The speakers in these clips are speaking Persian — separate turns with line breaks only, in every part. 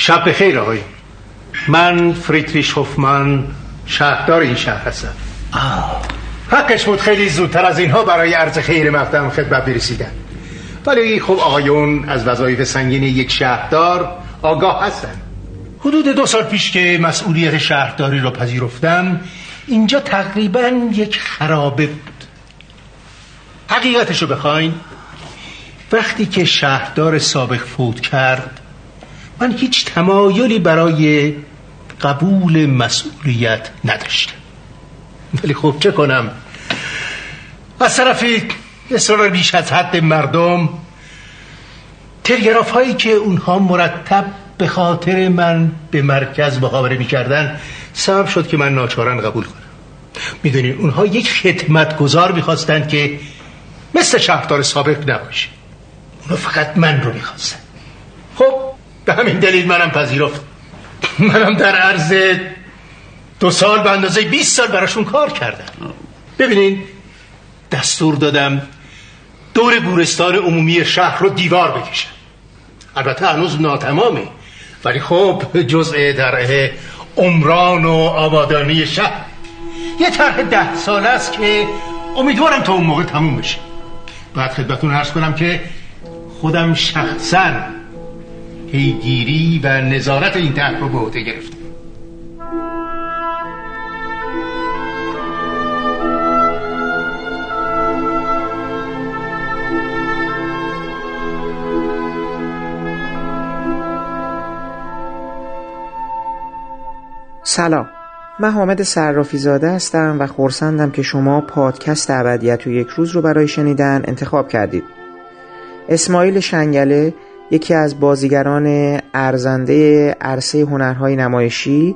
شب بخیر آقای. من فریدریش هوفمان، شهردار این شهر هستم. حقش بود خیلی زودتر از اینها برای عرض خیر مقدم خدمت برسیدن، ولی خب آقایون از وظایف سنگین یک شهردار آگاه هستن. حدود 2 سال پیش که مسئولیت شهرداری رو پذیرفتم، اینجا تقریبا یک خرابه بود. حقیقتشو بخواین، وقتی که شهردار سابق فوت کرد، من هیچ تمایلی برای قبول مسئولیت نداشتم. ولی خب چه کنم، از طرفی اصرار بیش از حد مردم، تلگراف هایی که اونها مرتب به خاطر من به مرکز مخابره میکردن سبب شد که من ناچارن قبول کنم. میدونین اونها یک خدمتگزار میخواستن که مثل شهردار سابق نباشه. اونها فقط من رو میخواستن. خب به همین دلیل منم پذیرفتم. منم در عرض 2 سال به اندازه 20 سال براشون کار کردم. ببینین دستور دادم دور گورستان عمومی شهر رو دیوار بکشم. البته هنوز ناتمامه، ولی خب جزء طرح عمران و آبادانی شهر. یه طرح 10 ساله است که امیدوارم تا اون موقع تموم بشه. بعد خدمتتون عرض کنم که خودم شخصاً پیگیری و نظارت این طرح رو به عهده گرفتم.
سلام، من حامد صرافی زاده هستم و خرسندم که شما پادکست ابدیت و یک روز رو برای شنیدن انتخاب کردید. اسماعیل شنگله یکی از بازیگران ارزنده عرصه هنرهای نمایشی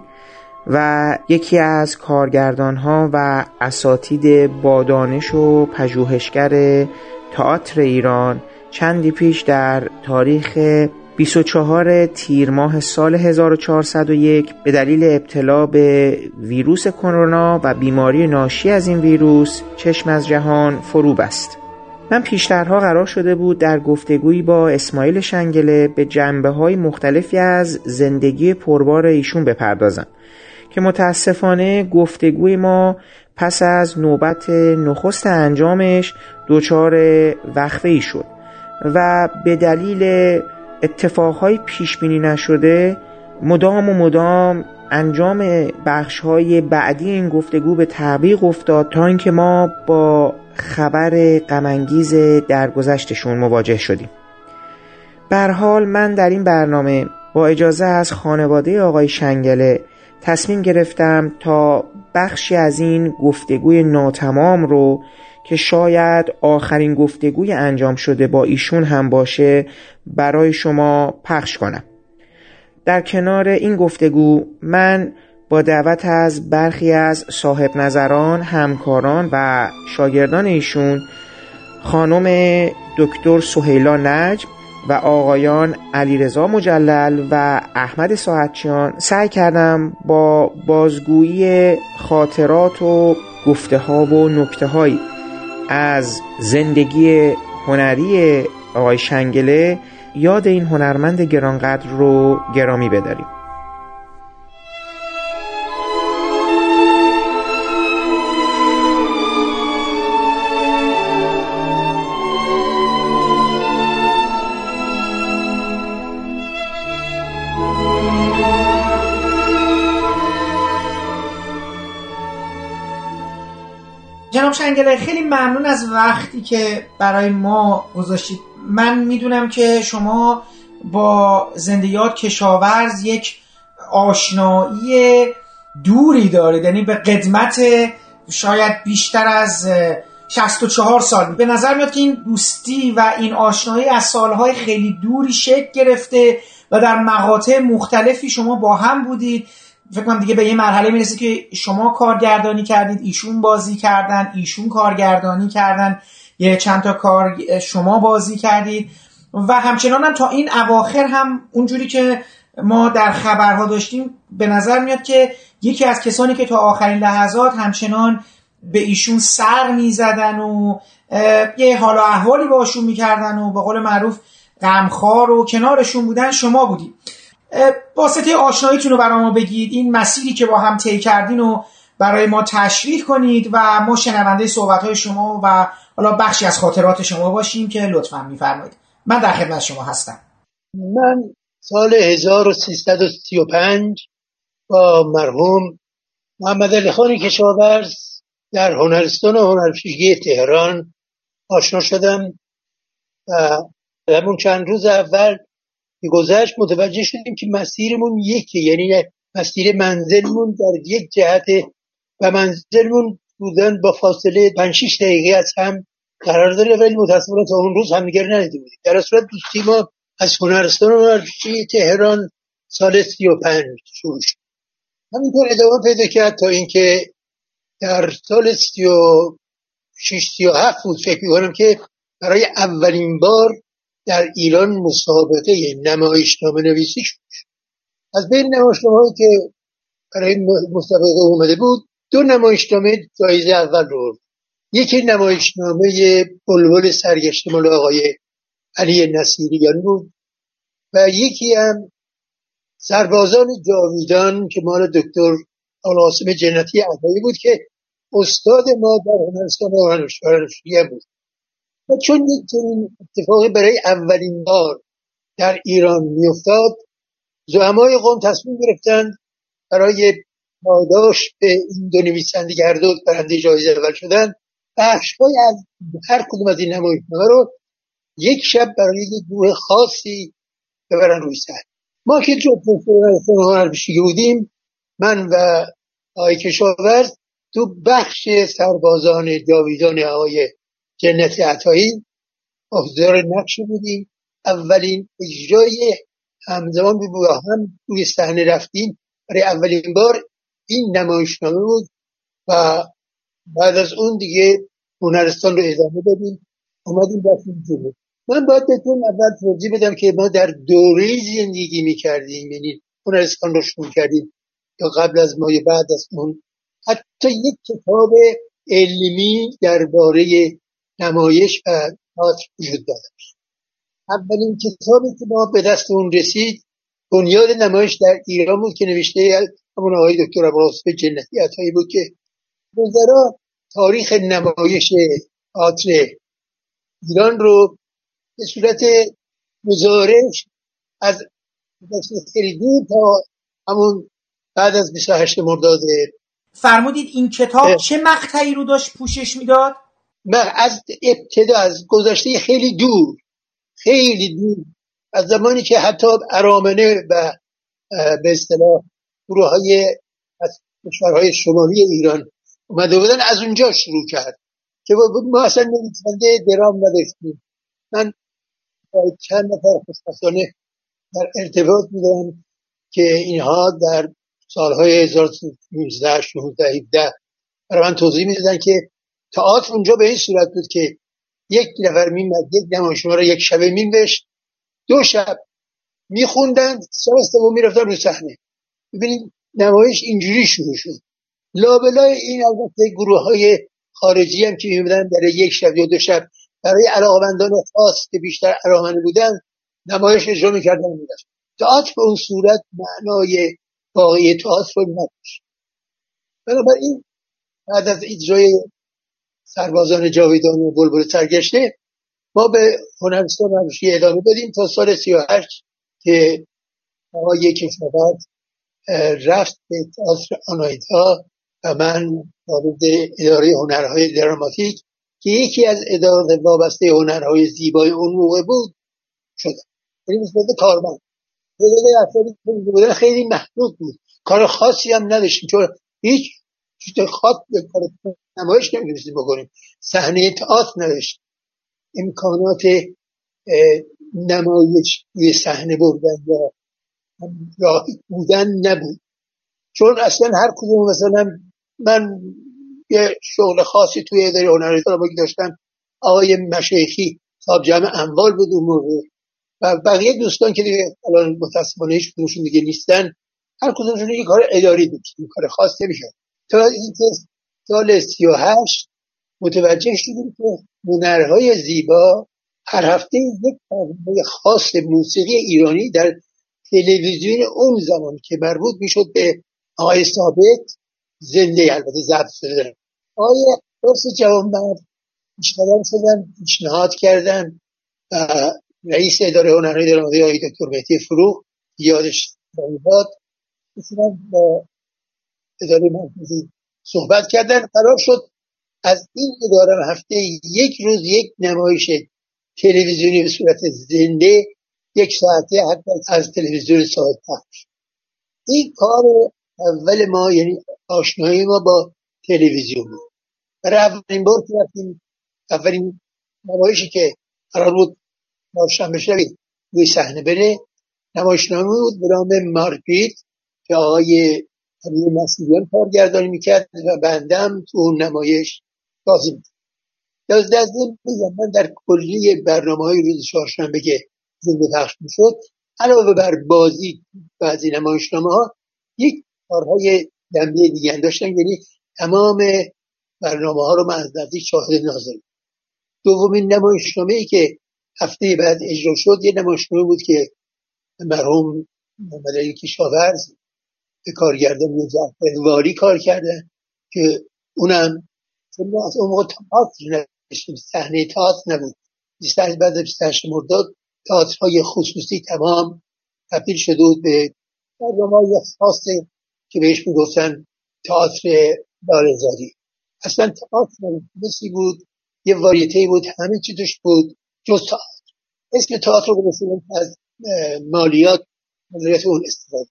و یکی از کارگردانها و اساتید با دانش و پژوهشگر تئاتر ایران چندی پیش در تاریخ 24 تیر ماه سال 1401 به دلیل ابتلا به ویروس کرونا و بیماری ناشی از این ویروس چشم از جهان فرو بست. من پیشترها قرار شده بود در گفتگویی با اسماعیل شنگله به جنبه‌های مختلفی از زندگی پربار ایشون بپردازم که متاسفانه گفتگوی ما پس از نوبت نخست انجامش دچار وقفه‌ای شد و به دلیل اتفاقهای پیش بینی نشده مدام انجام بخش‌های بعدی این گفتگو به تعویق افتاد تا اینکه ما با خبر غم‌انگیز درگذشتشون مواجه شدیم. به هر حال من در این برنامه با اجازه از خانواده آقای شنگله تصمیم گرفتم تا بخشی از این گفتگوی ناتمام رو که شاید آخرین گفتگوی انجام شده با ایشون هم باشه برای شما پخش کنم. در کنار این گفتگو من با دعوت از برخی از صاحب نظران، همکاران و شاگردان ایشون، خانم دکتر سهیلا نجم و آقایان علیرضا مجلل و احمد ساعتچیان سعی کردم با بازگویی خاطرات و گفته ها و نکته هایی از زندگی هنری آقای شنگله یاد این هنرمند گرانقدر رو گرامی بداریم.
جناب شنگله، خیلی ممنون از وقتی که برای ما گذاشتید. من میدونم که شما با زندگیات کشاورز یک آشنایی دوری دارید، یعنی به قدمت شاید بیشتر از 64 سال. به نظر میاد که این دوستی و این آشنایی از سالهای خیلی دوری شکل گرفته و در مقاطع مختلفی شما با هم بودید. فکر کنم دیگه به یه مرحله میرسید که شما کارگردانی کردید، ایشون بازی کردن، ایشون کارگردانی کردن، یه چند تا کار شما بازی کردید و همچنان هم تا این اواخر هم اونجوری که ما در خبرها داشتیم به نظر میاد که یکی از کسانی که تا آخرین لحظات همچنان به ایشون سر میزدن و یه حال و احوالی باشون میکردن و به قول معروف غمخوار و کنارشون بودن شما بودید. واسطه آشناییتون رو برای ما بگید، این مسیری که با هم طی کردین رو برای ما تشریح کنید و ما شنونده صحبت‌های شما و حالا بخشی از خاطرات شما باشیم که لطفاً می‌فرمایید. من در خدمت شما هستم.
من سال 1335 با مرحوم محمد علی خان کشاورز در هنرستان هنرپیشگی تهران آشنا شدم و همون چند روز اول که گذشت متوجه شدیم که مسیرمون یکی، یعنی مسیر منزلمون در یک جهته و منزلمون بودن با فاصله 5-6 دقیقه از هم قرار داره، ولی متاسفانه تا اون روز همدیگر ندیده بودیم. در صورت دوستی ما از هنرستان هنرپیشگی تهران سال 35 شروع شد. همینطور ادامه پیدا کرد تا اینکه در سال 36-37 بود فکر می‌کنم که برای اولین بار در ایران مسابقه نمایشنامه نویسی شد. از بین نمایشنامه‌هایی که برای مسابقه اومده بود 2 نمایشنامه جایزه اول رو برد. یکی نمایشنامه بلبل سرگشته مال آقای علی نصیریان بود و یکی هم سربازان جاویدان که مال دکتر قاسم جنتی عطایی بود که استاد ما در هنرستان هنرپیشگی بود. و چون یک چنین اتفاقی برای اولین بار در ایران میافتاد، زعمای قوم تصمیم گرفتند برای پاداش به این 2 نویسنده که هر دو برنده جایزه اول شدن، بخش‌های از هر کدوم از این نمایشنامه رو یک شب برای یک گروه خاصی ببرن روی صحنه. ما که جزو هنرپیشگی بودیم، من و آقای کشاورز تو بخش سربازان جاویدان آقای جنتی عطایی حضار نقش بودیم. اولین اجرای همزمان با هم روی صحنه رفتیم برای اولین بار این نمایشنامه بود و بعد از اون دیگه هنرستان رو ادامه دادیم، اومدیم رفتیم جلو. من باید بهتون اول توضیح بدم که ما در دوره‌ای زندگی می‌کردیم، یعنی هنرستان رو شروع کردیم یا قبل از ما یا بعد از اون حتی یک کتاب علمی درباره نمایش و تئاتر وجود داشت. اولین کتابی که ما به دست اون رسید بنیاد نمایش در ایران بود که نوشته همون آقای دکتر ابوالقاسم جنتی عطایی بود که گذرا تاریخ نمایش تئاتر ایران رو به صورت گزارش از خیلی دور تا همون بعد از 28 مرداد
فرمودید این کتاب چه مقطعی رو داشت پوشش میداد؟
از ابتدا، از گذشته خیلی دور از زمانی که حتی ارامنه و به اصطلاح گروه‌های از کشورهای شمالی ایران اومده بودن، از اونجا شروع کرد که ما اصلا نویسنده درام نداشتیم. من چند نفر خوشبختانه در ارتباط بودم که اینها در سالهای 1919 16 17 برای من توضیح میدادن که تئاتر اونجا به این صورت بود که یک نفر میمد یک نمایشنامه رو یک شبه مینوشت، 2 شب میخوندن، شب سوم میرفتن رو صحنه. ببینید نمایش اینجوری شروع شد. لابلای این البته گروه‌های خارجی هم که میمدن در یک شب یا 2 شب برای علاقه‌مندان خاص که بیشتر علاقه‌مند بودن نمایش اجرا می‌کردن می‌رفت. تئاتر به اون صورت معنای واقعی تئاتر رو نداشت. بنابراین بعد از اجرای سربازان جاویدان و بلبل سرگشته ما به هنرستان هنرپیشگی ادامه دادیم تا سال 38 که آقای کشاورز رفت به تئاتر آناهیتا و من وارد اداره هنرهای دراماتیک که یکی از ادارات وابسته هنرهای زیبای اون موقع بود شدم. یعنی مثل کارمند. تعداد خیلی محدود بود، کار خاصی هم نداشتیم چون هیچ چیز خاص کار نمایش نمی‌تونستیم بکنیم، صحنه تئاتر نداشتیم، امکانات نمایش روی صحنه بردن یا راهی بودن نبود. چون اصلا هر کدوم مثلا من یه شغل خاصی توی اداره هنری داشتم، آقای مشایخی صاحب جمع اموال بود اون موقع و بقیه دوستان که دیگه الان متاسفانه هیچ کدومشون دیگه نیستن، هر کدومشون یه کار اداری بود، کار خاص نمیشه. تا اینکه سال 38 متوجه شدیم که هنرهای زیبا هر هفته یک برنامه خاص موسیقی ایرانی در تلویزیون اون زمان که مربوط میشد به آقای ثابت، زنده البته ضبط شده، آقای عباس جوانمرد پیشنهاد شدن، پیشنهاد کردن رئیس اداره هنرهای دراماتیک آقای دکتر مهدی فروغ، یادش داد، مثلا با اداره مرکزی صحبت کردن. قرار شد از این اداره هفته یک روز یک نمایش تلویزیونی به صورت زنده 1 ساعته حتی از تلویزیون صاحب پخش. این کار اول ما، یعنی آشنایی ما با تلویزیون بود. برای اولین بار که رفتیم، اولین نمایشی که قرار بود چهارشنبه شبی روی صحنه بره، نمایشنامه بود به نام مارگریت که آقای امیر مسیحیان کارگردانی میکرد و بندم تو اون نمایش بازی میکرد. 11 میگم من در کلیه برنامه‌های روز چهارشنبه که زنده پخش میشد، علاوه بر بازی بعضی نمایشنامه‌ها، یک کارهای جنبه دیگه هم داشتن، یعنی تمام برنامه‌ها رو من از نزدیک شاهد ناظرم. دومین نمایشنامه‌ای که هفته بعد اجرا شد یه نمایشنامه بود که مرحوم محمد علی کشاورز به کارگردانی جعفر واری کار کردن که اونم چون ما از اون موقع تئاتر نداشتیم، صحنه تئاتر نبود. بعد 28 مرداد تئاترهای خصوصی تمام تبدیل شده بود به برنامه‌های خاص که بهش میگفتن تئاتر لاله‌زاری. اصلا تئاتر مثلی بود، یه واریته بود، همه چی توش بود جز تئاتر. اسم تئاتر رو گذاشتن از مالیات وزارت اون استفاده.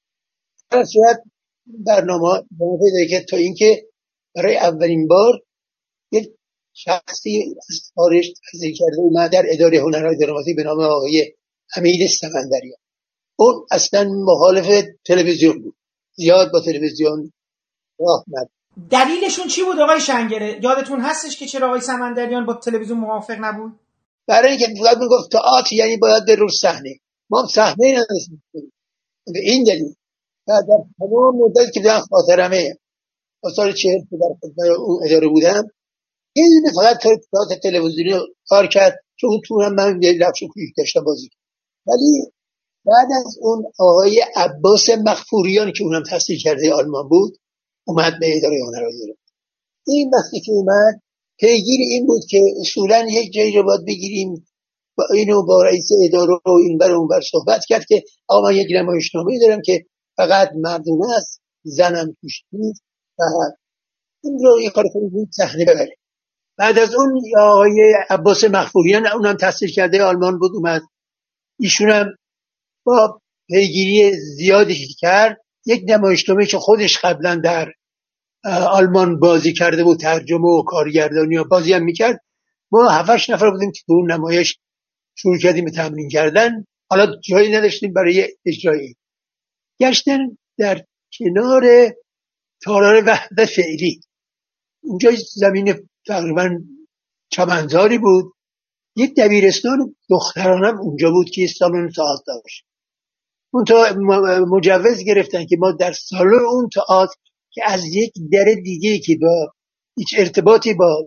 در صورت برنامه پیدا کرد تا اینکه برای اولین بار یک شخصی از خارج تحصیل کرده اومد در اداره هنرهای دراماتیک به نام آقای حمید سمندریان. اون اصلا مخالف تلویزیون بود، زیاد با تلویزیون راه نداشت.
دلیلشون چی بود آقای شنگره؟ یادتون هستش که چرا آقای سمندریان با تلویزیون موافق نبود؟
برای اینکه فقط میگفت تئاتر یعنی باید به رو صحنه، ما صحنه نداشتیم. به این دلیل در تمام مدت که در خاطرمه سال 40 که در خدمت اون اداره بودم، یه دونه فقط تئاتر تلویزیونی کار کرد که اون تو هم من یه لفظ کوچیک داشتم بازی. ولی بعد از اون آقای عباس مغفوریان که اونم تحصیل کرده آلمان بود اومد به اداره هنرهای. این وقتی که اومد پیگیر این بود که اصولا یک جایی رو باید بگیریم، با اینو با رئیس اداره و این بر اون بر صحبت کرد که آقا من یک نمایشنامه‌ای دارم که فقط مردونه است، زنم توش نیست و این رو یه کار کنید صحنه ببره. بعد از اون آقای عباس مغفوریان اونم تحصیل کرده آلمان بود اومد، ایشون هم با پیگیری زیادی کرد یک نمایشنامه که خودش قبلا در آلمان بازی کرده بود، ترجمه و کارگردانی و بازی هم میکرد. ما 7-8 نفر بودیم که تو اون نمایش شروع کردیم به تمرین کردن. حالا جایی نداشتیم برای اجرایی. گشتن در کنار تالار وحدت فعلی، اونجا زمین تقریبا چمنزاری بود، یک دبیرستان دخترانم اونجا بود که سالن تئاتر داشت. اون تا مجوز گرفتن که ما در سالن اون تئاتر که از یک در دیگه که با هیچ ارتباطی با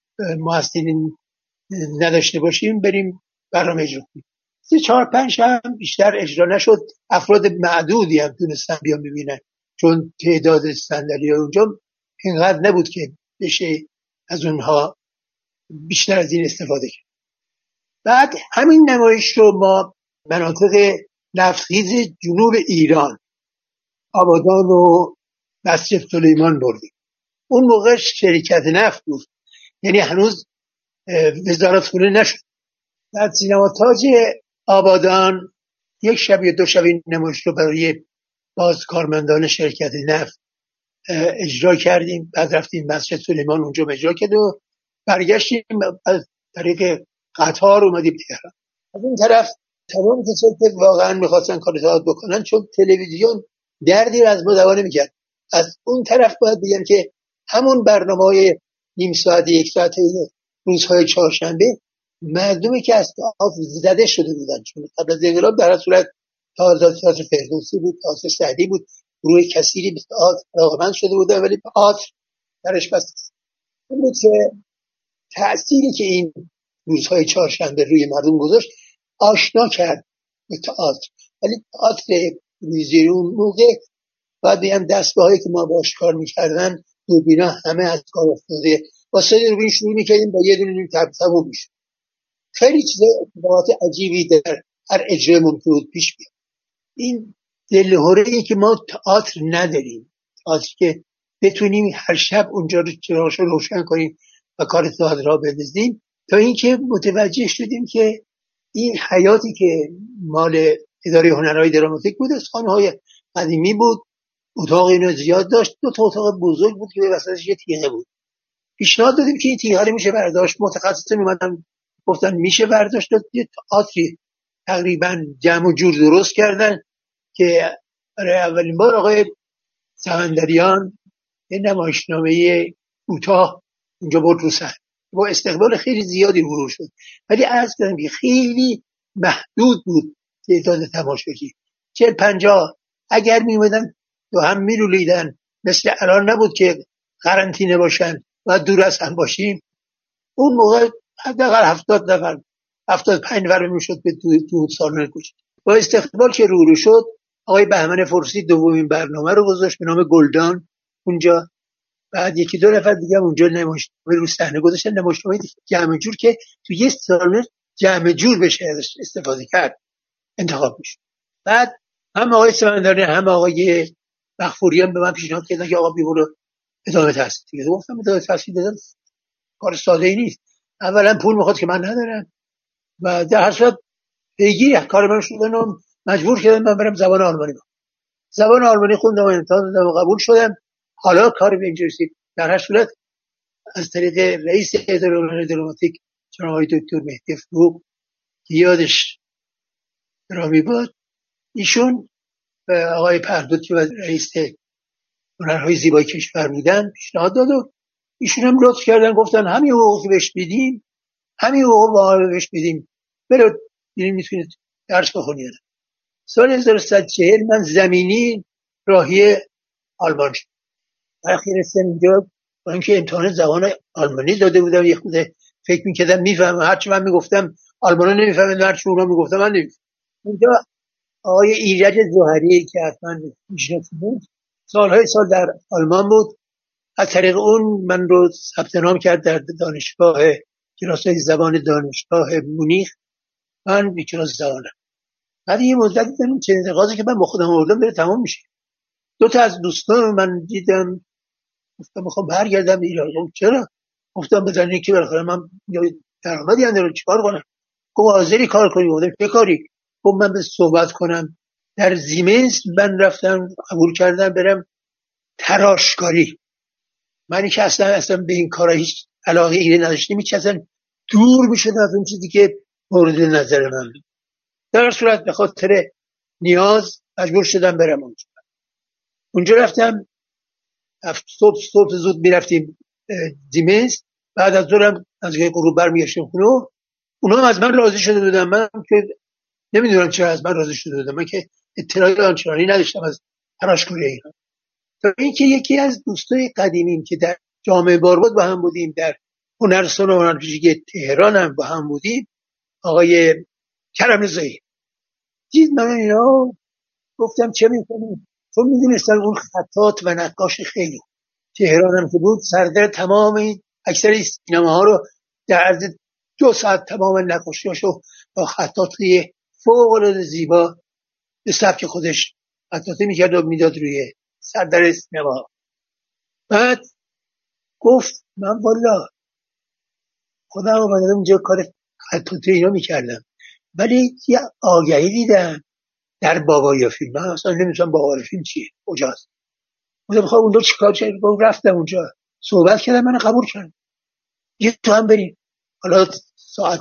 محسنین نداشته باشیم بریم برنامه اجرا کنیم. 3-4-5 هم بیشتر اجرا نشد. افراد معدودی هم تونستن بیان ببینن چون تعداد صندلی اونجا اینقدر نبود که بشه از اونها بیشتر از این استفاده کرد. بعد همین نمایش رو ما مناطق نفتخیز جنوب ایران، آبادان و مسجد سلیمان بردیم. اون موقع شرکت نفت بود، یعنی هنوز وزارت خونه نشد. در سینما تاج آبادان 1 شب یا 2 شب این نمایش رو برای باز کارمندان شرکت نفت اجرا کردیم. بعد رفتیم مسجد سلیمان اونجا اجرا کرد و برگشتیم از طریق قطار اومدیم تهران. از این طرف تمام کسایی که واقعا میخواستن کار تئاتر بکنن چون تلویزیون دردی رو از ما دوا نمیکرد. از اون طرف باید بگم که همون برنامه‌های نیم ساعت 1 ساعت روزهای چهارشنبه مردمی که از تئاتر زده شده بودن، چون قبل از انقلاب در صورت تئاتر فردوسی بود، تئاتر سعدی بود، روی کثیری به تئاتر علاقه‌مند شده بودن ولی تئاتر درش بس. این بود که تأثیری که این روزهای چهارشنبه روی مردم گذاشت، آشنا کرد به تئاتر. ولی تئاتر تلویزیونی اون موقع باید بگم دستگاهایی که ما باش کار میکردن دوربینا همه از کار افتاده، با 3 دوربین شروع میکردیم با 1 دونه تموم میشد. خیلی چیز اتفاقات عجیبی در هر اجرای ممکن بود پیش بیاد. این دلهره‌ای که ما تئاتر نداریم، تئاتر که بتونیم هر شب اونجا رو چراغش رو روشن کنیم و کار تئاتر را بندازیم، تا اینکه متوجه شدیم که این حیاتی که مال اداره هنرهای دراماتیک بود از خانه‌های قدیمی بود. اتاق اینو زیاد داشت، 2 تا اتاق بزرگ بود که وسطش یه تیغه بود. پیشنهاد دادیم که این تیغه رو میشه برداشت. متخصصین اومدن گفتن میشه برداشت. یه تئاتری تقریبا جمع و جور درست کردن که برای اولین بار آقای سمندریان یه نمایشنامه کوتاه اونجا برد رو صحنه. با استقبال خیلی زیادی ورود شد، ولی عرض کردم که خیلی محدود بود تعداد تماشاگری، 40-50. اگر میومدن تو هم میلولیدن، مثل الان نبود که قرنطینه باشن و دور از هم باشیم. اون موقع حداقل 70 نفر 75 نفر میشد به تو سالن کوچیک. با استقبال که رو شد، آقای بهمن فرسی دومین برنامه رو گذاشت به نام گلدان اونجا. بعد 1-2 نفر دیگه اونجا نمایشنامه رو صحنه گذاشتن، نمایشنامه جمع جور که تو یه سالن جمع جور بشه استفاده کرد انتخاب میشه. بعد هم آقای سمندری هم آقای مغفوریان به من پیشنهاد کردن که آقا بیا برو ادامه تحصیل. گفتم ادامه تحصیل دادن کار ساده ای نیست. اولا پول میخواد که من ندارم و در هر صورت پیگیری کار من شدن و مجبور کردن من برم زبان آلمانی بخونم. زبان آلمانی خوندم و امتحان دادم و قبول شدم. حالا کار به اینجا رسید. در هر صورت از طریق رئیس اداره هنرهای دراماتیک جناب آقای دکتر مهدی فروغ که یادش گرامی باد، ایشون آقای پردود که رئیس هنرهای زیبای کشور بودن پیشنهاد داد و ایشون هم لطف کردن، گفتن همین حقوقی بهش بدیم، همین حقوق با بهش بدیم، برو ببین میتونید درس بخونید. سال 1340 من زمینی راهی آلمان شدم. وقتی رسیدم اینجا با اینکه امتحان زبان آلمانی داده بودم، یه خود فکر می‌کردم میفهمم، هرچی من میگفتم آلمانا نمیفهمن، هرچی اونا میگفتم من نمیفهمم. اونجا آقای ایرج زهری که حتما میشناسید سالهای سال در آلمان بود، از طریق اون من رو ثبت نام کرد در دانشگاه کلاس‌های زبان دانشگاه مونیخ. من به کلاس زبانم. بعد یه مدت دیدم چه انتقادی که من با خودم آوردم داره تمام میشه. 2 تا از دوستان من دیدم، گفتم میخوام برگردم ایران. چرا؟ گفتم بدونید که بالاخره من درآمدی ندارم چیکار کنم. گفت حاضری کار کنی؟ گفتم چه کاری؟ گفت من به صحبت کنم. در زیمنس من رفتم قبول کردم برم تراشکاری. من که اصلا به این کارا هیچ علاقه ای نداشتم، هیچ اصلا دور میشدم از اون چیزی که مورد نظر من بود. در صورت به خاطر نیاز مجبور شدم برم اونجا رفتم. صبح زود میرفتیم زیمنس، بعد از ظهرم از غروب برمیگشتیم خونه. اونا هم از من راضی شده بودن، من که نمیدونم چرا از من راضی شده بودن، من که اطلاعی آنچنانی نداشتم از تراشکاری اینا. تا اینکه یکی از دوستای قدیمیم که در جامعه بارباد با هم بودیم، در هنرستان و هنرپیشگی تهران هم با هم بودیم، آقای کرم رضایی دید من اینا. گفتم چه میکنیم؟ چون میدونستم اون خطاط و نقاش خیلی تهران هم که بود سردر تمام اکثر سینماها رو در عرض 2 ساعت تمام نقاشیاشو با خطاطی فوق‌العاده زیبا به سبک خودش خطاطی میکرد و میداد روی سردر سینما. بعد گفت من والا خودم اومدم اونجا کار خطاطی اینا میکردم، ولی یه آگهی دیدم در بابایی فیلم. من اصلا نمیدونم بابایی فیلم چیه، کجاست. من بخوام اونجا چیکار کنم؟ رفتم اونجا صحبت کردم، من قبول کردم. یه تو هم بریم. حالا ساعت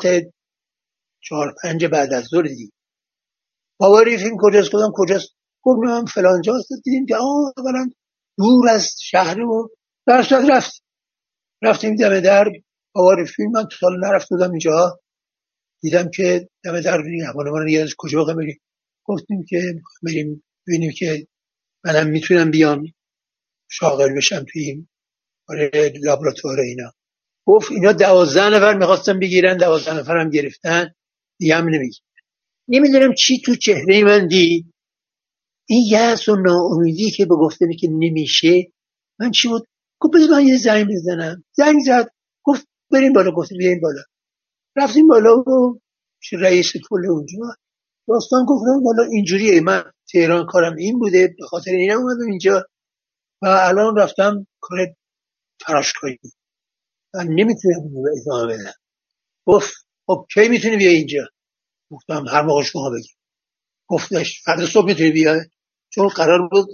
4-5 بعد از ظهر دیدیم. بابایی فیلم کجاست؟ گفتم کجاست؟ گفت من فلان جاست. دیدیم که اولا دور از شهر و در صورت رفتیم دم در بابایی فیلم. من تا حالا نرفته بودم اینجا، دیدم که دم در من دیگه از کجا بریم. گفتیم که بریم ببینیم که منم میتونم بیام شاغل بشم توی این لابراتوار اینا. گفت اینا 12 نفر میخواستن بگیرن، 12 نفر هم گرفتن، دیگه هم نمیگیرن. نمیدونم چی تو چهره من دید، این یأس و ناامیدی که به گفتم که نمیشه، من چی بود؟ گفت بذار من یه زنگ بزنم. زنگ زد، گفت بریم بالا. گفتم بیایم بالا. رفتیم بالا و رئیس کل اونجا داستان گفتم بالا اینجوریه، من تهران کارم این بوده، به خاطر اینم اومدم اینجا و الان رفتم کار تراشکاری، من نمیتونم اینو ادامه بدم. گفت خب کی میتونی بیای اینجا؟ گفتم هر موقع شما بگید. گفتش فردا صبح میتونی بیای؟ چون قرار بود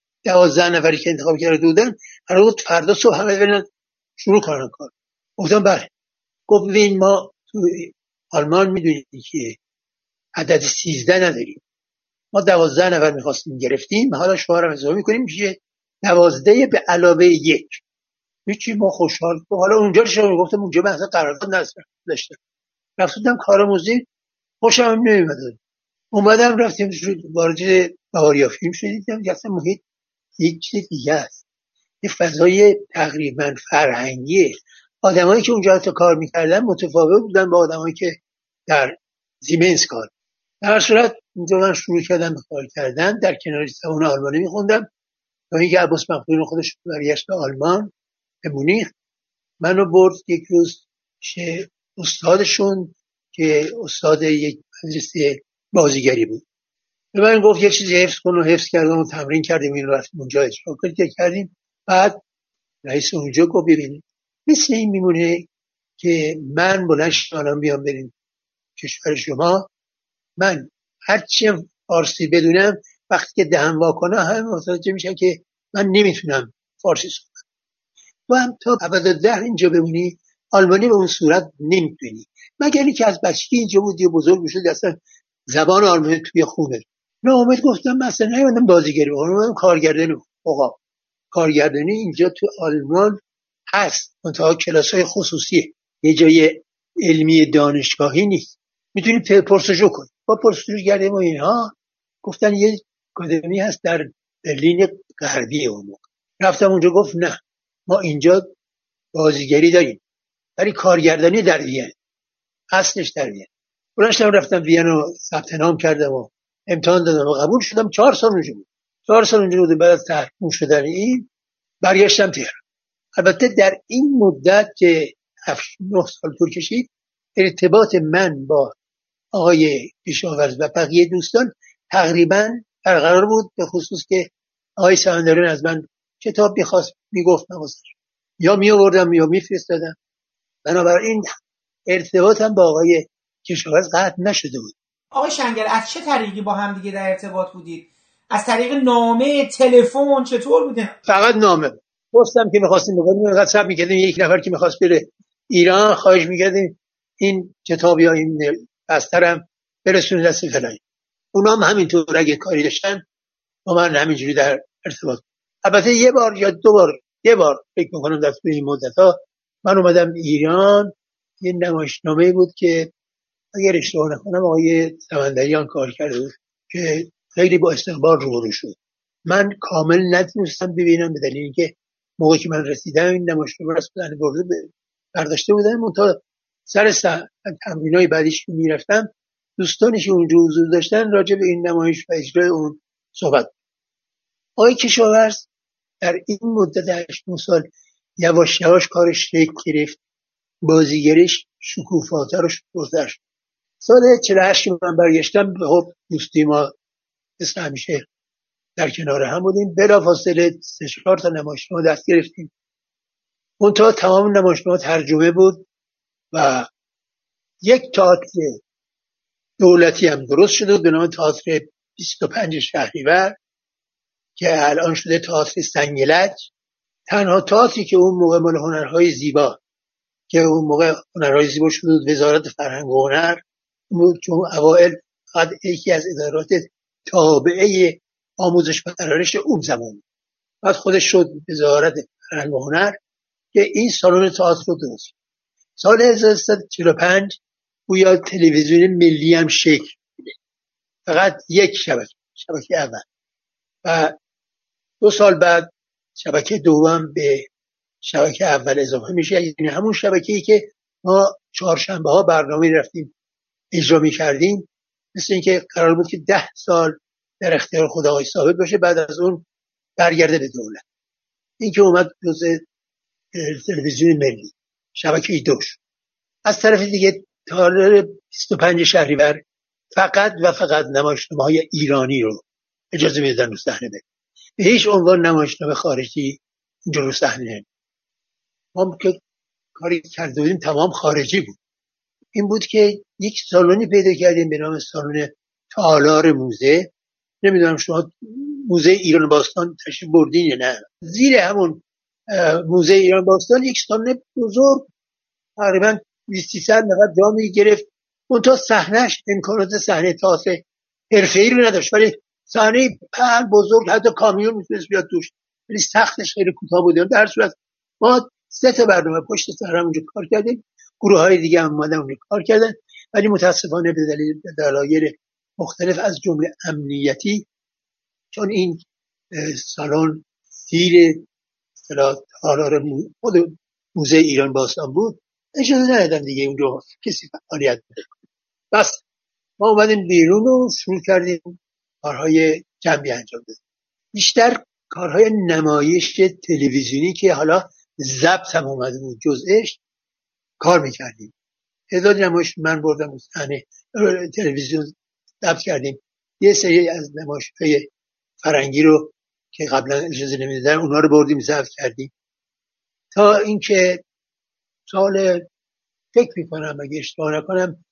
12 نفری که انتخاب کرده بودن قرار بود فردا صبح همه برن شروع کنن کار. گفتم بله. گفت ببین ما تو آلمان میدونید که عدد 13 نداریم، ما 12 نفر میخواستیم گرفتیم، حالا شماره اضافه میکنیم میشه 12 به علاوه 1. هیچی، ما خوشحال. حالا اونجا شما گفتم اونجا من اصلا قرارداد نداشتم، رفتم کارآموزی، خوشم نمیاد. اومدم رفتیم وارد بهاریا فیلم شدیم، اصلا محیط یک چیز دیگه است، یه فضای تقریبا فرهنگیه. آدمایی که اونجا تا کار میکردن متفاوت بودن با آدمایی که در زیمنس کار. در صورت اونجا من شروع کردم به کار کردن، در کنار زبان آلمانی میخوندم تا اینکه عباس مقدونی خودش برگشت به آلمان، به مونیخ. منو برد یک روز که استادشون که استاد یک مدرسه بازیگری بود، به من گفت یه چیزی حفظ کن و حفظ کردم و تمرین کردیم، این رفتیم اونجا اجرا کردیم. بعد رئیس اونجا گفت ببینید مثل این میمونه که من بلند شدم بیام بریم کشور شما، من هرچی فارسی بدونم وقتی که دهن واکنه همه متوجه میشن که من نمیتونم فارسی صحبت. تو هم تا ابد ده اینجا بمونی آلمانی به اون صورت نمیتونی، مگر اینکه از بچگی اینجا بودی و بزرگ میشدی اصلا زبان آلمانی توی خونه. ناامید گفتم مثلا نیومدم بازیگری بکنم، کارگردانی. آقا کارگردانی اینجا تو آلمان هست، منتها کلاس‌های خصوصیه، یه جای علمی دانشگاهی نیست، میتونی پرسجو کنی. با پرسجو کردیم و اینها گفتن یه آکادمی هست در برلین غربی. اون رفتم اونجا، گفت نه ما اینجا بازیگری داریم ولی کارگردانی در وین، اصلش در وین. بلنشتم رفتم وین رو ثبت نام کردم و امتحان دادم و قبول شدم. 4 سال اونجا بود. 4 سال اونجا بود. بعد از تحکیم شدن این برگشتم تهران. البته در این مدت که 7-9 سال طول کشید ارتباط من با آقای کشاورز و بقیه دوستان تقریبا برقرار بود، به خصوص که آقای سمندریان از من کتاب میخواست میگفت نوازش یا میآوردم یا میفرستادم، بنابراین ارتباطم با آقای کشاورز قطع نشده بود.
آقای شنگل از چه طریقی با هم دیگه در ارتباط بودید؟ از طریق نامه، تلفن، چطور بوده؟
فقط نامه. گفتم که می‌خواستیم بگیم اینقدر صبر می‌کردیم یک نفر که می‌خواست بره ایران خواهش می‌کردیم این کتاب یا این بسترم برسونه دست فلانی. اونا هم همینطور اگه کاری داشتن با من همینجوری در ارتباط. البته یه بار یا 2 بار، یه بار فکر می‌کنم در طول این مدت‌ها من اومدم ایران، یه نمایشنامه بود که اگر اشتباه نکنم آقای سمندریان کار کرده بود که خیلی با استقبال روبرو شد. من کامل نتونستم ببینم به دلیل اینکه موقعی که من رسیدم این نمایشنامه راست بدن برده برداشته بودن. منتها سر تمرینای بعدیش که میرفتم دوستانی که اونجا حضور داشتن راجع به این نمایش و اجرای اون صحبت. آقای کشاورز در این مدت 8 سال یواش یواش کارش شکل گرفت، بازیگریش شکوفاتر و شکوفتر شد. سال 48 که من برگشتم خب دوستی ما مثل همیشه در کنار هم بودیم. بلافاصله 3-4 تا نمایشنامه دست گرفتیم. منتها تمام نمایشنامه ترجمه بود و یک تئاتر دولتی هم درست شده بود به نام تئاتر 25 شهریور که الان شده تئاتر سنگلج. تنها تئاتری که اون موقع مال هنرهای زیبا که اون موقع هنرهای زیبا شده بود وزارت فرهنگ و هنر بود، چون اوائل فقط یکی از ادارات تابعه آموزش و پرورش اون زمان، بعد خودش شد وزارت فرهنگ و هنر که این سالن تئاتر رو درست. سال 1345 گویا تلویزیون ملی هم شکل میده، فقط یک شبکه اول، و 2 سال بعد شبکه دوم به شبکه اول اضافه میشه، یعنی همون شبکه‌ای که ما چهارشنبه ها برنامه رفتیم اجرا می‌کردیم مثل اینکه قرار بود که 10 سال در اختیار خود آقای ثابت باشه، بعد از اون برگرده به دولت. این که اومد جزء تلویزیون ملی شبکه 2 شد. از طرف دیگه تالار 25 شهریور فقط و فقط نمایشنامه‌های ایرانی رو اجازه میدادن رو صحنه بره. به هیچ عنوان نمایشنامه خارجی اینجا رو صحنه نمی‌رفت. ما که کاری کرده بودیم تمام خارجی بود. این بود که یک سالونی پیدا کردیم به نام سالن تالار موزه. نمیدونم شما موزه ایران باستان تشریف بردین یا نه. زیر همون موزه ایران باستان یک سالن بزرگ تقریبا 200 نفر جا می‌گرفت. منتها صحنه‌اش امکانات صحنه تئاتر حرفه‌ای رو نداشت، ولی صحنه پهن بزرگ حتی کامیون میتونست بیاد توش، ولی سختش خیلی کوتاه بود. در صورت ما 3 برنامه پشت سر هم اونجا کار کردیم، گروه‌های دیگه هم اومدن اونجا کار کردن، ولی متاسفانه به دلایل مختلف از جمله امنیتی، چون این سالن زیر تالار خود موزه ایران باستان بود، اجازه ندادن دیگه اونجا کسی فعالیت بکنه. بس ما اومدیم بیرون و شروع کردیم کارهای جنبی انجام دادیم. بیشتر کارهای نمایش تلویزیونی که حالا ضبط هم اومده بود جزءش کار میکردیم. تعداد نمایش من بردم صحنه تلویزیون ضبط کردیم. یه سری از نمایش‌های فرنگی رو که قبلا اجازه نمیدادن اونا رو بردیم ضبط کردیم، تا اینکه سال فکر میکنم اگه اشتباه نکنم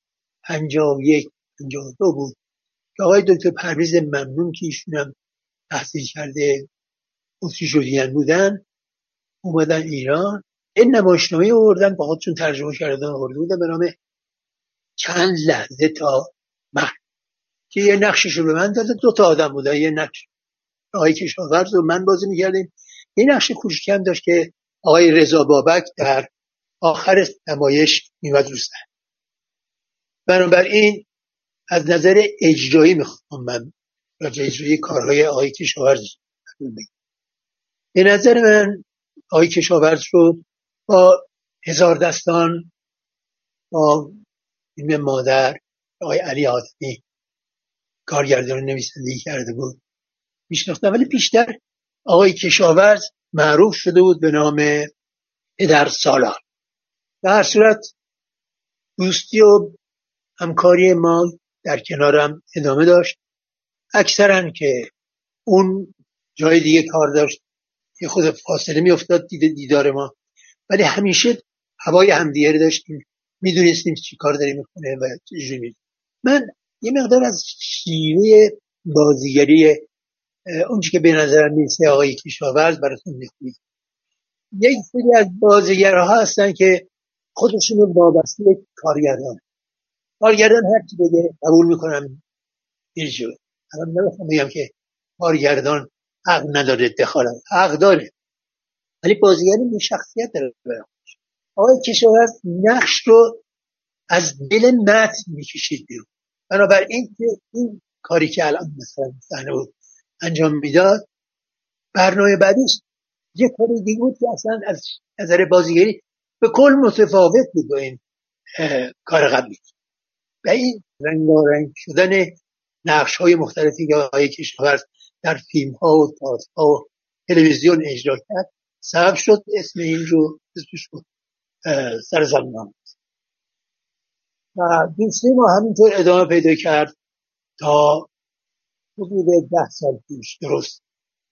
51 52 بود که آقای دکتر پرویز ممنون که ایشون هم تحصیل کرده اتریشیان بودن اومدن ایران. این نمایشنامه آوردن با خودشون ترجمه کردن آورده بودن به نام چند لحظه تا مرگ که یه نقشش رو به من داده. 2 تا آدم بودن، یه نقش آقای کشاورز و من بازی میکردیم، یه نقش کوچیکی هم داشت که آقای رضا بابک در آخر نمایش میومد رو صحنه. بنابراین از نظر اجرایی میخوام من راجع اجرایی کارهای آقای کشاورز بگم. به نظر من آقای کشاورز رو با هزار دستان، با فیلم مادر آقای علی حاتمی کارگردان نویسندگی کرده بود میشناختم، ولی بیشتر آقای کشاورز معروف شده بود به نام پدر سالار. در هر صورت دوستی و همکاری ما در کنارم ادامه داشت. اکثرا که اون جای دیگه کار داشت یه خود فاصله میافتاد دیدار ما، ولی همیشه هوای همدیگه داشتیم، میدونستیم چی کار داریم میکنه و چجوری. من یه مقدار از شیوه بازیگری اونچه که به نظرم میرسه آقای کشاورز براتون میخونم. یک سری از بازیگرها هستن که خودشون رو وابسته کارگردان هر چی بگه قبول میکنم. اینجا الان نمیخوام بگم که کارگردان حق نداره دخالت، حق داره، ولی بازیگری به شخصیت داره. آقای کشاورز نقش رو از دل متن میکشید بیرون. بنابراین که این کاری که الان مثلا صحنه بود انجام میداد، برنامه بعدیش یه کاری دیگه بود که اصلا از نظر بازیگری به کل متفاوت بود با این کار قبلی. و این رنگارنگ شدن نقش های مختلفی که آقای کشاورز در فیلم ها و تئاتر ها و تلویزیون اجرا کرد سبب شد اسم این رو سر زمین آمد. و دوستی ما همینطور ادامه پیدا کرد تا حدود 10 سال پیش، درست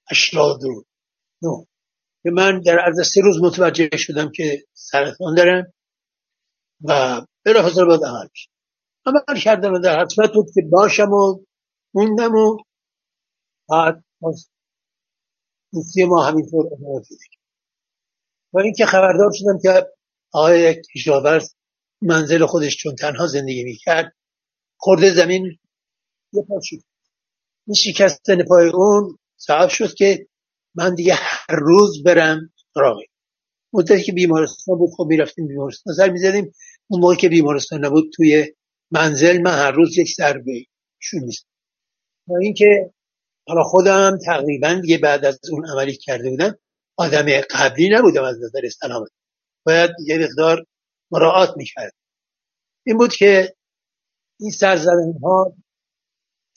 89، که من در عرض 3 روز متوجه شدم که سرطان دارم و بلافاصله باید عمل بشه. عمل کردم و در حتمت بود که باشم و موندم و بعد دوستی ما همینطور ادامه پیدا کرد. و این که خبردار شدم که آقای کشاورز منزل خودش چون تنها زندگی میکرد خورده زمین یه پا شد. این شکستن پای اون سبب شد که من دیگه هر روز برم سراغش. مدتی که بیمارستان بود خب میرفتیم بیمارستان سر میزدیم. اون موقع که بیمارستان نبود توی منزل من هر روز یک سر بهشون میزدم. و این که حالا خودم تقریبا دیگه بعد از اون عملی کرده بودم آدم قبلی نبودم از نظر سلامت، باید یه مقدار مراعات میکرد. این بود که این سرزدن ها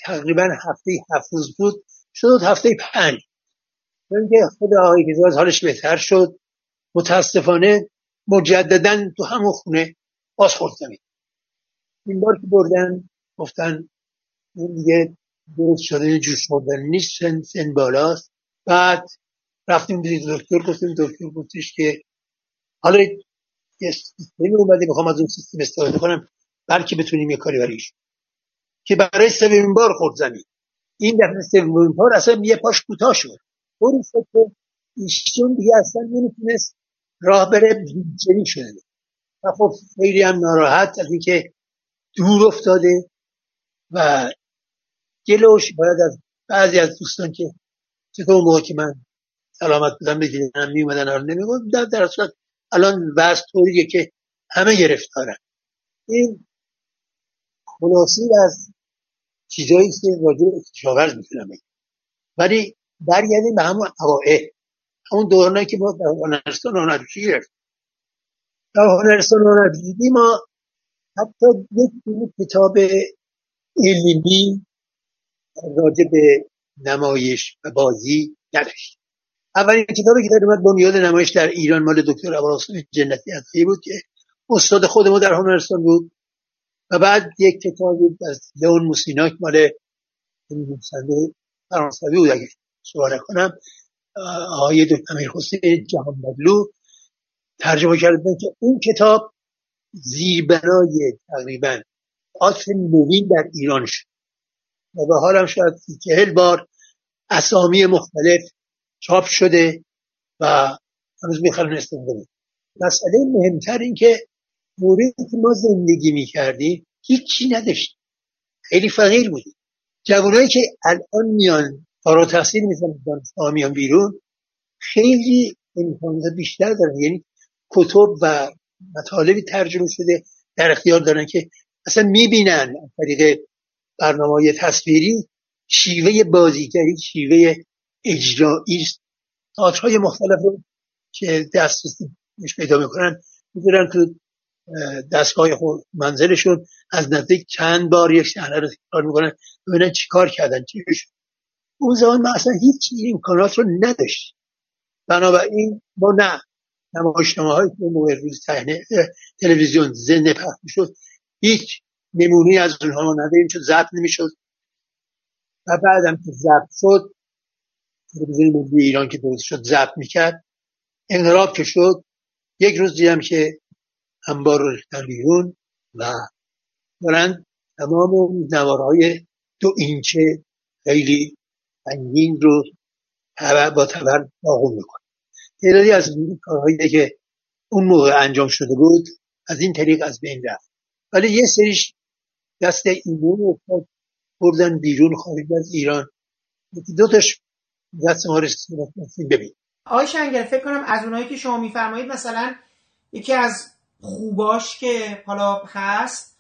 تقریبا هفته 7 روز بود شد هفته 5. چون که خود آقای کشاورز حالش بهتر شد، متاسفانه مجددا تو همون خونه باز خورد زمین. این بار که بردن گفتن این دیگه درست شده، جوش خوردن نیست، سن بالاست. بعد رفتیم دید دکتر، گفتیم دکتر گفتش که حالا یه سیستمی اومده، میخوام از اون سیستم استفاده کنم بلکه بتونیم یه کاری برایش، که برای 7مین بار خورد زمین. این دفعه 7مین بار اصلا یه پاش کوتاه شد، طوری شد که ایشون دیگه اصلا نمیتونست راه بره، جنی شده و خب خیلی هم ناراحت از اینکه دور افتاده و جلوش باید از بعضی از دوستان که چطور موقع که من سلامت بودم بگیرن میومدن حال نمیگم، در اصلا الان وضع طوریه که همه گرفتارن. این خلاصی از چیزایی که راجع به کشاورز میتونم بگم، ولی برگردیم به همون اوائل، همون دورانی که ما در هنرستان هنرپیشه گرفتیم. در هنرستان هنرپیشگی ما حتی یک کتاب علمی راجع به نمایش و بازی نداشت. اولین کتابی که در اومد بنیاد نمایش در ایران مال دکتر ابوالقاسم جنتی عطایی بود که استاد خود ما در هنرستان بود، و بعد یک کتابی از لئون موسیناک مال نویسنده فرانسوی بود اگه اشتباه نکنم، آقای دکتر امیرحسین جهانبدلو ترجمه کردن، که اون کتاب زیربنای تقریبا عصر نوین در ایران شد و به حال هم شاید 40 بار اسامی مختلف چاپ شده و هنوز میخوان استفاده کنیم. مسئله مهمتر این که دوره که ما زندگی میکردیم هیچی نداشتیم، خیلی فقیر بودیم. جوانایی که الان میان فارغ التحصیل میشن دانشگاه میان بیرون خیلی امکانات بیشتر دارن، یعنی کتب و مطالبی ترجمه شده در اختیار دارن که اصلا میبینن از طریق برنامه‌های تصویری شیوه بازیگری، شیوه اجرایی، تئاترهای مختلف رو که دسترسی پیدا میکنن میذارن تو دستگاه منزلشون، از نزدیک چند بار یک صحنه رو تکرار میکنن ببینن چی کار کردن چی شد. اون زمان ما اصلا هیچ امکانات رو نداشت، بنابراین ما نه نمایشنامه‌هایی که موقع روز صحنه تلویزیون زنده پخش میشد هیچ نمونه‌ای از اونها ما نداریم، چون ضبط نمیشد. و بعدم که ضبط شد، تلویزیون ملی ایران که درست شد ضبط میکرد، انقلاب که شد یک روز دیدم که انبار رو ریختن بیرون و دارن تمام نوارهای 2 اینچه خیلی سنگین رو با تبر داغون میکنن. تعدادی از کارهایی که اون موقع انجام شده بود از این طریق از بین رفت، ولی یه سریش دست ایمون افتاد، بردن بیرون خارج از ایران. یکی 2 تاش دست ما رسید. ببین
آقای شنگل، فکر کنم از اونایی که شما میفرمایید مثلا یکی از خوباش که حالا هست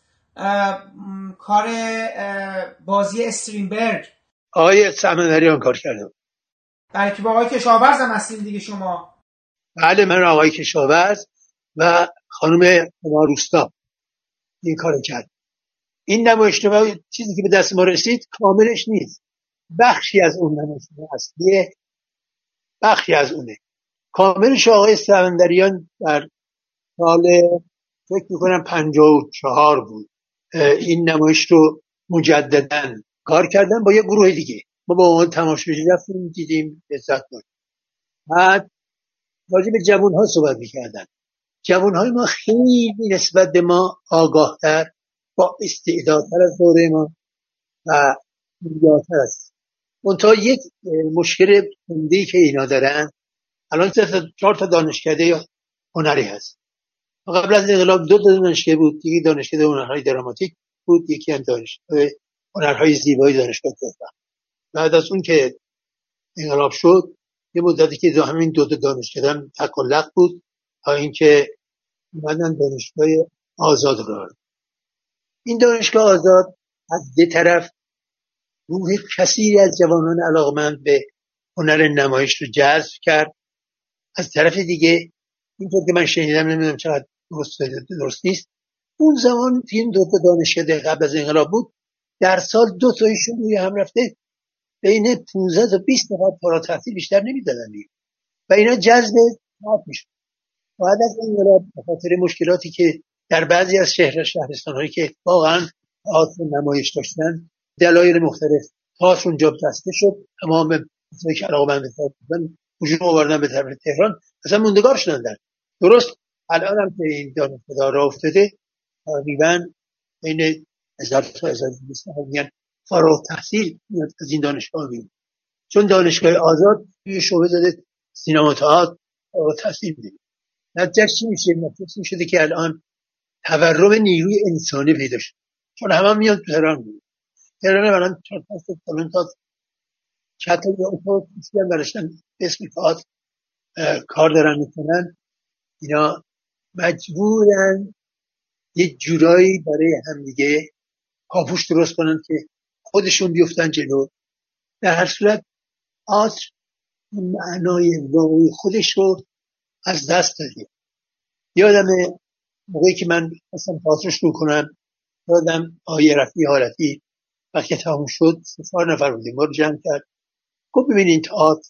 کار بازی استرینبرگ،
آقای سمندریان کار کرده.
برای که با آقای کشاورز هم هستیم دیگه شما.
بله، من آقای کشاورز و خانم ماروستا این کار کرد. این نمایشنامه چیزی که به دست ما رسید کاملش نیست، بخشی از اون نمایشنامه اصلیه، بخشی از اونه. کاملش آقای سمندریان در سال فکر میکنم 54 بود این نمایش رو مجددا کار کردن با یه گروه دیگه. ما با اون تماشاچی رفتیم دیدیم، لذت بردیم. بعد راجع به جوان‌ها صحبت می‌کردن. جوان‌های ما خیلی نسبت به ما آگاه‌تر، با استعدادتر از دوره ما و پویاتر است. منتها یک مشکل عمده‌ای که اینا دارن، الان 4 تا دانشکده هنری هست. قبل از انقلاب 2 تا دانشکده بود، یکی دانشکده هنرهای دراماتیک بود، یکی هم دانشگاه هنرهای زیبایی دانشگاه تهران. بعد از اون که انقلاب شد یه مدتی که همین 2 تا دانشکده هم تکلق بود تا اینکه اومدن دانشگاه آزاد رو. این دانشگاه آزاد از یه طرف روح کثیری از جوانان علاقمند به هنر نمایش رو جذب کرد، از طرف دیگه اینطور که من شنیدم، نمیدونم چقدر درست نیست، اون زمان این 2 تا دانشکده قبل از انقلاب بود در سال 2 تایشون روی هم رفته بین 15 تا 20 نفر فارغ التحصیل بیشتر نمیدادن و اینا جذب تئاتر میشد. بعد از انقلاب به خاطر مشکلاتی که در بعضی از شهرستان‌هایی که واقعا تئاتر نمایش داشتن، دلایل مختلف تئاتر اونجا بسته شد. تمام کسایی که علاقه‌مند بودن هجوم آوردن به طرف تهران، اصلا موندگار شدن در. درست الان هم که این دانشگاه راه افتاده، تقریبا بین 1000 تا 1200 میگن فارغ التحصیل میاد از این دانشگاه میاد، چون دانشگاه آزاد توی شعبه زده سینما تئاتر فارغ التحصیل میده. نتیجهش چی میشه؟ نتیجهش این شده که الان تورم نیروی انسانی پیدا شد، چون همه میان تو تهران میاد. تهران الان 4 تا سالن تا چطور یا اتاق کشیدن برشتن اسم تئاتر کار دارن میکنن. اینا مجبورن یه جورایی برای همدیگه پاپوش درست کنن که خودشون بیفتن جلو. در هر صورت تئاتر معنای واقعی خودش رو از دست داده. یادم موقعی که من اصلا تئاتر شروع کنم، یادم آیه رفیع حالتی وقتی تموم شد 4 نفر بودیم، ما رو جمع کرد، گفت ببینین تئاتر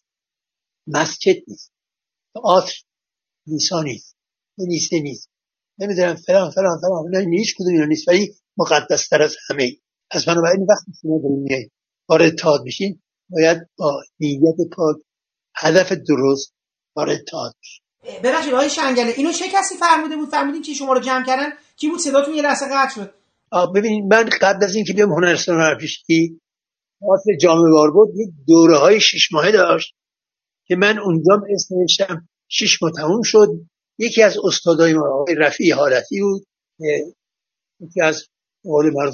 مسجد نیست، تئاتر لیسانیست، نیست، نمیدونم فلان نه، هیچ کدوم اینا نیست، ولی مقدس تر از همه. پس بنابراین وقتی شما دارین میایین وارد تئاتر میشین، باید با نیت پاک، هدف درست وارد تئاتر بشین.
ببخشید آقای شنگله، اینو چه کسی فرموده بود؟ فرمودین که شما رو جمع کردن؟ کی بود؟ صداتون یه لحظه قطع شد.
ببینید من قبل از اینکه بیام هنرستان هنرپیشگی، تئاتر جامعه وار بود، یک دوره‌های 6 ماهه داشت که من اونجا اسم نوشتم. 6 ماه تموم شد. یکی از استادای ما آقای رفیع حالتی بود که یکی از قول معروف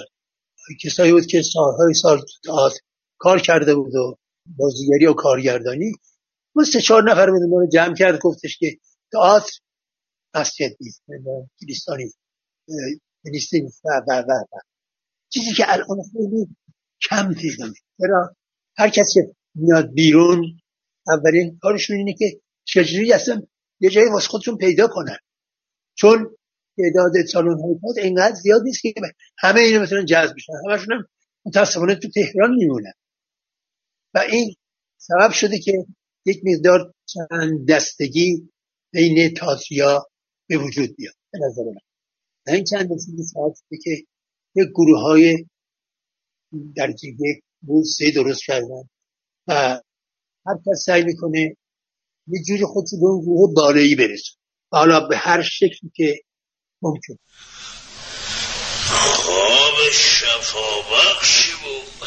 کسایی بود که سال تو تئاتر کار کرده بود و بازیگری و کارگردانی. ما 3-4 نفر بود، ما رو جمع کرد، گفتش که تئاتر مسجد نیست، کلیسانی نیست و چیزی که الان خیلی کم پیدا میشه. چرا هر کسی که میاد بیرون اولین کارشون اینه که چجوری اصلا یه جایی واسه خودشون پیدا کنن، چون تعداد سالن‌های تئاتر اینقدر زیاد نیست که همه اینا مثلا جذب بشن. همشون هم متأسفانه تو تهران میمونن و این سبب شده که یک مقدار چند دستگی بین تئاتریا به وجود بیاد. به نظر من این چند دستگی سبب شده که یک گروه‌های درجه 1 و 3 درست کردن و هر کس سعی میکنه یه جوری خودش به اون گروه بالایی برسه، حالا به هر شکلی که ممکن.
خواب شفابخشی بود.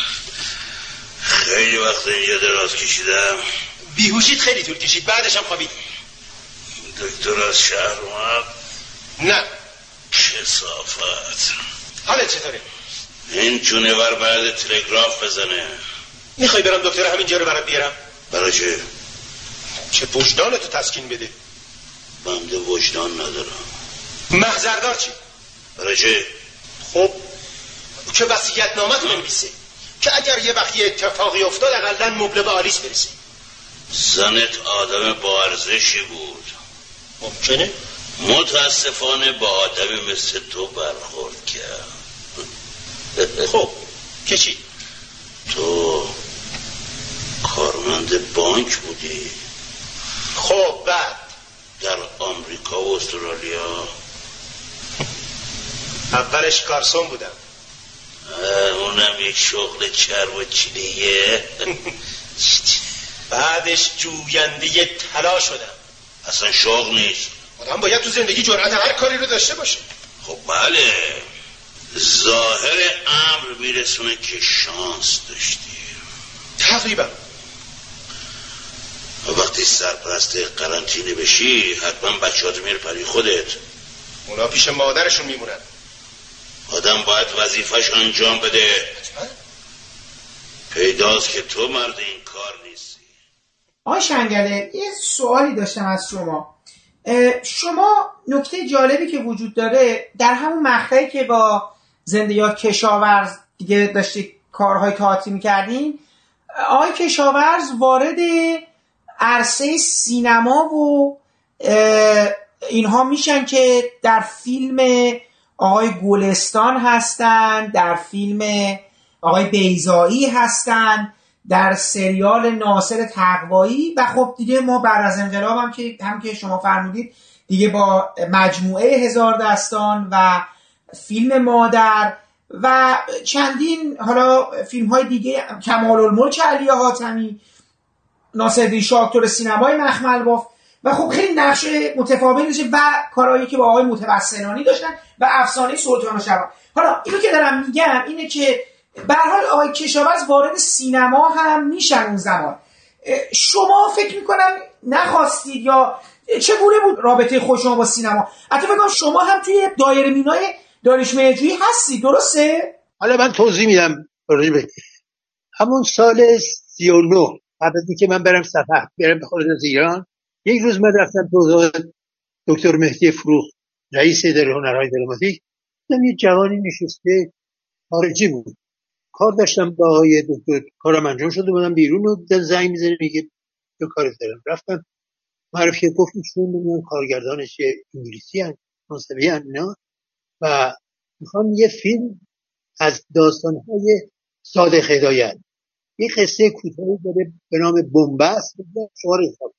خیلی وقت اینجا دراز کشیدم.
بیهوشید خیلی طول کشید، بعدش هم خوابید.
دکتر از شهر اومد؟
نه.
کثافت.
حالت چطوره؟
این جونور بعد تلگراف بزنه.
میخوای برم دکتر همینجا رو برات بیارم؟
برای چه
وجدانتو تسکین بده.
بنده وجدان ندارم.
محضردار چی؟
برای چه؟
خب که وصیت نامه بنویسه که اگر یه وقتی اتفاقی افتاد اقلن مبله به آلیس برسه.
زنت آدم با ارزشی بود.
ممکنه؟
متاسفانه با آدمی مثل تو برخورد کرد.
خب که چی؟
تو کارمند بانک بودی؟
خب بعد
در آمریکا و استرالیا؟
اولش کارسون بودم.
اونم یک شغل چرب و چیلیه.
بعدش جوینده طلا شدم.
اصلا شغل نیست.
آدم باید تو زندگی جرأت هر کاری رو داشته باشه.
خب بله، ظاهر امر میرسونه که شانس داشتی
تقریبا.
وقتی سرپرست قرنطینه بشی حتما بچه‌هات میره پری خودت.
اونا پیش مادرشون میمونن.
آدم باید وظیفه‌ش انجام بده. پیداست که تو مرد این کار نیستی.
آقای شنگله، یه سوالی داشتم از شما. شما نکته جالبی که وجود داره در همون مقطعی که با زنده یاد کشاورز دیگه داشتی کارهای تئاتری میکردین، آقای کشاورز وارد عرصه سینما و اینها میشن که در فیلم آقای گلستان هستن، در فیلم آقای بیضایی هستن، در سریال ناصر تقوایی و خب دیگه ما بعد از انقلاب هم که شما فرمودید دیگه با مجموعه هزار دستان و فیلم مادر و چندین حالا فیلم های دیگه، کمال الملک علی حاتمی، ناصرالدین شاه اکتور سینمای مخمل باف و خب خیلی نقش متفاوتی داشته و کارهایی که با آقای متوسلانی داشتن و افسانه سلطان و شبان. حالا اینو که دارم میگم اینه که به هر حال آقای کشاورز وارد سینما هم میشن اون زمان. شما فکر میکنم نخواستید یا چگونه بود رابطه خود شما با سینما؟ حتی فکر کنم شما هم توی دایره مینای داریوش مهرجویی هستید، درسته؟
حالا من توضیح میدم. همون سال 39 قبل از اینکه من برم سفر برم به خارج از ایران، یک روز من رفتم تو اتاق دکتر مهدی فروغ، رئیس اداره هنرهای دراماتیک. دیدم یه جوانی نشسته، خارجی بود. کار داشتم با آقای دکتر، کارم انجام شده بودم بیرون و زنگ میزنه میگه تو کار دارم. رفتم معرفی گفت چون من کارگردانش انگلیسی ان منصبی ان اینا و میخوام یه فیلم از داستان‌های صادق هدایت، یه قصه کوتاهی داره به نام بنبست، شما رو حساب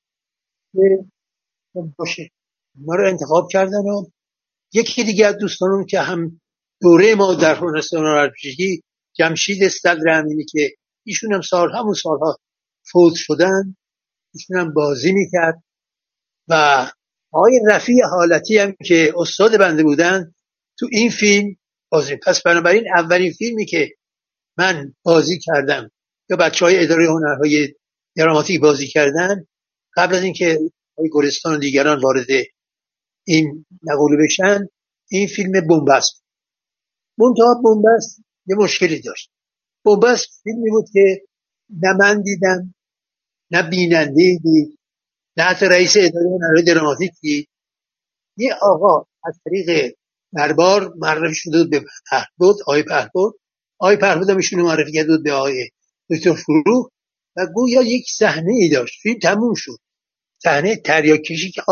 باشه. ما رو انتخاب کردن و یکی دیگه از دوستانم که هم دوره ما در هنرستان هنرپیشگی، جمشید صدر امینی که ایشون هم همون سالها فوت شدن، ایشون هم بازی میکرد و آقای رفیع حالتی هم که استاد بنده بودن تو این فیلم بازی. پس بنابراین اولین فیلمی که من بازی کردم یا بچهای اداره هنرهای دراماتیک بازی کردن قبل از اینکه آقای گلستان و دیگران وارد این مقوله بشن، این فیلم بنبست. منتها بنبست یه مشکلی داشت. بنبست فیلمی بود که نه من دیدم، نه بیننده دید، نه حتی رئیس اداره هنرهای دراماتیک دید. یه آقا از طریق دربار معرفی شده بود به پهبد، آقای پهبد هم ایشون معرفی کرده بود به آقای دکتر فروغ و گویا یک صحنه ای داشت. فیلم تموم شد، صحنه تریاکیشی که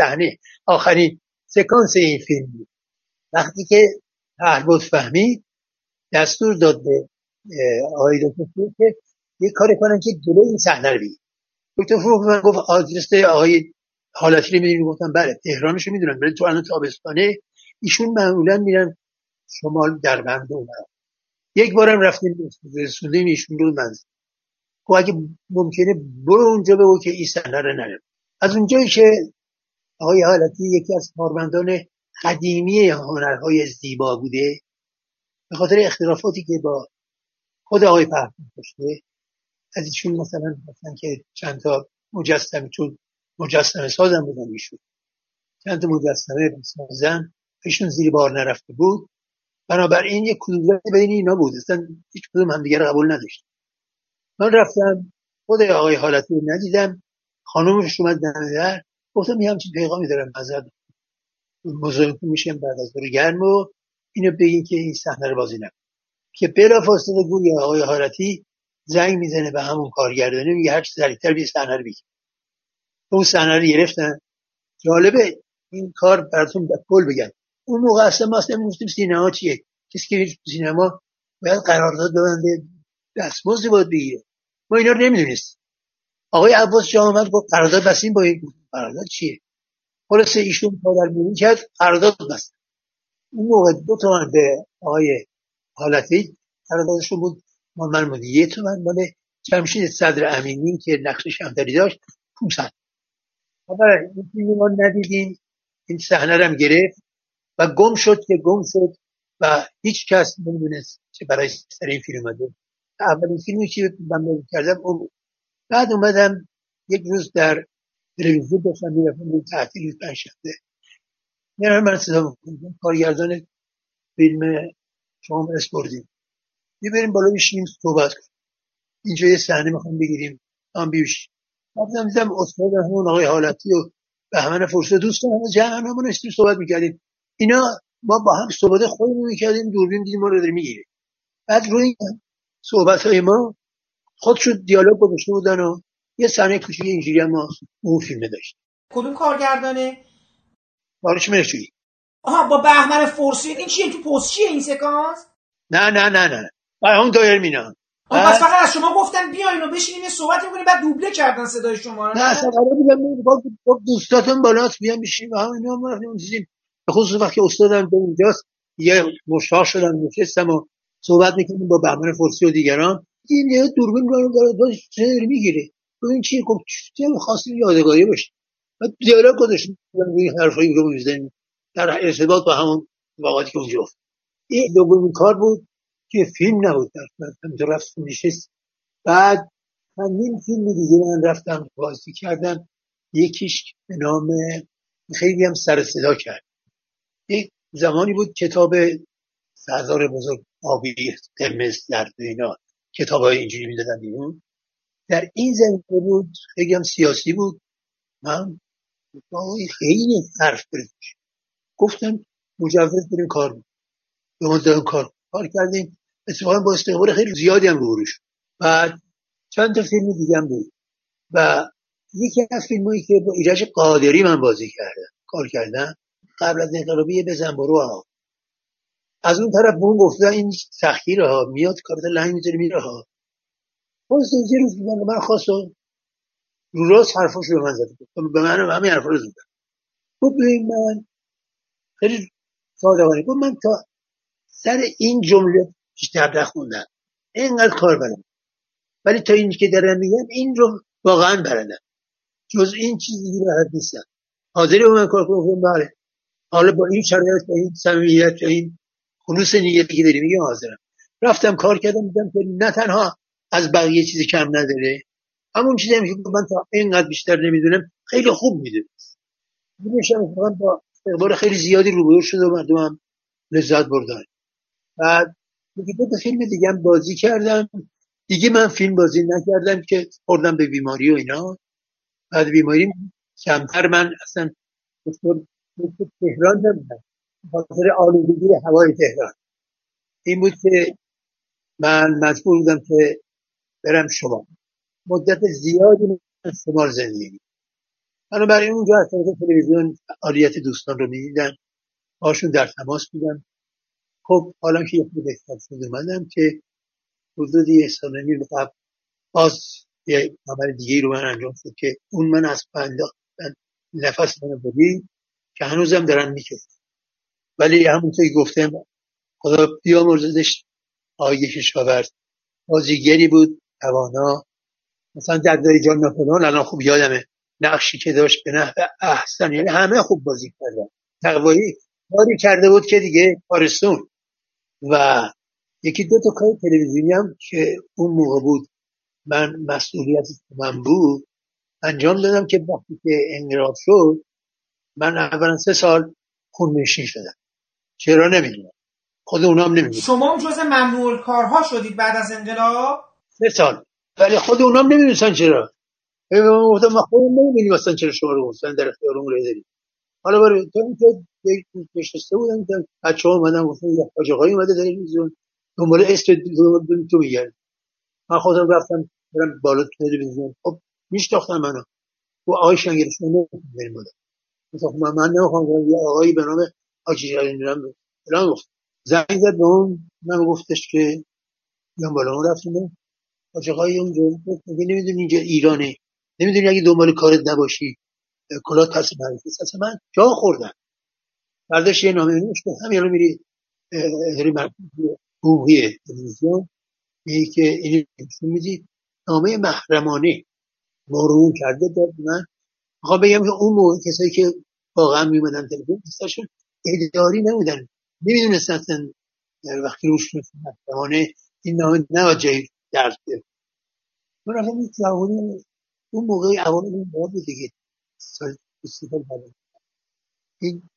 آخرین سکانس این فیلم بود. وقتی که پهبد فهمید دستور داد به آقای دکتر فروغ که یک کاری کنن که جلوی این صحنه رو بگیرن. دکتر فروغ من گفت آدرس آقای حالتی رو میدونی؟ گفتم بله، تهرانش رو میدونم، ولی تو الان تابستانه ایشون معمولا میرن شمال دربند و یک بارم رفتیم رسوندیم ایشون رو منزل. گفت اگه ممکنه برو اونجا بگو که این صحنه رو نره. از اونجایی که آقای حالتی یکی از کارمندان قدیمی هنرهای زیبا بوده، به خاطر اختلافاتی که با خود آقای پهلوی داشته، از ایشون مثلا که چند تا مجسمه سازم بودن ایشون، چند تا مجسمه سازن ایشون زیر بار نرفته بود. بنابراین یک کدورت بین اینا بود، اصلا هیچ کدوم هم دیگه قبول نداشت. من رفتم خود آقای حالتی رو ندیدم، خانومش اومد دم در، گفتم یه همچین پیغامی دارم ازت، مزاحمتون میشم بعد از دور گرم و اینو بگین که این صحنه رو بازی نکن. که بلافاصله گوی آقای حالتی زنگ میزنه به همون کارگردانی، میگه هر چه سریعتر بیا صحنه رو بگیر. اون صحنه رو گرفتن. جالبه این کار براتون به کل بگم، اون موقع اصلا ما نمی‌دونستیم سینما چیه. کسی که میره سینما باید قرارداد ببنده، دستمزد باید بگیره، ما اینا رو نمیدونستیم. آقای عباس جان اومد گفت قرارداد بستیم با این. قرارداد چیه؟ خلاص ایشون پادر میون کرد، قرارداد بست. اون موقع 2 تومن به آقای حالتی قراردادش بود، من مدی 1 تومن مال جمشید صدر امینی که نقش شمدری داشت 500. خبر این فیلم ما ندیدیم، این صحنه رو هم گرفت و گم شد و هیچ کس نمیدونست چه برای سر این فیلم اومده. اولین فیلمی که من کردم اون. بعد اومدم یک روز در تلویزیون داشتم میرفتم تعطیل پنجشنبه، من صدا میکنم کارگردان فیلم شما اسپوردیم، بریم بالا بشینیم صحبت کنیم، اینجا یه صحنه میخوام بگیریم هم بیوش. بعدم دیدم استاد همون آقای حالتی و بهمن فرصت دوستان همون نشستیم صحبت میکردیم. اینا ما با هم صحبت خودمون میکردیم، دوربین دیدیم ما رو داره میگیره. بعد روی صحبت‌های ما خودشون دیالوگ گذاشته بودن و یه صحنه کوچیک اینجوری ما اون فیلم داشت.
کدوم کارگردانه؟
داریوش مهرجویی.
آها با بهمن فرسی. این چیه تو پست چیه این سکانس؟
نه اون دایر مینا.
پس فقط از شما گفتن بیاین و بشینین یه صحبت می‌کنیم بعد دوبله کردن صدای شما رو؟
نه اصلا قرار بودم با دوستاتون بالاست بیان بشین و همین هم رفتیم چیزیم. به خصوص وقتی استادم به اونجاست یه مشتاق شدم نشستم و صحبت میکنیم با بهمن فرسی و دیگران. این یه دوربین رو داشت میگیره این چیه گفت چه خاصی یادگاری باشه. بعد دیالوگ گذاشتیم روی حرفایی رو می‌زدیم در ارتباط با همون واقعاتی که اونجا افتاد. این دومین کار بود که فیلم نبود در رفت نشست. بعد این فیلم دیگه من رفتم بازی کردم. یکیش به نام خیلی هم سر صدا کرد. یک زمانی بود کتاب سردار بزرگ آبی قرمز زرد اینا کتابای اینجوری میدادن بیرون. در این زمینه بود خیلی هم سیاسی بود. من خیلی حرف برد گفتم مجوز بریم کار بود. به مدت کار کردیم. اتفاقا با استقبال خیلی زیادی هم رو شد. بعد چند تا فیلم دیگه هم بود و یکی از فیلمایی که با ایرج قادری من بازی کردم کار کردم قبل از انقلابی بزن برو ها. از اون طرف بون گفتن این تحقیره ها میاد کارت لنگ میذاره میره ها. باز یه روز من خواست رو راست حرفاش رو من زد به من همین حرفا رو زد. گفت ببین من خیلی صادقانه گفت من تا سر این جمله بیشتر نخوندم اینقدر کار بلدم ولی تا این که دارم میگم این رو واقعا بلدم جز این چیز دیگه بلد نیستم. حاضری با من کار کنم؟ بله. حالا با این شرایط با این صمیمیت با این خلوص نیتی که داری میگم حاضرم. رفتم کار کردم دیدم که نه تنها از بقیه چیزی کم نداره همون چیزی هم که من تا اینقدر بیشتر نمیدونم خیلی خوب میدونم. میشم با استقبال خیلی زیادی روبرو شد و مردم هم لذت بردن. بعد دیگه دو فیلم دیگه هم بازی کردم. دیگه من فیلم بازی نکردم که خوردم به بیماری و اینا. بعد بیماری کمتر من اصلا تهران نمیدم خاطر آلودگی هوای تهران این بود که من مجبور بودم که برم شمال. مدت زیادی من شمال زندگی بنابراین اونجا از طریق تلویزیون فعالیت دوستان رو میدیدم باشون در تماس بودم. خب حالا که یه خود بهتر شد اومدم که حدود یه سال و نیم قبل باز یه عمل دیگه رو من انجام شد که اون من از انداختن نفس من برید که هنوزم دارن میکشن ولی همونطور که گفتم خدا بیامرزدش آقای کشاورز بازیگری بود توانا مثلا جدای جان ناپلئون الان خوب یادمه نقشی که داشت به نحو احسن یعنی همه خوب بازی کردن تقوایی کاری کرده بود که دیگه کارستون. و یکی دو تا کار تلویزیونی هم که اون موقع بود من مسئولیت من بود انجام دادم که وقتی که انقلاب شد من اولا 3 سال خوننشین شدم. چرا نمیدونم خود اونام نمیدونم.
شما هم جز ممنوع الکارها شدید بعد از انقلاب
3 سال ولی خود اونام نمیدونستن چرا. من گفتم من خودم نمیدونم اصلا چرا شما رو گفتن در اختیارمون رو دارید. حالا برای تو که نشسته بودن که بچه‌ها اومدن گفتن یه حاج آقایی اومده در تلویزیون دنبال اسم تو میگن. من خودم رفتم برم بالا تلویزیون. خب میشناختم منو و آقای شنگرش نمی‌دونم بالا. مثلا من نمیخوام یه آقایی به نام حاجی علی میرم فلان گفت. زنگ زد به اون من گفتش که میام بالا. اون رفتم حاج آقای اونجا میگه نمیدونی اینجا ایرانه نمیدونی اگه دنبال کارت نباشی کلاه پس نرسید. اصلا من جا خوردم. برداشت یه نامه نوشت همین رو میری اداره مرکزی حقوقی تلویزیون میگه که اینو نشون میدی نامه محرمانه مورون کرده داد من. میخوام بگم که اون موقع کسایی که واقعا میومدن تلویزیون دستشون اداری نبودن نمیدونستن اصلا وقتی روش محرمانه این نامه نباید جایی درد بیاره. من رفتم این جوانی اون موقع اوایل این موقع بود دیگه سال 20 سال بعد این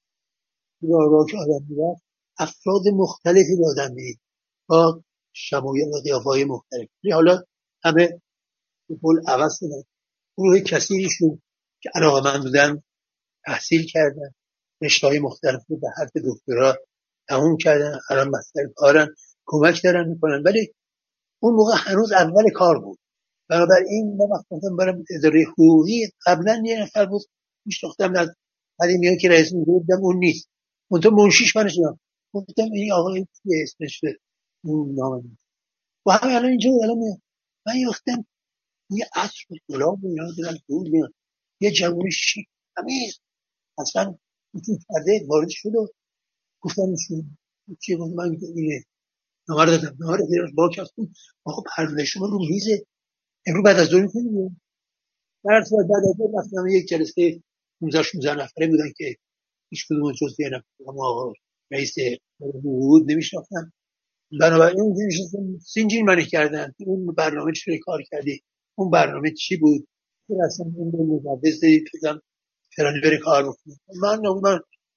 راه که آدم میرفت افراد مختلفی رو آدم میدید با شمایل و قیافه‌های مختلف. حالا همه به قول عوض شدن. گروه کثیریشون که علاقه‌مند بودن تحصیل کردن رشته‌های مختلف رو به حد دکترا تموم کردن الان مستر کارن کمک دارن میکنن ولی اون موقع هنوز اول کار بود. بنابراین من وقتی برم اداره حقوقی قبلا یه نفر بود میشناختم از قدیمی‌ها که رئیس میگفتم اون نیست منطقه منشیش من شدم. گفتم این آقای چیه اسمش اون نامه و همه الان اینجا الان من یافتم یه عطر گلاب و اینا دارن دور میان، یه جوون شیک تمیز اصلا این کرده وارد شد و گفتم ایشون چیه؟ گفت من اینه نامه رو دادم، نامه رو بیارش با کفتون. آقا پرونده شما رو میزه امروز بعد از ظهر میکنیم. در صورت بعد از ظهر رفتم یک جلسه 15-16 نفره بودن که هیچ کدوم جزئی نبودن، اما آقا رئیس بود نمیشناختم. بنابراین سینجین منی کردن اون برنامه چطوری کار کردی، اون برنامه چی بود، اصلا اون رو مجوز دادید بزن فلانی بره کار بکنید. من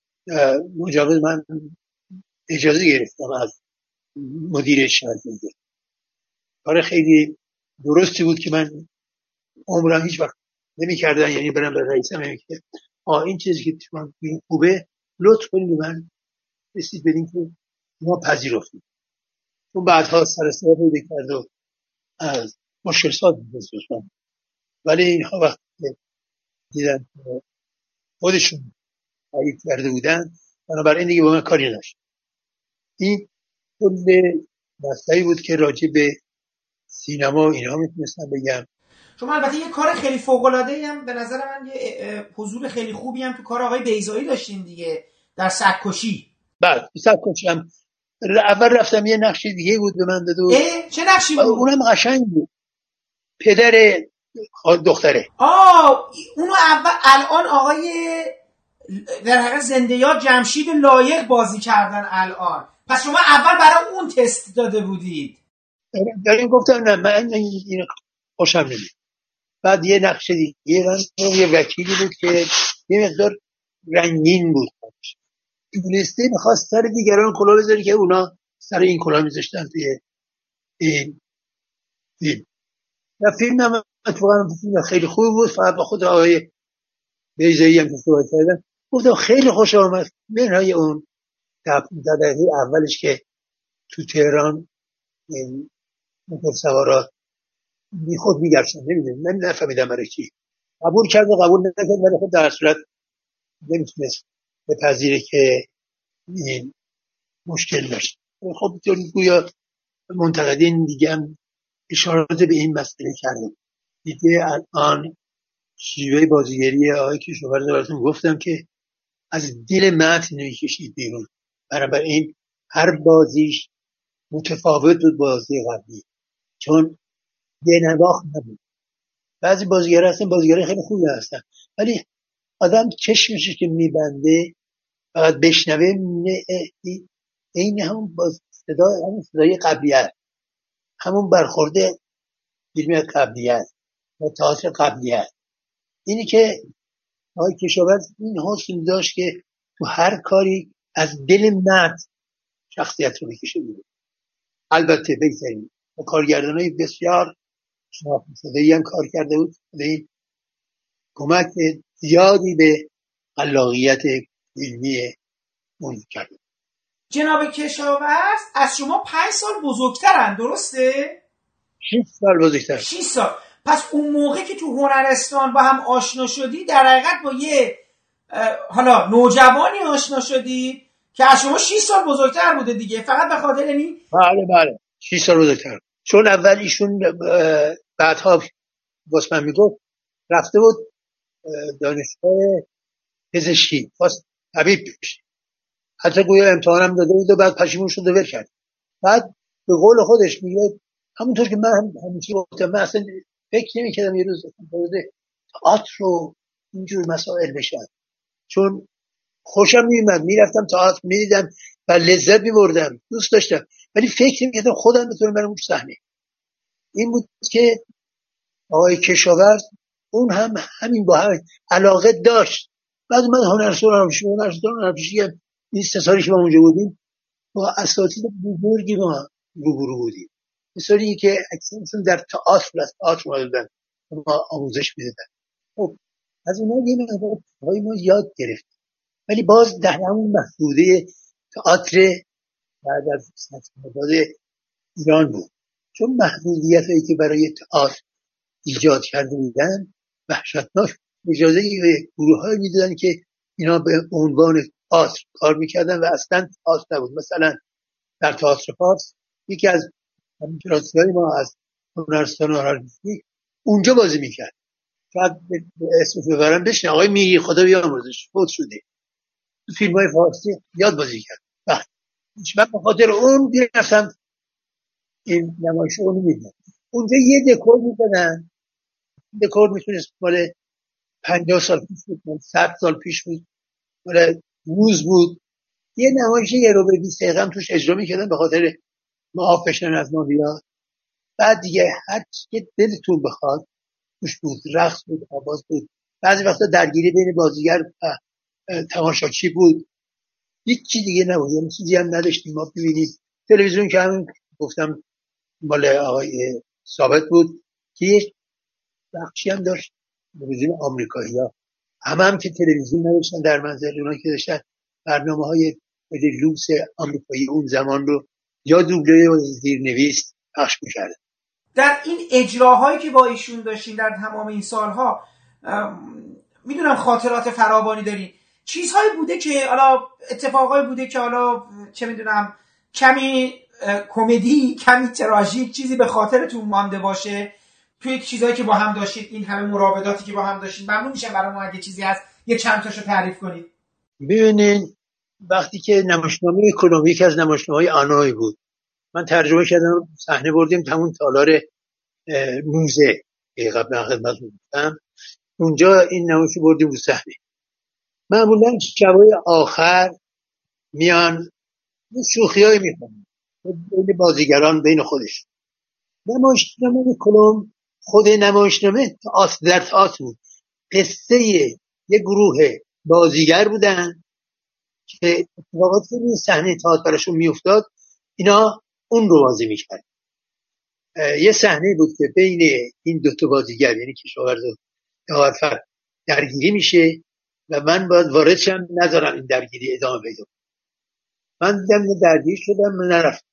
مجوز من اجازه گرفتم از مدیر شهرداری. کار خیلی درستی بود که من عمرم هیچ وقت نمی کردن، یعنی برم به رئیسم که این چیزی که شما این خوبه لطف کنید به من رسید بدین که ما پذیرفتیم. اون بعدها سر صدا پیدا کرد و از مشکل ساز می‌شدن، ولی اینها وقتی دیدن که خودشون تایید کرده بودن بنابراین دیگه با من کاری نداشت. این کل مسئله بود که راجع به سینما اینها میتونستم بگم.
شما البته یه کار خیلی فوق‌العاده‌ای هم به نظر من یه حضور خیلی خوبی هم تو کار آقای بیضایی داشتین دیگه در سگ‌کشی.
بعد سگ‌کشی هم اول رفتم یه نقش دیگه بود به من داد.
چه نقشی بود؟
اونم قشنگ بود، پدر دختره.
اونو اول الان آقای در حقیقت زنده یاد جمشید لایق بازی کردن الان. پس شما اول برای اون تست داده بودید؟
در این گفتم نه من این خوشم نمید. بعد یه نقش دیگه من یه وکیلی بود که یه مقدار رنگین بود، انگلیسی میخواست سر دیگران کلاه بذاره که اونا سر این کلاه میذاشتن توی این فیلم. و فیلم هم اتفاقا فیلم خیلی خوب بود. فقط با خود آقای بیضایی هم که صحبت کردن گفتم خیلی خوش آمد. منهای اون در دقیقه اولش که تو تهران موتور سوارا بی خود میگشتن، من نفهمیدم برای چی قبول کرد و قبول نکرد، ولی خب در صورت نمیتونست بپذیره که این مشکل داشت. خب گویا منتقدین دیگه هم اشارات به این مسئله کردن دیگه. الان شیوه بازیگری آقای کشاورز براتون گفتم که از دل متن نمیکشید بیرون، بنابراین هر بازیش متفاوت بود بازی قبلی چون یه نواخت نبود. بعضی بازیگرا هستن بازیگرای خیلی خوبی هستن ولی آدم چشمش که میبنده فقط بشنوه این همون صدای قبلی هست، همون برخورده فیلم قبلی هست و تئاتر قبلی هست. اینی که آقای کشاورز این حسن داشت که تو هر کاری از دل مرد شخصیت رو بکشه بود. البته بگذاریم و کارگردانای بسیار شناخته‌ای هم کار کرده بود، این کمک زیادی به خلاقیت علمی اون کرده.
جناب کشاورز از شما 5 سال بزرگترن درسته؟
6 سال بزرگتر.
6 سال. پس اون موقع که تو هنرستان با هم آشنا شدی در حقیقت با یه حالا نوجوانی آشنا شدی که از شما 6 سال بزرگتر بوده دیگه، فقط به خاطر اینی؟
بله 6 سال بزرگتر. چون اول ایشون بعدها واسه من میگفت رفته بود دانشگاه پزشکی خواست طبیب بشه، حتی گویا امتحانم داده بود و بعد پشیمون شد و ول کرد. بعد به قول خودش میگه همونطور که من همیشه گفتم من اصلا فکر نمی‌کردم یه روز تئاتر رو اینجور مسائل بشن، چون خوشم میومد میرفتم تئاتر میدیدم و لذت میبردم دوست داشتم، ولی فکر نمی‌کردم خودم بتونم برم اون صحنه. این بود که آقای کشاورز اون هم همین با هم علاقه داشت. بعد من هنرستان این 3 سالی که ما اونجا بودیم با اساتید بزرگی ما روبرو بودیم، مثالی که اکثرشون در تئاتر اومدن ما آموزش میدادن. خب از اونها یه مقدار ما یاد گرفتیم، ولی باز در همون محدوده تئاتر بعد از سطح ایران بود، چون محدودیتایی که برای تئاتر ایجاد کرده بودن وحشتناک. اجازه گروه‌هایی میدادن که اینا به عنوان تئاتر کار میکردن و اصلا تئاتر نبود. مثلا در تئاتر فارس یکی از همینطورای ما از هنرستان آرتیستی اونجا بازی میکرد. شاید اسمش ببرم بشین، آقای میری خدا بیامرزش فوت شده، تو فیلم‌های فارسی یاد بازی کرد. من به خاطر اون میرفتم این نمایش اون میدیدم. اونجا یه دکور میدادن، دکور میتونست مال 50 سال پیش بود، 100 سال پیش بود، مال روز بود. یه نمایش یه رو به 20 دقیقه هم توش اجرا میکردن به خاطر معاف بشن از ما بیاد. بعد دیگه هر چی دلتون بخواد توش بود، رقص بود، آواز بود، بعضی وقتا درگیری بین بازیگر و تماشاچی بود. هیچ چی دیگه نبود، یعنی چیزی هم نداشتیم ما ببینید. تلویزیون که همین گفتم مال آقای ثابت بود که یک بخشی هم داشت تلویزیون آمریکایی ها، هم که تلویزیون نداشتن در منزل، اونا که داشتن برنامه های لوکس آمریکایی اون زمان رو یا دوبله یا زیرنویس پخش می‌کردن.
در این اجراهایی که با ایشون داشتین در تمام این سالها، میدونم خاطرات فراوانی دارین، چیزهایی بوده که حالا اتفاقایی بوده که حالا چه میدونم کمی کمدی، کمی تراژیک، چیزی به خاطرتون مانده باشه توی چیزایی که با هم داشتید، این همه مراوداتی که با هم داشتید؟ ممنون میشم برای ما اگه چیزی هست یه چند تاشو تعریف کنید.
ببینین وقتی که نمایشنامه اکونومیک از نمایشنامه‌های آنوی بود، من ترجمه کردم، صحنه بردیم همون تالار موزه قبلا خدمتتون گفتم، اونجا این نمایش بردیم رو صحنه. معمولا شبای آخر میان شوخیایی میکنن بین بازیگران بین خودش. نمایشنامه کلم خود نمایشنامه در تئاتر بود، قصه یه گروه بازیگر بودن که اتفاقات روی صحنه تئاتر براشون میافتاد، اینا اون رو بازی میکرد. یه صحنه بود که بین این دوتا بازیگر یعنی کشاورز و داورفر درگیری میشه و من باید وارد شم نذارم این درگیری ادامه پیدا. من دیدم درگیر شدم، من نرفتم.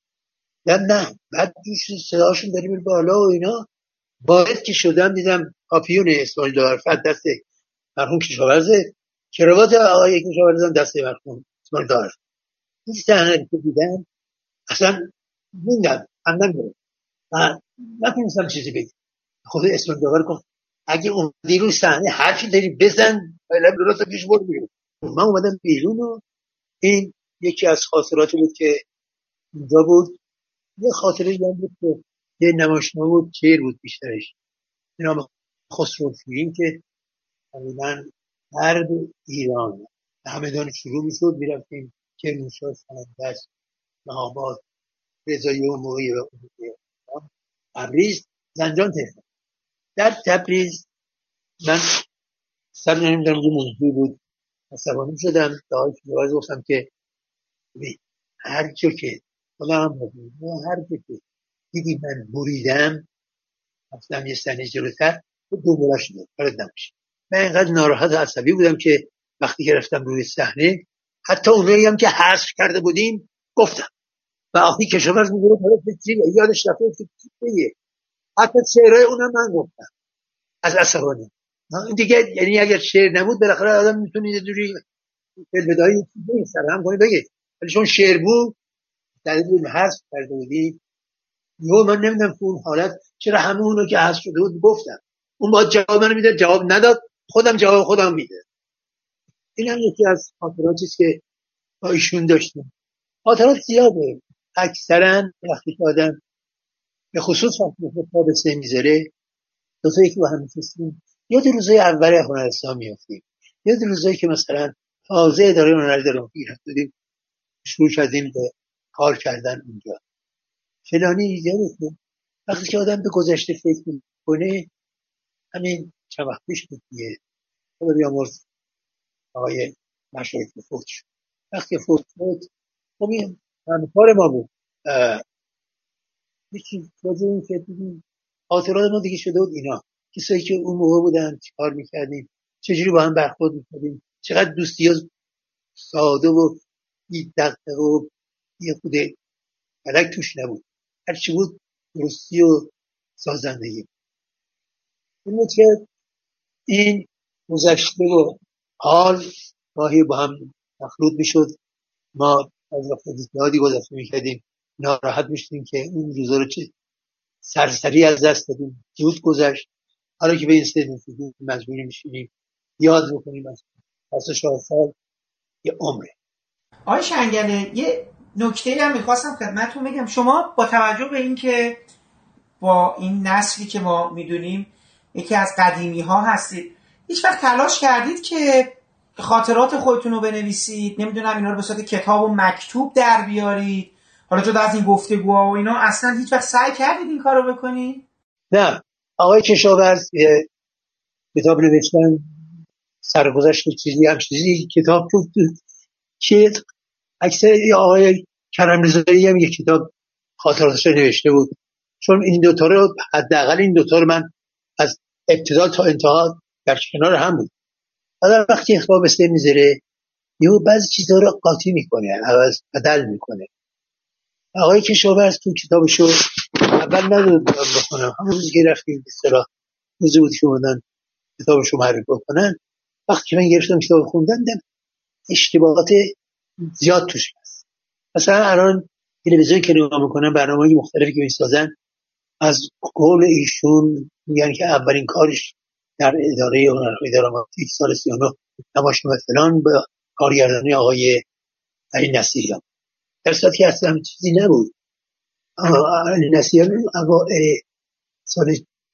نه بعد صداشون داره میره بالا و اینا. وارد که شدم دیدم پاپیون اسماعیل داورفر دست مرحوم کشاورزه، کراوات آقای کشاورزم دست مرحوم اسماعیل داورفر. این صحنه رو دیدم اصلا موندم، خندم گرفت. من نتونستم چیزی بگم. خود اسماعیل داور گفت اگه اومدی رو صحنه حرفی داری بزن، فعلا درست پیش برو بیرون. من اومدم بیرون و این یکی از خاطراتی بود که اونجا بود. یه خاطره دیگه بود که یه نمایشنامه بود، شعر بود بیشترش، به نام خسرو شیرین که تقریبا غرب ایران همدان شروع میشد، میرفتیم کرمانشاه، سنندج، مهاباد، رضایی و موقعی و تبریز، زنجان، تهران. در تبریز من سر نمیدونم یه موضوع بود عصبانی شدم، به آقای کشاورز گفتم که هر جا که هر جا که دیدی من بریدم رفتم یه صحنه جلوتر دوباره شده کارت نمیشه. من اینقدر ناراحت و عصبی بودم که وقتی که رفتم روی صحنه حتی اونایی هم که حذف کرده بودیم گفتم و آقای کشاورز میگه یادش رفته چیه، حتی شعرهای اونم من گفتم از عصبانی دیگه. یعنی اگر شعر نبود بالاخره آدم میتونه یه جوری بدایی چیزی سرهم کنه بگه، ولی چون شعر بود دلیل حذف کرده بودی. من نمیدونم اون حالت چرا همه اونو که حذف شده بود گفتم، اون باید جواب منو میداد، جواب نداد، خودم جواب خودم میده. این هم یکی از خاطراتی است که با ایشون داشتیم. خاطرات زیاده. اکثرا وقتی که آدم به خصوص وقتی که پا به سن میذاره، دو تا یکی با هم میشستیم، یاد روزای اول هنرستان میافتیم، یاد روزایی که مثلا تازه اداره هنر دارم گیرم دادیم شروع کردیم به کار کردن اونجا فلانی. یادتون وقتی که آدم به گذشته فکر میکنه، همین چند وقت پیش بود دیگه، خدا بیامرز آقای مشایخ فوت شد. وقتی فوت شد خب این همکار ما بود، یکی راجع این که دیدیم خاطرات ما دیگه شده بود اینا، کسایی که اون موقع بودن چیکار میکردیم، چجوری با هم برخورد میکردیم، چقدر دوستی ها ساده و بی دغدغه و یه خود فلک توش نبود، هرچی بود درستی و سازندگی. این بود که این گذشته و حال گاهی با هم مخلوط میشد. ما از وقت زیادی گذشته میکردیم، ناراحت میشدیم که اون روزا رو چه سرسری از دست دادیم، زود گذشت. حالا که به این سن رسیدیم مجبور میشیم یاد بکنیم از پس 4 سال یه عمره.
آقای شنگله، یه نکته‌ای هم میخواستم خدمتتون بگم. شما با توجه به این که با این نسلی که ما میدونیم یکی از قدیمی ها هستید، هیچ وقت تلاش کردید که خاطرات خودتون رو بنویسید؟ نمیدونم اینا رو به صورت کتاب و مکتوب در بیارید؟ حالا جدا از این گفتگوها و اینا، اصلا هیچ وقت سعی کردید این کارو بکنید؟
نه، آقای کشاورز کتاب نوشتن سرگذشت چیزی هم چیزی کتاب بود که اکثر آقای کرم‌رضایی هم یک کتاب خاطراتش نوشته بود. چون این دوتا رو حداقل این دوتا رو من از ابتدا تا انتها در کنار هم بود. حالا وقتی اخبار بسته میذاره یهو بعضی چیزها رو قاطی میکنه، عوض بدل میکنه. آقای کشاورز تو کتابشو اول نداد بخونم، همون روز که رفتیم اصطلاح روزی بود که بودن کتابشو معرفی بکنن، وقتی که من گرفتم کتاب خوندم دیدم اشتباهات زیاد توش هست. مثلا الان تلویزیون که نگاه میکنن برنامه‌های مختلفی که میسازن، از قول ایشون میگن که اولین کارش در اداره هنرهای دراماتیک سال 39 نمایش فلان به کارگردانی آقای علی نصیریان، در صورتی که اصلا چیزی نبود. علی نصیریان اوائل سال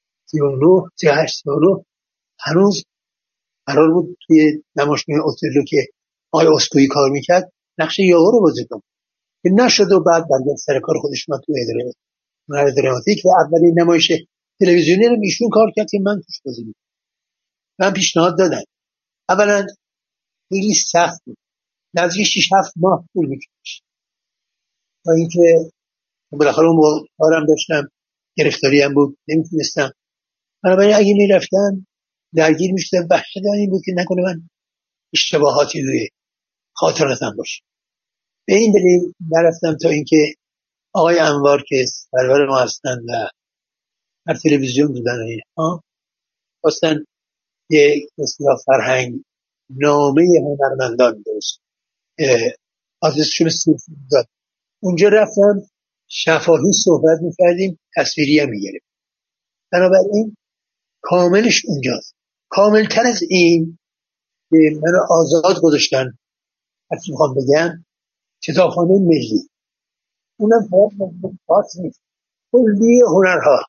38 هنوز قرار بود توی نمایشنامه اوتلو که آقای اسکویی کار میکرد نقش یاغو رو بازی کنه که نشد و بعد برگرد سر کار خودش من توی اداره هنر دراماتیک و اولین نمایش تلویزیونی رو ایشون کار کرد که من توش بازی می‌کردم. من پیشنهاد دادم. اولا خیلی سخت بود، نزدیک 6-7 ماه طول می‌کشید تا اینکه بالاخره اون کارم داشتم، گرفتاری هم بود، نمیتونستم. بنابراین اگه میرفتم درگیر میشدم. وحشت این بود که نکنه من اشتباهاتی روی خاطراتم باشه. به این دلیل نرفتم تا اینکه آقای انوار که سرور ما هستن و در تلویزیون بودن اینها خواستن یک اصطلاح فرهنگ نامه هنرمندان درست آدرسشون صوفی داد. اونجا رفتم شفاهی صحبت میکردیم، تصویری هم میگریم. بنابراین کاملش اونجاست. کاملتر از این که منو آزاد گذاشتن هرچی میخوام بگم کتابخانه ملی، اونم خاص نیست، کلی هنرها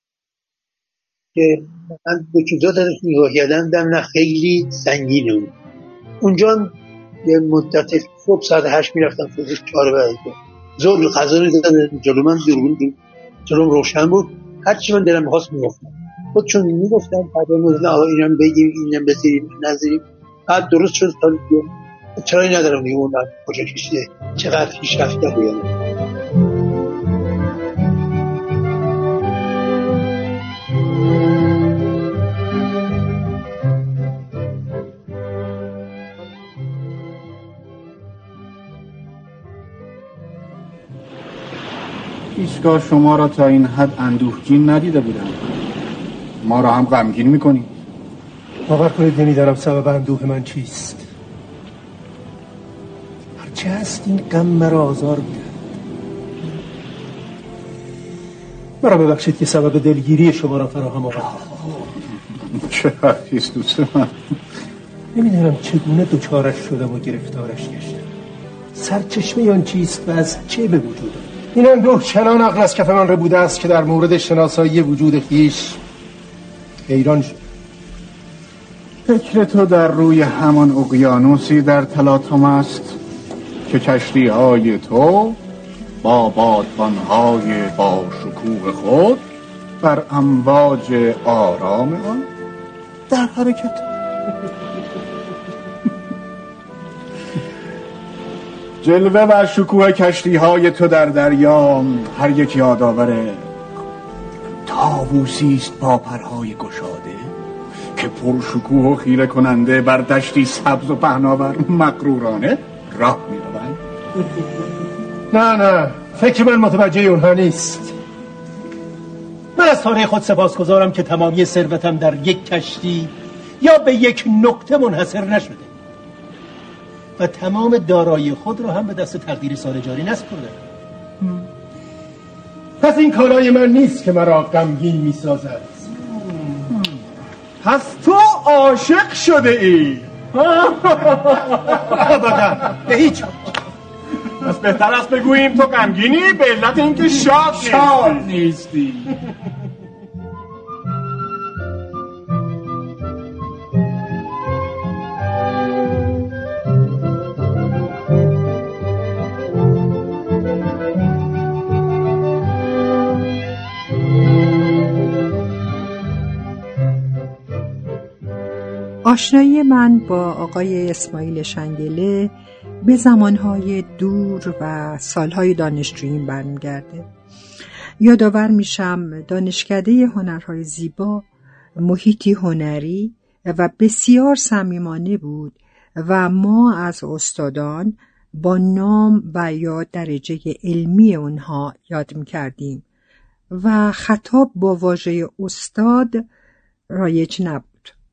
که من به کتاب دادش نگاه کردم دم خیلی سنگینه بود. اونجا یه مدت صبح ساعت 8 میرفتم تا 4 بعد ظهر غذا می‌دادن جلو من، جلوم روشن بود، هرچی من دلم می‌خواست میگفتم. خودشون میگفتم بعد میگفتن آقا اینم بگیم اینم بذاریم نذاریم. بعد درست شد تا چرایی ندارم دیگه اون کجا کشیده چقدر پیشرفت کرده.
هیچگاه شما را تا این حد اندوهگین ندیده بودم. ما را هم غمگین میکنی.
باور کنید نمیدارم سبب اندوه من چیست. هرچه هست این غم مرا آزار می‌دهد. مرا ببخشید که سبب دلگیری شما را فراهم آوردم.
چه حرفیست دوست من.
نمیدونم چگونه دوچارش شدم و گرفتارش گشتم. سرچشمه آن چیست و از چه به وجود آمد؟ این اندوه چنان عقل از کف من ربوده است که در مورد شناسایی وجود خویش حیران شد.
فکر تو در روی همان اقیانوسی در تلاطم است که کشتی‌های تو با بادبان‌های با شکوه خود بر امواج آرام آن در حرکت. جلوه و شکوه کشتی‌های تو در دریا هر یک یادآور طاووسی است با پرهای گشاده که پرشکوه و خیره کننده بر دشتی سبز و پهناور مغرورانه راه می‌روند.
نه فکر من متوجه اونها نیست. من از تاریخ خود سپاسگزارم که تمامی ثروتم در یک کشتی یا به یک نقطه منحصر نشده. و تمام دارایی خود را هم به دست تقدیر سال جاری نسپردم. پس این کارای من نیست که مرا غمگین می‌سازد.
پس تو عاشق شده ای؟
ابدا، به هیچ وجه.
پس بهتر است بگوییم تو غمگینی به علت اینکه شاد نیستی.
آشنایی من با آقای اسماعیل شنگله به زمانهای دور و سالهای دانشجوییم برمیگرده. یادآور میشم دانشکده هنرهای زیبا محیطی هنری و بسیار صمیمانه بود و ما از استادان با نام و یا درجه علمی اونها یاد میکردیم و خطاب با واژه استاد رایج نبود.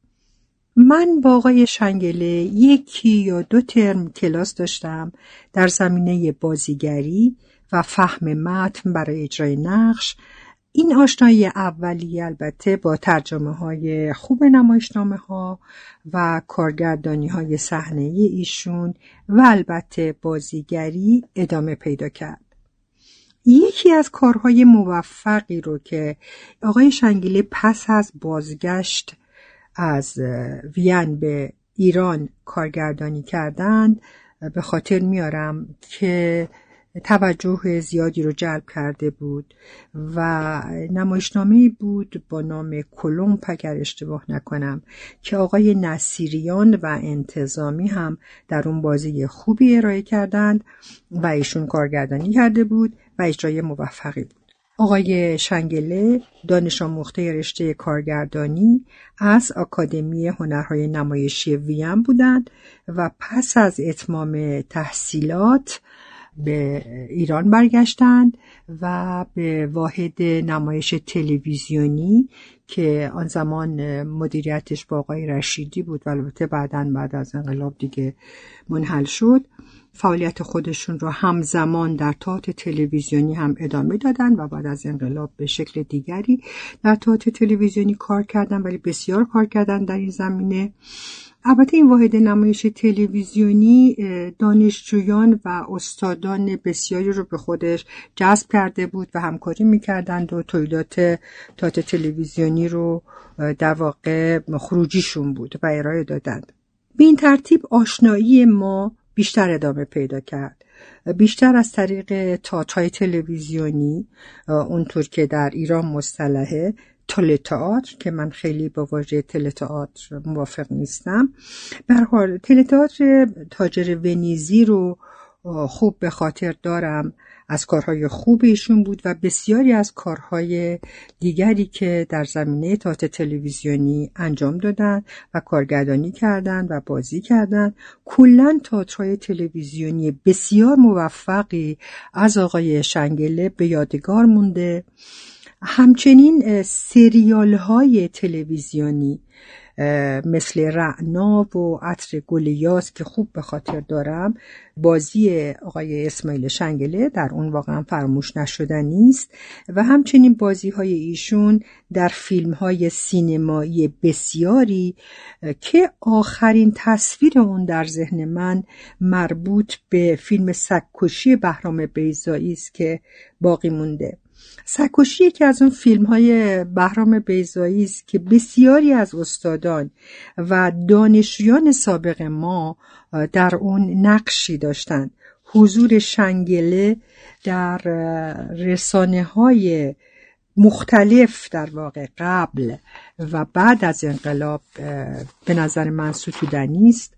من با آقای شنگله 1 یا 2 ترم کلاس داشتم در زمینه بازیگری و فهم متن برای اجرای نقش. این آشنایی اولیه البته با ترجمه های خوب نمایشنامه ها و کارگردانی های صحنه‌ای ایشون و البته بازیگری ادامه پیدا کرد. یکی از کارهای موفقی رو که آقای شنگله پس از بازگشت از وین به ایران کارگردانی کردند به خاطر میارم که توجه زیادی رو جلب کرده بود و نمایشنامه‌ای بود با نام کلمب اگر اشتباه نکنم که آقای نصیریان و انتظامی هم در اون بازی خوبی ارائه کردند و ایشون کارگردانی کرده بود و اجرای موفقی بود. آقای شنگله دانش آموخته رشته کارگردانی از آکادمی هنرهای نمایشی وین بودند و پس از اتمام تحصیلات به ایران برگشتند و به واحد نمایش تلویزیونی که آن زمان مدیریتش با آقای رشیدی بود و البته بعد از انقلاب دیگه منحل شد، فعالیت خودشون رو همزمان در تئاتر تلویزیونی هم ادامه دادن و بعد از انقلاب به شکل دیگری در تئاتر تلویزیونی کار کردن، ولی بسیار کار کردن در این زمینه. البته این واحد نمایش تلویزیونی دانشجویان و استادان بسیاری رو به خودش جذب کرده بود و همکاری می‌کردند و تولیدات تئاتر تلویزیونی رو در واقع خروجیشون بود و ارائه دادند. به این ترتیب آشنایی ما بیشتر ادامه پیدا کرد، بیشتر از طریق تئاترهای تلویزیونی، اونطور که در ایران مصطلحه تئاتر که من خیلی با واژه تئاتر موافق نیستم. به هر حال تئاتر تاجر ونیزی رو خوب به خاطر دارم، از کارهای خوب ایشون بود و بسیاری از کارهای دیگری که در زمینه تئاتر تلویزیونی انجام دادن و کارگردانی کردن و بازی کردن. کلاً تئاترهای تلویزیونی بسیار موفقی از آقای شنگله به یادگار مونده. همچنین سریال های تلویزیونی مثل رعنا و عطر گل یاس که خوب به خاطر دارم، بازی آقای اسماعیل شنگله در اون واقعا فراموش نشدنی است و همچنین بازی های ایشون در فیلم های سینمایی بسیاری که آخرین تصویر اون در ذهن من مربوط به فیلم سگ‌کشی بهرام بیضایی است که باقی مونده. سگ‌کشی یکی از اون فیلم‌های بهرام بیضایی است که بسیاری از استادان و دانشجویان سابق ما در اون نقشی داشتند. حضور شنگله در رسانه‌های مختلف در واقع قبل و بعد از انقلاب به نظر من ستودنی است.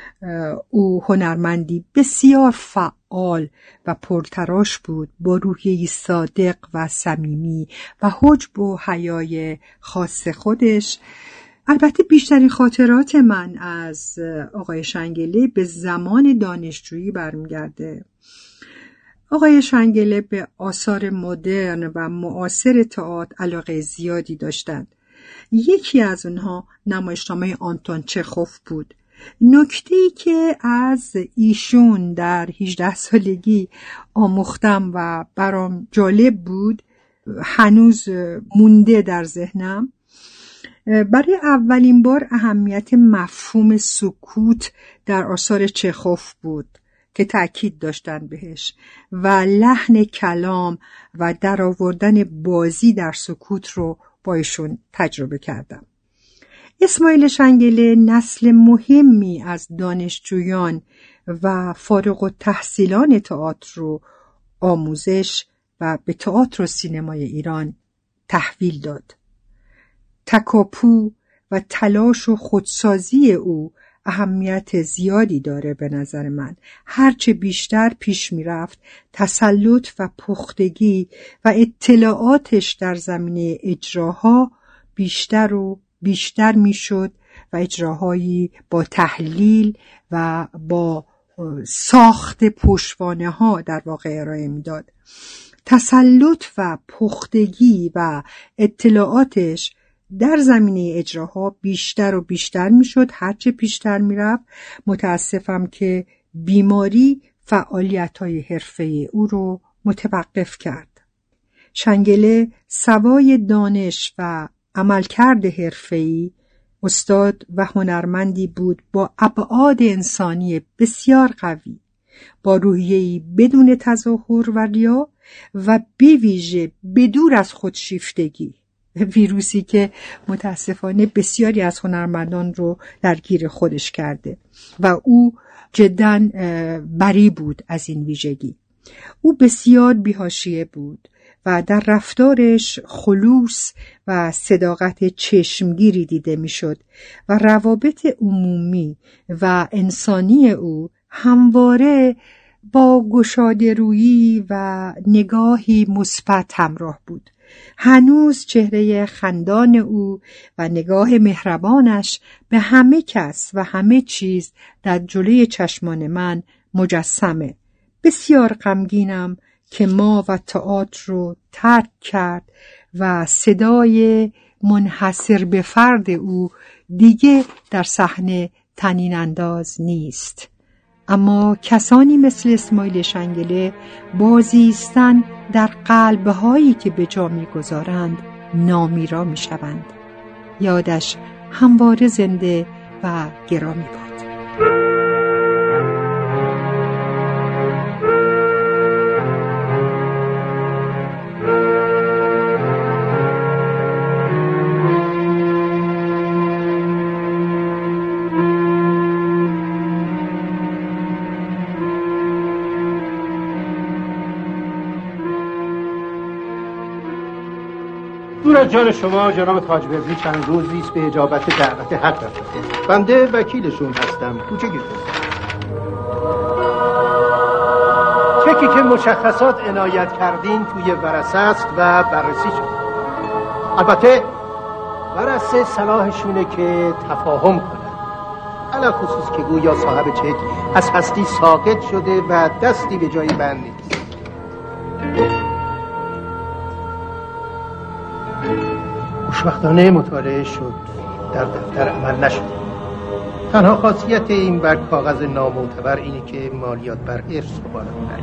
او هنرمندی بسیار فعال و پرتراش بود با روحیه‌ای صادق و صمیمی و حجب و حیای خاص خودش. البته بیشترین خاطرات من از آقای شنگله به زمان دانشجویی برمیگرده. آقای شنگله به آثار مدرن و معاصر تئاتر علاقه زیادی داشتند. یکی از اونها نمایشنامه آنتون چخوف بود نکته‌ای که از ایشون در 18 سالگی آموختم و برام جالب بود، هنوز مونده در ذهنم. برای اولین بار اهمیت مفهوم سکوت در آثار چخوف بود که تأکید داشتن بهش و لحن کلام و درآوردن بازی در سکوت رو با ایشون تجربه کردم. اسماعیل شنگله نسل مهمی از دانشجویان و فارغ التحصیلان تئاتر رو آموزش و به تئاتر و سینمای ایران تحویل داد. تکاپو و تلاش و خودسازی او اهمیت زیادی داره به نظر من. هرچه بیشتر پیش می رفت، تسلط و پختگی و اطلاعاتش در زمینه اجراها بیشتر و بیشتر می شد و اجراهایی با تحلیل و با ساخت پشتوانه ها در واقع ارائه می داد. تسلط و پختگی و اطلاعاتش در زمینه اجراها بیشتر و بیشتر می شد هرچه پیشتر می رفت. متاسفم که بیماری فعالیت‌های حرفه‌ای او رو متوقف کرد. شنگله سوای دانش و عملکرد حرفه‌ای، استاد و هنرمندی بود با ابعاد انسانی بسیار قوی، با روحیه‌ای بدون تظاهر و ریا و بویژه بدور از خودشیفتگی، ویروسی که متاسفانه بسیاری از هنرمندان رو درگیر خودش کرده و او جداً بری بود از این ویژگی. او بسیار بی‌حاشیه بود و در رفتارش خلوص و صداقت چشمگیری دیده میشد و روابط عمومی و انسانی او همواره با گشاده‌رویی و نگاهی مثبت همراه بود. هنوز چهره خندان او و نگاه مهربانش به همه کس و همه چیز در جلوی چشمان من مجسمه. بسیار غمگینم که ما و تئاتر رو ترک کرد و صدای منحصر به فرد او دیگه در صحنه طنین انداز نیست. اما کسانی مثل اسماعیل شنگله بازیستن در قلب‌هایی که به جا می‌گذارند نامیرا می‌شوند. یادش همواره زنده و گرامی باد.
دور از جان شما جناب تاجبرزی چند روزی است به اجابت دعوت حق رفته. بنده وکیلشون هستم. کوچه چکی که مشخصات عنایت کردین توی ورثه است و بررسی شد. البته ورثه صلاحشونه که تفاهم کنن، علا خصوص که گویا صاحب چک از هستی ساقط شده و دستی به جای بند نیست. خوشبختانه مطالعه شد، در دفتر عمل نشد. تنها خاصیت این بر کاغذ نامعتبر اینه که مالیات بر ارث رو بالا میبره.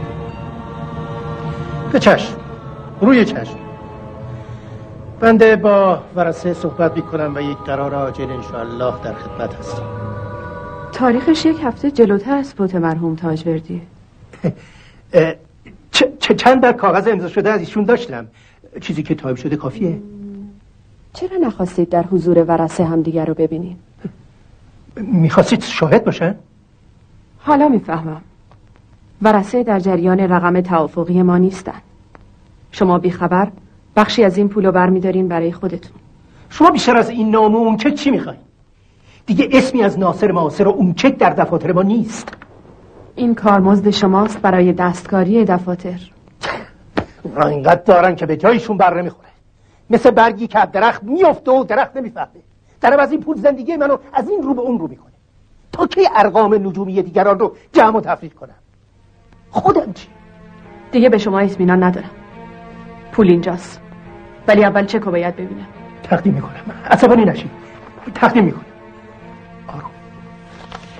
به چشم، روی چشم. بنده با ورثه صحبت میکنم و یک قرار عاجل انشاءالله در خدمت هستیم.
تاریخش یک هفته جلوتر از فوت مرحوم تاجوردی.
چند در کاغذ امضا شده از ایشون داشتم. چیزی که تایپ شده کافیه.
چرا نخواستید در حضور ورثه هم دیگر رو ببینید؟
میخواستید شاهد باشن؟
حالا میفهمم. ورثه در جریان رقم توافقی ما نیستن. شما بیخبر بخشی از این پولو برمیدارین برای خودتون.
شما بیشتر از این نام و اون چک چی میخواین؟ دیگه اسمی از ناصر معاصر و اون چک در دفاتر ما نیست.
این کارمزد شماست برای دستکاری دفاتر.
اینقدر دارن که به جایشون بر نمیخوره. مثل برگی که درخت میفته و درخت نمیفهمه. دارم از این پول زندگی منو از این رو به اون رو میکنه. تا کی ارقام نجومی دیگران رو جمع و تفریق کنم؟ خودم چی؟
دیگه به شما اطمینان ندارم. پول اینجاست، ولی اول چکو باید ببینم.
تقدیم میکنم. عصبانی نشید. تقدیم میکنم. آروم.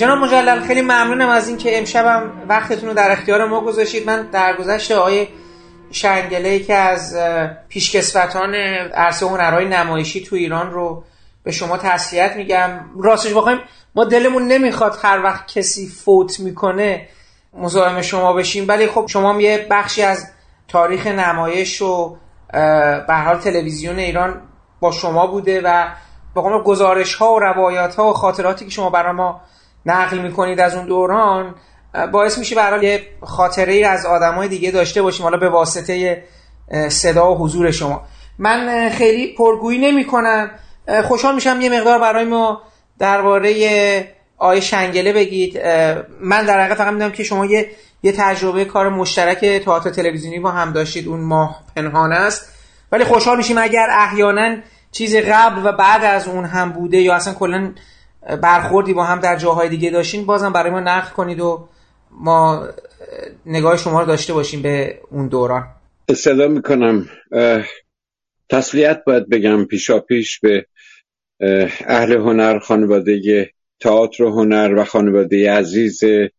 جناب مجلل خیلی ممنونم از این که امشبم وقتتون رو در اختیار ما گذاشتید. من درگذشت آقای شنگله که از پیشکسوتان عرصه هنرهای نمایشی تو ایران رو به شما تسلیت میگم. راستش بخوایم ما دلمون نمیخواد هر وقت کسی فوت میکنه مزاحم شما بشیم، ولی خب شما یه بخشی از تاریخ نمایش و به هر حال تلویزیون ایران با شما بوده و به قول گزارش ها و روایات ها و خاطراتی که شما برای ما نقل میکنید از اون دوران باعث میشه به هر حال یه خاطره‌ای از آدمای دیگه داشته باشیم، حالا به واسطه صدا و حضور شما. من خیلی پرگویی نمی‌کنم، خوشحال میشم یه مقدار برای ما درباره آقای شنگله بگید. من در حقیقت فقط میدونم که شما یه تجربه کار مشترک تئاتر تلویزیونی با هم داشتید، اون ماه پنهان است، ولی خوشحال میشیم اگر احیانا چیز قبل و بعد از اون هم بوده یا اصلا کلا برخوردی با هم در جاهای دیگه داشتین بازم برای ما نقل کنید و ما نگاه شما رو داشته باشیم به اون دوران.
استفاده میکنم. تسلیت باید بگم پیشاپیش به اهل هنر، خانواده تئاتر و هنر و خانواده عزیز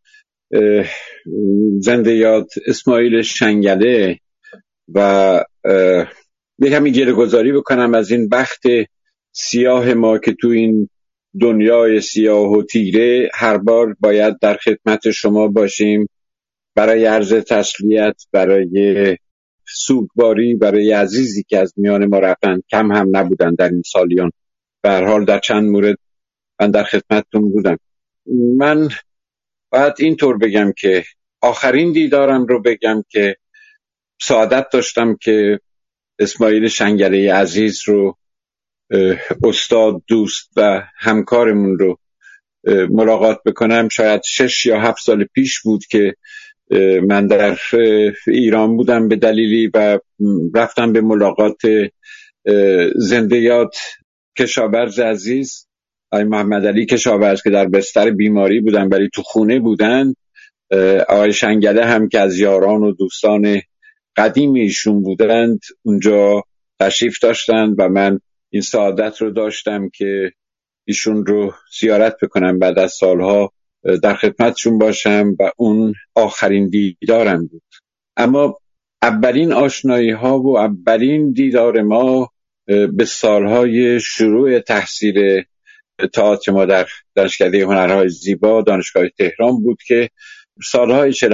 زنده یاد اسماعیل شنگله و یکمی گریه‌گذاری بکنم از این بخت سیاه ما که تو این دنیای سیاه و تیره هر بار باید در خدمت شما باشیم برای عرض تسلیت، برای سوگواری، برای عزیزی که از میان ما رفتن. کم هم نبودن در این سالیان. به هر حال در چند مورد من در خدمتتون بودم. من باید اینطور بگم که آخرین دیدارم رو بگم که سعادت داشتم که اسماعیل شنگله عزیز رو، استاد، دوست و همکارمون رو ملاقات بکنم. شاید 6 یا 7 سال پیش بود که من در ایران بودم به دلیلی و رفتم به ملاقات زنده یاد کشاورز عزیز آقای محمد علی کشاورز که در بستر بیماری بودن ولی تو خونه بودن. آقای شنگله هم که از یاران و دوستان قدیم ایشون بودند اونجا تشریف داشتند و من این سعادت رو داشتم که ایشون رو زیارت بکنم، بعد از سالها در خدمتشون باشم و اون آخرین دیدارم بود. اما اولین آشنایی ها و اولین دیدار ما به سالهای شروع تحصیل تئاتر ما در دانشکده هنرهای زیبا دانشگاه تهران بود که سالهای 47-48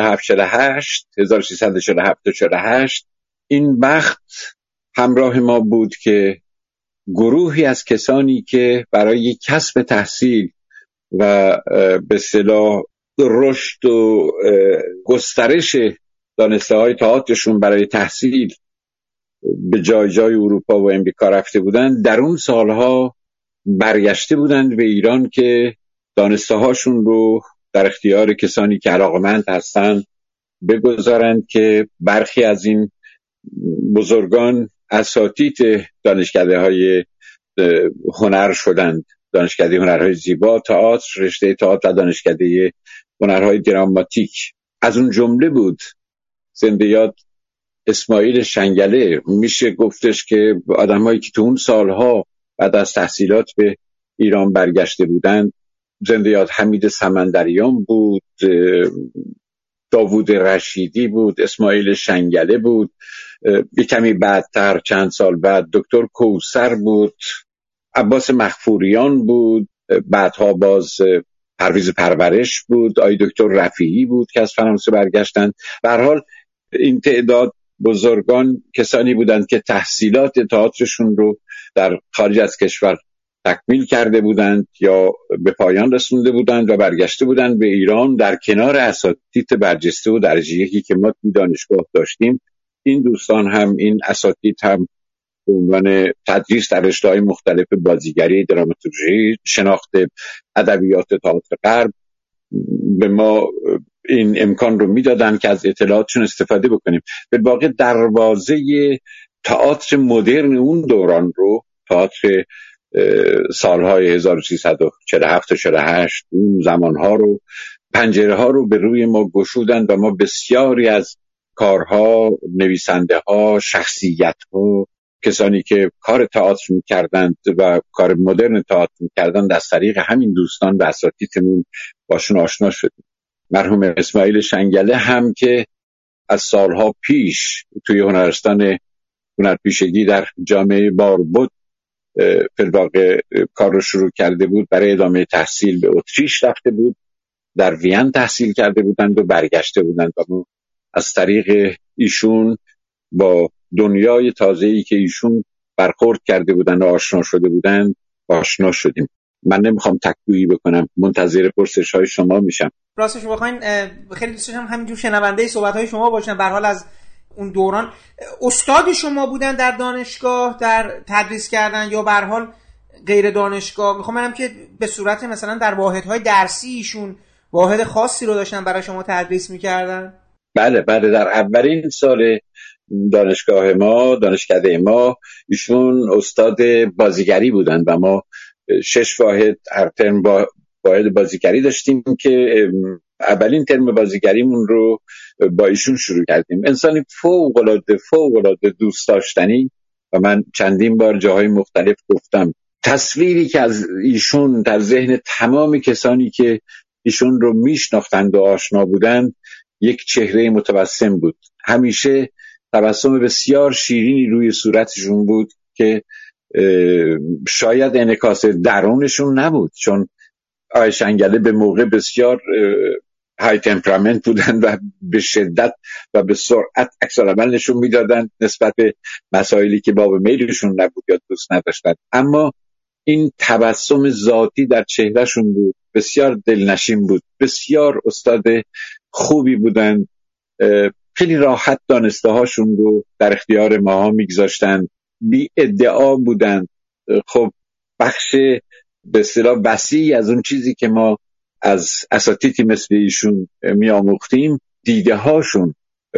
1347-48 این بخت همراه ما بود که گروهی از کسانی که برای کسب تحصیل و به اصطلاح رشد و گسترش دانشگاه‌های تئاترشون برای تحصیل به جای اروپا و امریکا رفته بودند، در اون سالها برگشته بودند به ایران که دانشگاه‌هاشون رو در اختیار کسانی که علاقمند هستند بگذارند که برخی از این بزرگان اساتید دانشکده‌های هنر شدند. دانشکده هنرهای زیبا، تئاتر، رشته تئاتر و دانشکده هنرهای دراماتیک. از اون جمله بود زنده یاد اسماعیل شنگله. میشه گفتش که آدمایی که تو اون سالها بعد از تحصیلات به ایران برگشته بودند، زنده یاد حمید سمندریان بود، داوود رشیدی بود، اسماعیل شنگله بود، یک کمی بعدتر چند سال بعد دکتر کوثر بود، عباس مغفوریان بود، بعدها باز پرویز پرورش بود، آقای دکتر رفیعی بود که از فرانسه برگشتند. به هر حال این تعداد بزرگان کسانی بودند که تحصیلات تئاترشون رو در خارج از کشور تکمیل کرده بودند یا به پایان رسونده بودند و برگشته بودند به ایران در کنار اساتید برجسته و درجه یکی که ما توی دانشگاه داشتیم. این دوستان هم، این اساتید هم به عنوان تدریس در رشته‌های مختلف بازیگری، دراماتورژی، شناخت ادبیات تئاتر غرب به ما این امکان رو میدادن که از اطلاعاتشون استفاده بکنیم. به واقع دروازه تئاتر مدرن اون دوران رو، تئاتر سالهای 1347 و 48 اون زمانها رو، پنجره ها رو به روی ما گشودند و ما بسیاری از کارها، نویسنده ها، شخصیت ها کسانی که کار تئاتر می‌کردند و کار مدرن تئاتر می‌کردند از طریق همین دوستان و اساتیدمون باشون آشنا شدیم. مرحوم اسماعیل شنگله هم که از سالها پیش توی هنرستان هنرپیشگی در جامعه باربد فی‌الواقع کار رو شروع کرده بود، برای ادامه تحصیل به اتریش رفته بود، در وین تحصیل کرده بودند و برگشته بودند و ما از طریق ایشون با دنیای تازه‌ای که ایشون برخورد کرده بودند و آشنا شده بودند آشنا شدیم. من نمیخوام تک‌گویی بکنم، منتظر پرسش‌های شما میشم.
راستش بخواین خیلی دوست داشتم همینجور شنونده صحبت‌های شما باشم. به هر حال از اون دوران استاد شما بودن در دانشگاه در تدریس کردن یا به هر حال غیر دانشگاه؟ میخوام بگم که به صورت مثلا در واحدهای درسی ایشون واحد خاصی رو داشتن برای شما تدریس میکردن؟
بله در اولین سال دانشگاه ما، دانشکده ما، ایشون استاد بازیگری بودن و ما 6 واحد هر ترم با واحد بازیگری داشتیم که اولین ترم بازیگریمون رو با ایشون شروع کردیم. انسانی فوق‌العاده دوست داشتنی و من چندین بار جاهای مختلف گفتم تصویری که از ایشون در ذهن تمام کسانی که ایشون رو میشناختند و آشنا بودند یک چهره متبسم بود. همیشه تبسم بسیار شیرینی روی صورتشون بود که شاید انعکاس درونشون نبود، چون آقای شنگله به موقع بسیار های تمپرامنت بودن و به شدت و به سرعت عکس‌العمل نشون میدادن نسبت به مسائلی که باب میلشون نبود یا دوست نداشتن، اما این تبسم ذاتی در چهرهشون بود، بسیار دلنشین بود، بسیار استاد خوبی بودن، خیلی راحت دانسته هاشون رو در اختیار ماها میگذاشتن، بی ادعا بودن. خب بخش به اصطلاح وسیعی از اون چیزی که ما از اساتیدی مثل ایشون میآموختیم دیده هاشون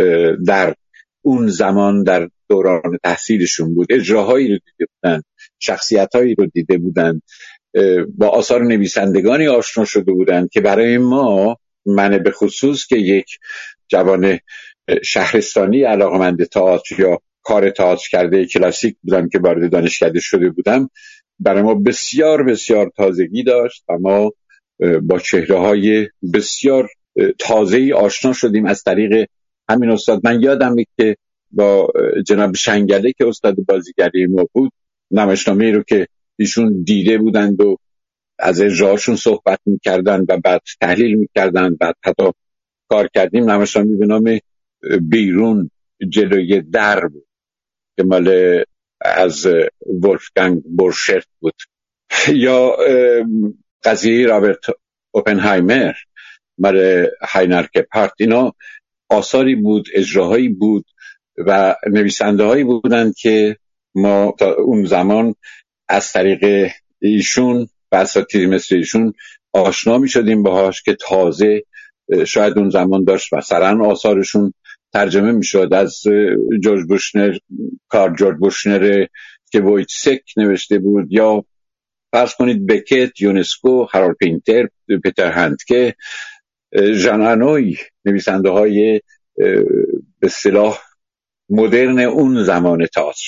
در اون زمان در دوران تحصیلشون بود، اجراهایی رو دیده بودن، شخصیتایی رو دیده بودن، با آثار نویسندگانی آشنا شده بودن که برای ما، من به خصوص که یک جوان شهرستانی علاقمند تئاتر یا کار تئاتر کرده کلاسیک بودم که وارد دانشکده شده بودم، برای ما بسیار بسیار تازگی داشت و ما با چهره‌های بسیار تازه‌ای آشنا شدیم از طریق همین استاد. من یادمه که با جناب شنگله که استاد بازیگری ما بود، نمایشنامه‌ای رو که ایشون دیده بودند و از اجراهاشون صحبت می‌کردن و بعد تحلیل می‌کردن، بعد حتی کار کردیم. نمایشنامه‌ای به نام بیرون جلوی در بود که مال از ولفگنگ بورشرت بود، یا قضیه رابرت اوپنهایمر مال هاینر کپارت. اینا آثاری بود، اجراهایی بود و نویسنده هایی بودند که ما تا اون زمان از طریق ایشون و اساتید مثل ایشون آشنا می شدیم باهاش که تازه شاید اون زمان داشت مثلا آثارشون ترجمه می شد از جورج بوشنر، جورج بوشنر که وویتسک نوشته بود، یا فرض کنید بکت، یونسکو، هارولد پینتر، پیتر هندکه، ژان آنوی، نویسنده های به اصطلاح مدرن اون زمان تئاتر.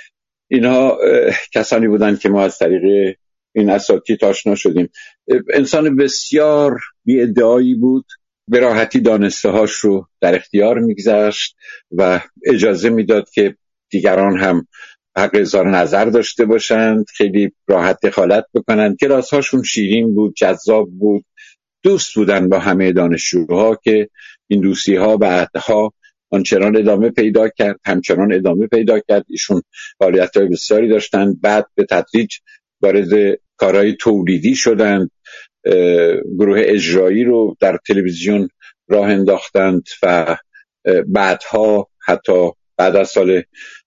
اینها کسانی بودند که ما از طریق این اساتید آشنا شدیم. انسان بسیار بی ادعایی بود، به راحتی دانسته هاش رو در اختیار میگذاشت و اجازه میداد که دیگران هم حق اظهار نظر داشته باشند، خیلی راحت دخالت بکنند. کلاس هاشون شیرین بود، جذاب بود، دوست بودن با همه دانشجوها که این دوستی ها بعدها همچنان ادامه پیدا کرد. ایشون فعالیت‌های بسیاری داشتند، بعد به تدریج وارد کارهای تولیدی شدند، گروه اجرایی رو در تلویزیون راه انداختند و بعدها حتی بعد از سال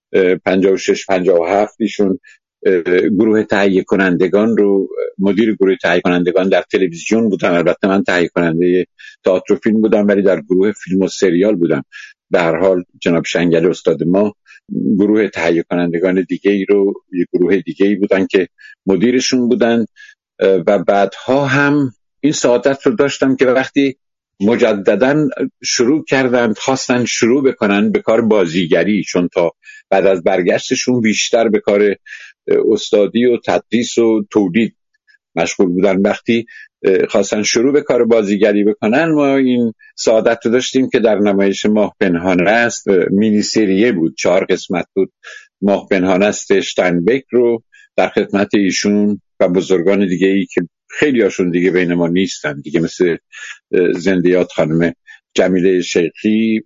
56-57 ایشون گروه تهیه کنندگان رو، مدیر گروه تهیه کنندگان در تلویزیون بودم. البته من تهیه کننده تئاتر و فیلم بودم ولی در گروه فیلم و سریال بودم. به هر حال جناب شنگله استاد ما گروه تهیه کنندگان دیگه‌ای رو، یک گروه دیگه‌ای بودن که مدیرشون بودن و بعدها هم این سعادت رو داشتم که وقتی مجدداً شروع کردند، خواستن شروع بکنن به کار بازیگری، چون تا بعد از برگشتشون بیشتر به کار استادی و تدریس و تولید مشغول بودن. وقتی خواستن شروع به کار بازیگری بکنن، ما این سعادت رو داشتیم که در نمایش ماه پنهان است، مینی سریه بود، 4 قسمت بود، ماه پنهان است اشتاینبک رو در خدمت ایشون و بزرگان دیگه ای که خیلی هاشون دیگه بین ما نیستن دیگه، مثل زنده یاد خانم جمیله شیخی،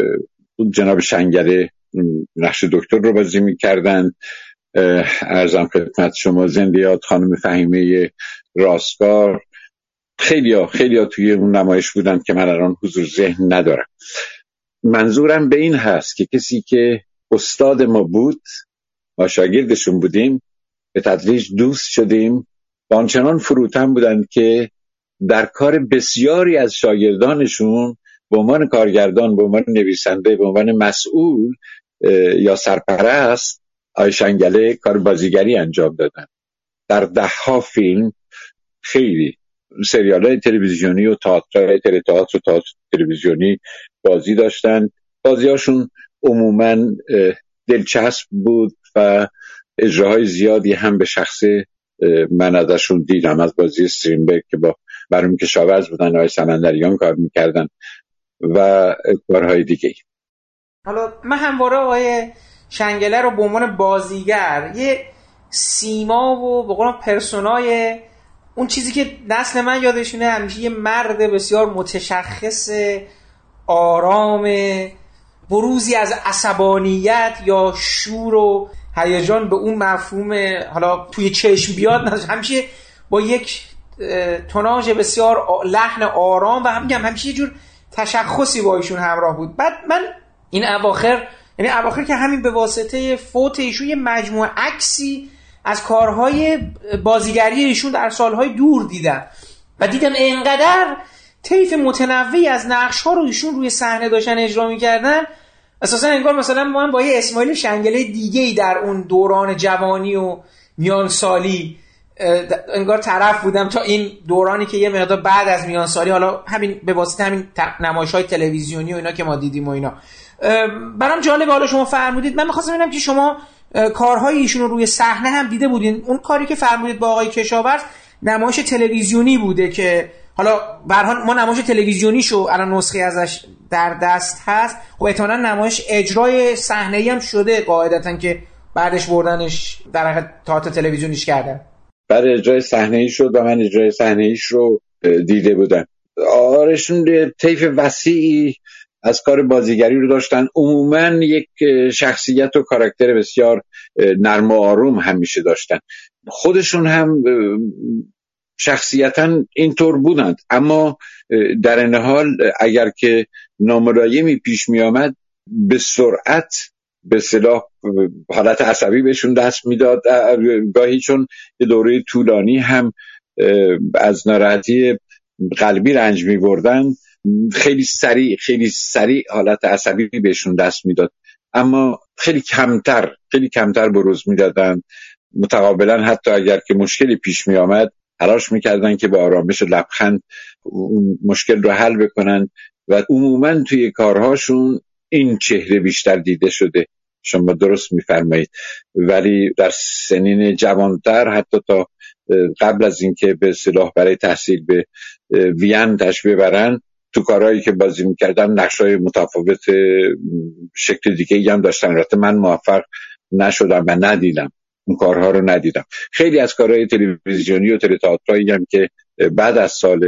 جناب شنگله نقش دکتر رو بازی می‌کردن، عرضم خدمت شما زنده یاد خانم فهیمه راستگار، خیلی ها توی اون نمایش بودن که من الان حضور ذهن ندارم. منظورم به این هست که کسی که استاد ما بود، ما شاگردشون بودیم، به تدریج دوست شدیم و آنچنان فروتن بودن که در کار بسیاری از شاگردانشون به عنوان کارگردان، به عنوان نویسنده، به عنوان مسئول یا سرپرست آقای شنگله کار بازیگری انجام دادن. در 10 فیلم، خیلی سریال‌های تلویزیونی و تئاتر و تئاتر تلویزیونی بازی داشتن. بازی‌هاشون عموماً دلچسب بود و اجراهای زیادی هم به شخص من ازشون دیدم، از بازی استرینبرگ که با برنامه کشاورز بودن، آقای سمندریان کار میکردن و کارهای دیگه.
حالا من همواره آقای شنگله رو به عنوان بازیگر، یه سیما و به قولم پرسونای اون چیزی که نسل من یادشونه، همیشه یه مرد بسیار متشخص، آرام، بروزی از عصبانیت یا شور و هیجان به اون مفهوم حالا توی چشم بیاد، همیشه با یک توناژ بسیار لحن آرام و همیشه یه جور تشخصی با ایشون همراه بود. بعد من این اواخر که همین به واسطه فوت ایشون یه مجموعه عکسی از کارهای بازیگری ایشون در سالهای دور دیدم و دیدم اینقدر طیف متنوعی از نقش‌ها رو ایشون روی صحنه داشتن اجرا می‌کردن، اساسا انگار مثلا من با یه اسماعیل شنگله دیگه‌ای در اون دوران جوانی و میان سالی انگار طرف بودم تا این دورانی که یه مقدار بعد از میان سالی، حالا همین به واسطه همین نمایش‌های تلویزیونی و اینا که ما دیدیم و اینا. برام جالبه حالا شما فرمودید، من می‌خواستم ببینم که شما کارهای ایشون رو روی صحنه هم دیده بودین. اون کاری که فرمودید با آقای کشاورز نمایش تلویزیونی بوده که حالا به هر حال ما نمایش تلویزیونیشو الان نسخه ازش در دست هست، خب احتمالاً نمایش اجرای صحنه‌ای هم شده قاعدتاً که بعدش بردنش در حقیقت تئاتر تلویزیونیش کردن.
بعد اجرای صحنه‌ای شد و من اجرای صحنه‌ایش رو دیده بودم. آرشون طیف وسیعی از کار بازیگری رو داشتن. عموماً یک شخصیت و کاراکتر بسیار نرم و آروم همیشه داشتن. خودشون هم شخصیتاً اینطور بودند، اما در این حال اگر که ناملایمی پیش می آمد به سرعت به اصطلاح حالت عصبی بهشون دست میداد. گاهی چون یه دوره طولانی هم از ناراحتی قلبی رنج می بردن، خیلی سریع حالت عصبی بهشون دست میداد، اما خیلی کمتر بروز میدادن. متقابلا حتی اگر که مشکلی پیش می آمد تلاش میکردن که با آرامش و لبخند اون مشکل رو حل بکنن و عموما توی کارهاشون این چهره بیشتر دیده شده. شما درست میفرمایید. ولی در سنین جوانتر، حتی تا قبل از اینکه به اصطلاح برای تحصیل به وین تشریف ببرن، تو کارهایی که بازی میکردن نقشای متفاوت شکل دیگه‌ای هم داشتن. البته من موفق نشدم و ندیدم اون کارها رو ندیدم. خیلی از کارهای تلویزیونی و تئاترایی هم که بعد از سال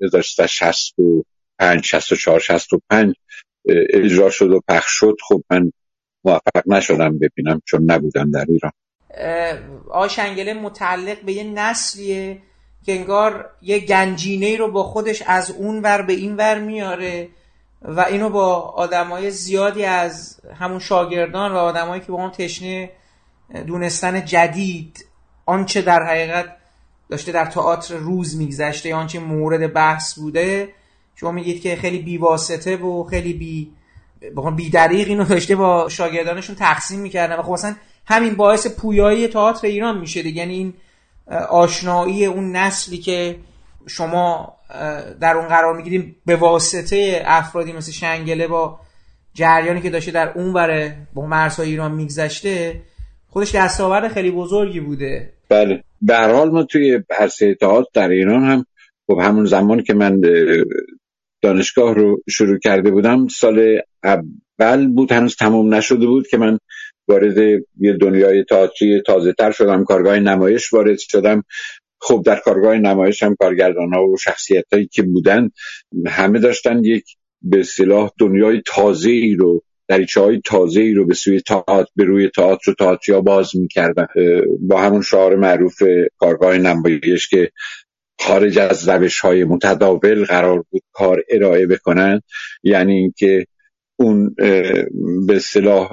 1965 64 65 اجرا شد و پخش شد، خب من موفق نشدم ببینم چون نبودم در ایران.
آقای شنگله متعلق به یه نسلیه که انگار یه گنجینه‌ای رو با خودش از اون ور به این ور میاره و اینو با آدمای زیادی از همون شاگردان و آدمایی که با هم تشنه دونستن جدید، آنچه در حقیقت داشته در تئاتر روز میگذشته یا آنچه مورد بحث بوده، شما میگید که خیلی بی‌واسطه و خیلی بی دریغ اینو داشته با شاگردانشون تقسیم میکردن و خب اصلا همین باعث پویایی تئاتر ایران میشه دیگه. یعنی این آشنایی اون نسلی که شما در اون قرار میگیریم به واسطه افرادی مثل شنگله با جریانی که داشته در اون وره با مرزهای ایران میگذشته خودش دستاورد خیلی بزرگی بوده.
بله، به هر حال ما توی عرصه تئاتر در ایران هم خب همون زمان که من دانشگاه رو شروع کرده بودم، سال اول بود، هنوز تموم نشده بود که من وارد یه دنیای تئاتری تازه تر شدم. کارگاه نمایش وارد شدم. خب در کارگاه نمایش هم کارگردان‌ها و شخصیتایی که بودن همه داشتن یک به اصطلاح دنیای تازه‌ای رو، دریچه‌های تازه‌ای رو به سوی تئاتر، به روی تئاتر و تئاتریا باز می‌کردن، با همون شعار معروف کارگاه نمایش که خارج از روش‌های متداول قرار بود کار ارائه بکنن. یعنی اینکه اون به اصطلاح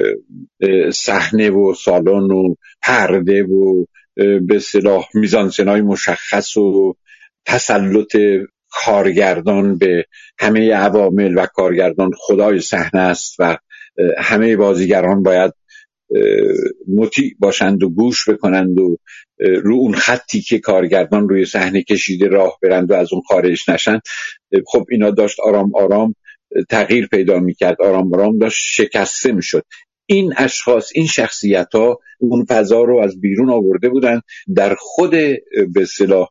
صحنه و سالن و پرده و به اصطلاح میزانسنای مشخص و تسلط کارگردان به همه عوامل و کارگردان خدای صحنه است و همه بازیگران باید مطیع باشند و گوش بکنند و رو اون خطی که کارگردان روی صحنه کشیده راه برند و از اون خارج نشن. خب اینا داشت آرام آرام تغییر پیدا میکرد، آرام آرام داشت شکسته میشد. این اشخاص، این شخصیت‌ها اون فضا رو از بیرون آورده بودن. در خود به اصطلاح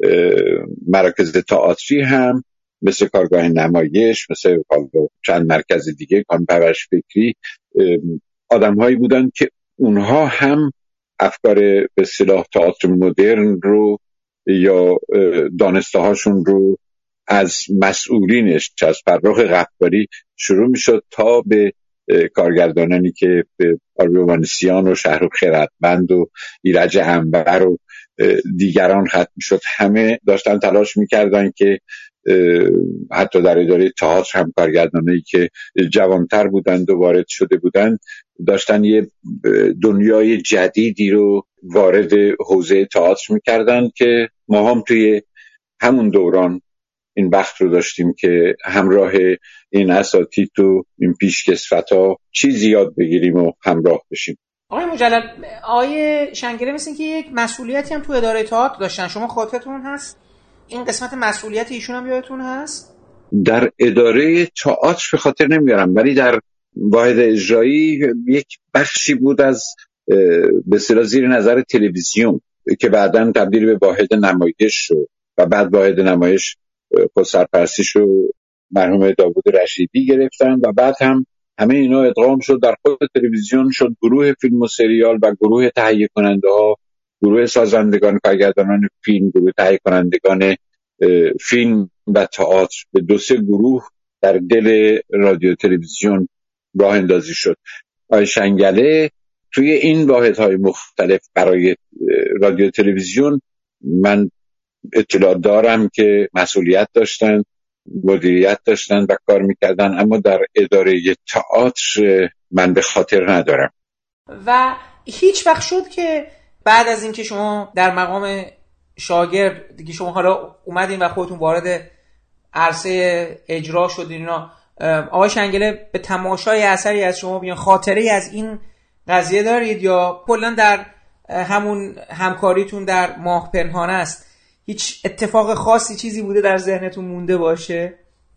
مراکز تئاتری هم مثل کارگاه نمایش، مثل چند مرکز دیگه، کانپرورش فکری، آدم‌هایی بودن که اونها هم افکار به اصطلاح تئاتر مدرن رو یا دانسته‌هاشون رو از مسئولینش، از فرخ غفاری شروع میشد تا به کارگردانانی که به آربیومانسیان و شهرام خردمند و ایرج انور و دیگران ختم شد، همه داشتن تلاش میکردن که حتی در اداره تئاتر هم کارگردانایی که جوانتر بودند و وارد شده بودند داشتن یه دنیای جدیدی رو وارد حوزه تئاتر میکردن که ما هم توی همون دوران این بخت رو داشتیم که همراه این اساتید و این پیشکسوت‌ها چیزی یاد بگیریم و همراه بشیم.
آقای مجلل، آقای شنگله مثل که یک مسئولیتی هم تو اداره تئاتر داشتن، شما خاطرتون هست؟ این قسمت مسئولیت ایشون هم یادتون هست؟
در اداره تئاتر به خاطر نمیارم، ولی در واحد اجرایی یک بخشی بود از به اصطلاح زیر نظر تلویزیون که بعداً تبدیل به واحد نمایش شد و بعد واحد نمایش خود سرپرستیش رو مرحوم داوود رشیدی گرفتن و بعد هم همه اینا ادغام شد در خود تلویزیون، شد گروه فیلم و سریال و گروه تهیه کننده ها، گروه سازندگان کارگردانان فیلم، گروه تهیه کنندگان فیلم و تئاتر، به 2-3 گروه در دل رادیو تلویزیون راه اندازی شد. آقای شنگله توی این واحدهای مختلف برای رادیو تلویزیون من اطلاع دارم که مسئولیت داشتن، مدیریت داشتن و کار میکردن، اما در اداره تئاتر من به خاطر ندارم.
و هیچ وقت شد که بعد از اینکه شما در مقام شاگرد دیگه شما حالا اومدین و خودتون وارد عرصه اجرا شدین، آقای شنگله به تماشای اثری از شما بیان، خاطره از این قضیه دارید یا کلا در همون همکاریتون در ماه پنهانه است هیچ اتفاق خاصی چیزی بوده در ذهنتون مونده باشه؟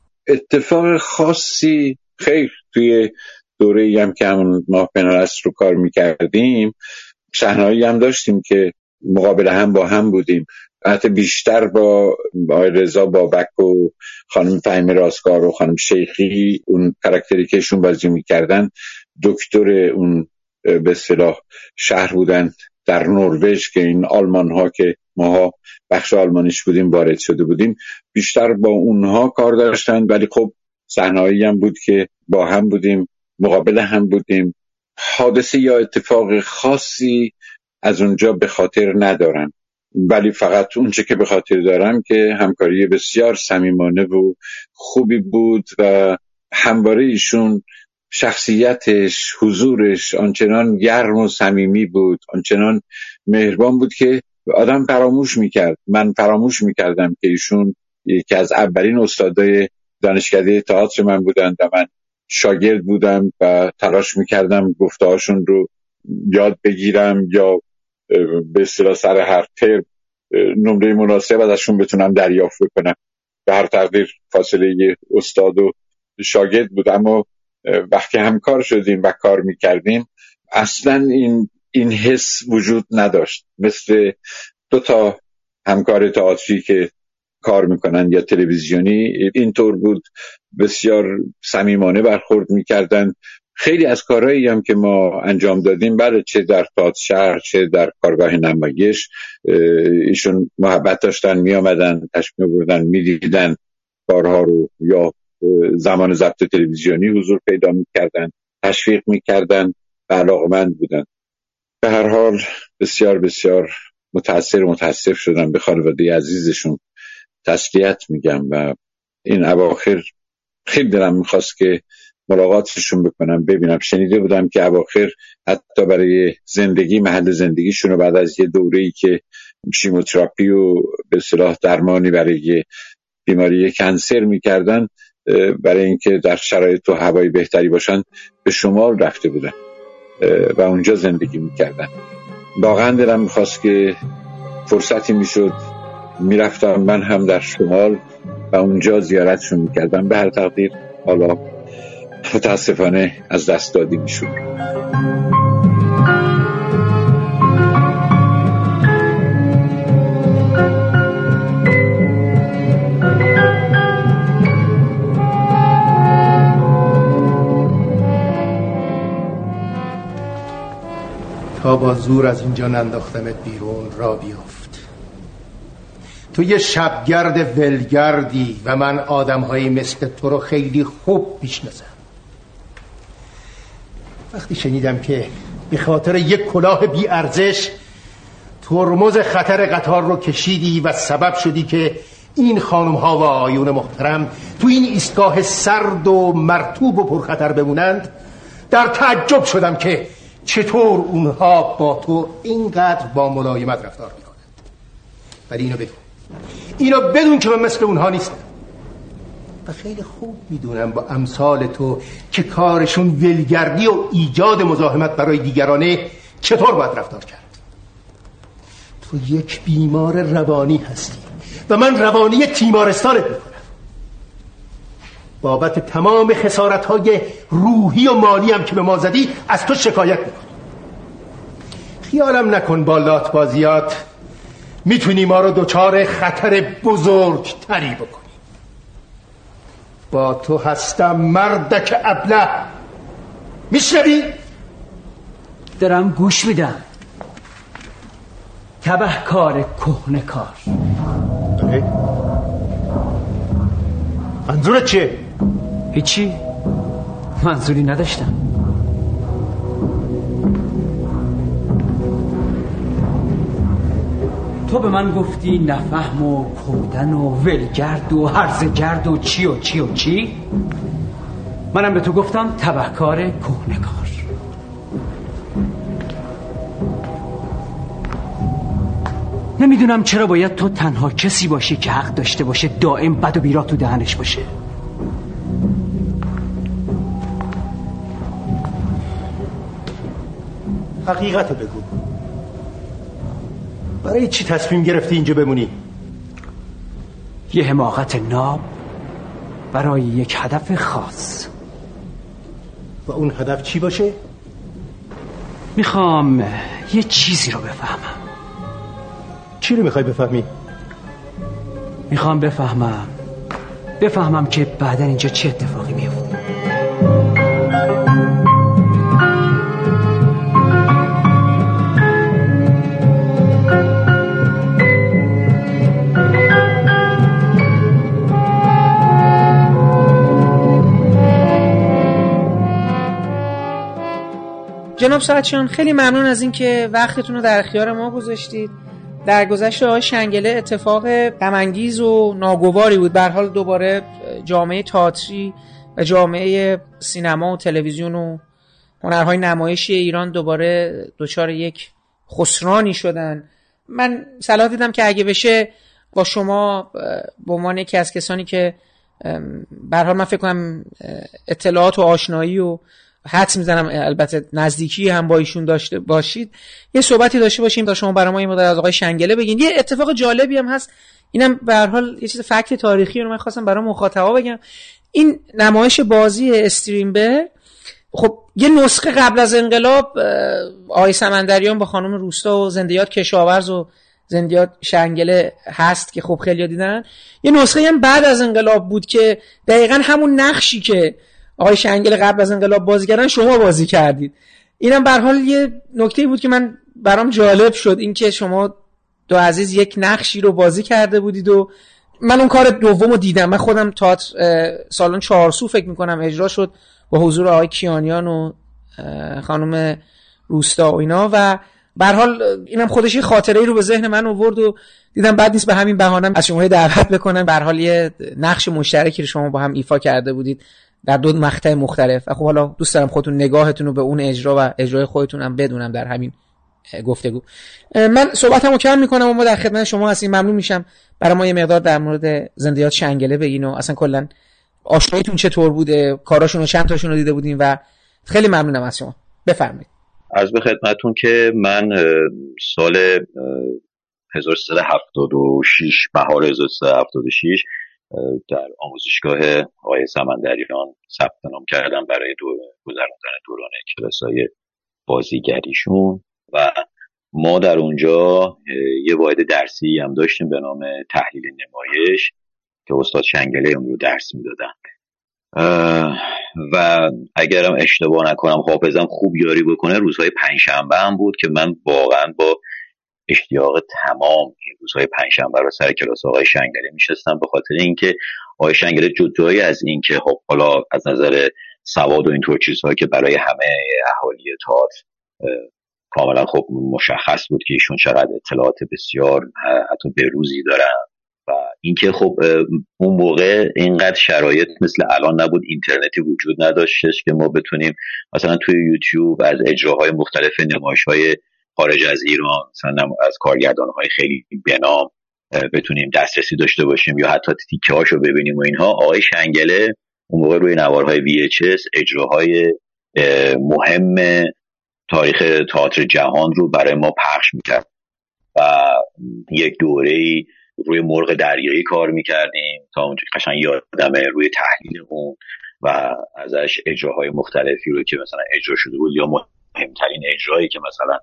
اتفاق خاصی خیر، توی دوره‌ای هم که همون ماه پنهانه است رو کار میکردیم صحنه‌ای هم داشتیم که مقابل هم با هم بودیم، حتی بیشتر با آقای رضا بابک و خانم فهیمه رازکار و خانم شیخی، اون کاراکتری که ایشون بازی میکردن دکتر اون به اصطلاح شهر بودن در نروژ که این آلمان ها که ماها بخش آلمانیش بودیم وارد شده بودیم، بیشتر با اونها کار داشتن. ولی خب صحنه‌ای هم بود که با هم بودیم، مقابل هم بودیم. حادثه یا اتفاق خاصی از اونجا به خاطر ندارم، ولی فقط اونچه که به خاطر دارم که همکاری بسیار صمیمانه و خوبی بود و همواره ایشون شخصیتش، حضورش آنچنان گرم و صمیمی بود، آنچنان مهربان بود که آدم فراموش میکرد. من فراموش میکردم که ایشون یکی از اولین استادای دانشکده تئاتر من بودند و من شاگرد بودم و تلاش میکردم گفته‌هاشون رو یاد بگیرم یا به اصطلاح سر هر ترم نمره مناسب ازشون بتونم دریافت بکنم. به هر تقدیر فاصله استاد و شاگرد بود، اما وقتی همکار شدیم و کار میکردیم اصلا این حس وجود نداشت. مثل دو تا همکار تئاتری که کار میکنن یا تلویزیونی اینطور بود، بسیار صمیمانه برخورد میکردن. خیلی از کارهایی هم که ما انجام دادیم، بله، چه در تئاتر شهر چه در کارگاه نمایش، ایشون محبت داشتن، میامدن تشریف می‌بردن، میدیدن کارها رو، یا زمان ضبط تلویزیونی حضور پیدا میکردن، تشویق میکردن و علاقمند بودن. به هر حال بسیار بسیار متاسف شدم، به خانواده عزیزشون تسلیت میگم و این اواخر خیلی دلم میخواست که ملاقاتشون بکنم، ببینم. شنیده بودم که اواخر حتی برای زندگی، محل زندگیشون رو بعد از یه دوره‌ای که شیموتراپی و به اصطلاح درمانی برای بیماری کنسر میکردن، برای اینکه در شرایط و هوای بهتری باشن به شمال رفته بودن و اونجا زندگی میکردن. واقعا دلم میخواست که فرصتی میشد میرفتم من هم در شمال و اونجا زیارتشون میکردم. به هر تقدیر حالا متاسفانه از دست دادی میشد.
تا با زور از اینجا ننداختمت بیرون را بیافت. تو یه شبگرد ولگردی و من آدم‌هایی مثل تو رو خیلی خوب میشناسم. وقتی شنیدم که به خاطر یک کلاه بی ارزش ترمز خطر قطار رو کشیدی و سبب شدی که این خانم‌ها و آقایون محترم تو این ایستگاه سرد و مرطوب و پرخطر بمونند، در تعجب شدم که چطور اونها با تو اینقدر با ملایمت رفتار میکنند. ولی اینو بدون که من مثل اونها نیستم و خیلی خوب میدونم با امثال تو که کارشون ولگردی و ایجاد مزاحمت برای دیگرانه چطور باید رفتار کرد. تو یک بیمار روانی هستی و من روانی تیمارستانت میکنم. بابت تمام خسارت‌های روحی و مالی هم که به ما زدی از تو شکایت میکنم. خیالم نکن با لاتبازیات میتونی ما رو دچار خطر بزرگتری بکنی. با تو هستم مردک ابله. میشنوی؟
دارم گوش میدم. تبهکار کهنه‌کار.
منظورت چیه؟
هیچی، منظوری نداشتم. تو به من گفتی نفهم و کودن و ولگرد و هرزگرد و چی و چی و چی. منم به تو گفتم تبهکار کهنه‌کار. نمیدونم چرا باید تو تنها کسی باشی که حق داشته باشه دائم بد و بیراه تو دهنش باشه.
حقیقتو بگو. برای چی تصمیم گرفتی اینجا بمونی؟
یه حماقت ناب برای یک هدف خاص.
و اون هدف چی باشه؟
میخوام یه چیزی رو بفهمم.
چی رو میخوای بفهمی؟
میخوام بفهمم که بعدن اینجا چه اتفاقی میفته.
جناب ساعتچیان، خیلی ممنون از این که وقتتون رو در اختیار ما گذاشتید. در گذشت آقای شنگله اتفاق غم‌انگیز و ناگواری بود. به هر حال دوباره جامعه تئاتری و جامعه سینما و تلویزیون و هنرهای نمایشی ایران دوباره دچار یک خسرانی شدن. من صلاح دیدم که اگه بشه با شما به عنوان یکی از کسانی که به هر حال من فکر کنم اطلاعات و آشنایی و حدس میزنم البته نزدیکی هم با ایشون داشته باشید، یه صحبتی داشته باشیم تا شما برای ما این مدت از آقای شنگله بگین. یه اتفاق جالبی هم هست، اینم به هر حال یه چیز فکت تاریخی رو من خواستم برای مخاطبا بگم. این نمایش بازی استرینبرگ خب یه نسخه قبل از انقلاب آقای سمندریان با خانم روستا و زندیات کشاورز و زندیات شنگله هست که خب خیلی دیدن. یه نسخه هم بعد از انقلاب بود که دقیقاً همون نقشی که آقای شنگله قبل از انقلاب بازی کردن شما بازی کردید. اینم به هر حال یه نکته بود که برام جالب شد، این که شما دو عزیز یک نقشی رو بازی کرده بودید و من اون کار دومو دیدم. من خودم تئاتر سالن چهارسو فکر میکنم اجرا شد با حضور آقای کیانیان و خانم روستا و اینا و به هر حال اینم خودش یه خاطره‌ای رو به ذهن من آورد و دیدم بد نیست به همین بهانه از شما دعوت بکنم. به هر حال یه نقش مشترکی رو شما با هم ایفا کرده بودید در دو مقطع مختلف و خب حالا دوست دارم خودتون نگاهتون رو به اون اجرا و اجرای خودتون هم بدونم در همین گفتگو. من صحبتمو کم میکنم و ما در خدمت شما هستیم. ممنون میشم برای ما یه مقدار در مورد زندیات شنگله بگین و اصلا کلا آشناییتون چطور بوده، کاراشون رو چند تاشون رو دیده بودین و خیلی ممنونم از شما. بفرمایید.
عرض به خدمتتون که من سال 1376 بهار 1376 در آموزشگاه آقای سمندریان ثبت نام کردم برای گذراندن دوران کلاسای بازیگریشون و ما در اونجا یه واحد درسی هم داشتیم به نام تحلیل نمایش که استاد شنگله اون رو درس میدادن و اگرم اشتباه نکنم حافظم خوب یاری بکنه روزهای پنجشنبه هم بود که من واقعا با اشتیاق تمام این روزهای پنجشنبه رو سر کلاس آقای شنگله میشستم، به خاطر اینکه آقای شنگله جدایی از اینکه خب حالا از نظر سواد و اینطور چیزها که برای همه اهالی تئاتر کاملا خب مشخص بود که ایشون چقدر اطلاعات بسیار حتی بروزی دارن و اینکه خب اون موقع اینقدر شرایط مثل الان نبود، اینترنتی وجود نداشتش که ما بتونیم مثلا توی یوتیوب از اجراهای مختلف نمایش‌های خارج از ایران مثلا از کارگردان‌های خیلی بنام بتونیم دسترسی داشته باشیم یا حتی تیکه‌هاشو ببینیم و اینها. آقای شنگله اون موقع روی نوارهای VHS اجراهای مهم تاریخ تئاتر جهان رو برای ما پخش میکرد و یک دوره‌ای روی مرغ دریایی کار میکردیم تا اونجا قشنگ یادمه روی تحلیل اون و ازش اجراهای مختلفی رو که مثلا اجرا شده بود یا مهمترین اجرایی که مثلا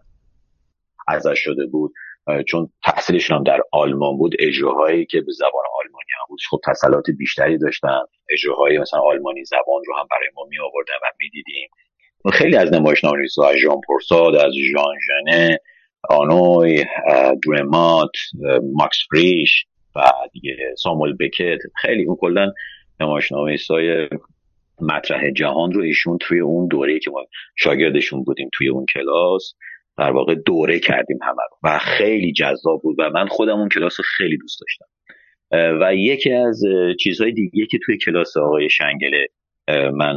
ازش شده بود چون تحصیلشون هم در آلمان بود، اجراهایی که به زبان آلمانی هم بود خب تسلط بیشتری داشتن، اجراهای مثلا آلمانی زبان رو هم برای ما می آوردن و می دیدیم. خیلی از نمایشنامه‌نویس‌ها از ژان پورساد، از ژان ژنه، آنوی، درمات، ماکس فریش و دیگه ساموئل بکت، خیلی اون کلا نمایشنامه‌نویسای مطرح جهان رو ایشون توی اون دوره‌ای که ما شاگردشون بودیم توی اون کلاس در واقع دوره کردیم همه رو و خیلی جذاب بود و من خودم اون کلاس رو خیلی دوست داشتم. و یکی از چیزهای دیگه که توی کلاس آقای شنگله من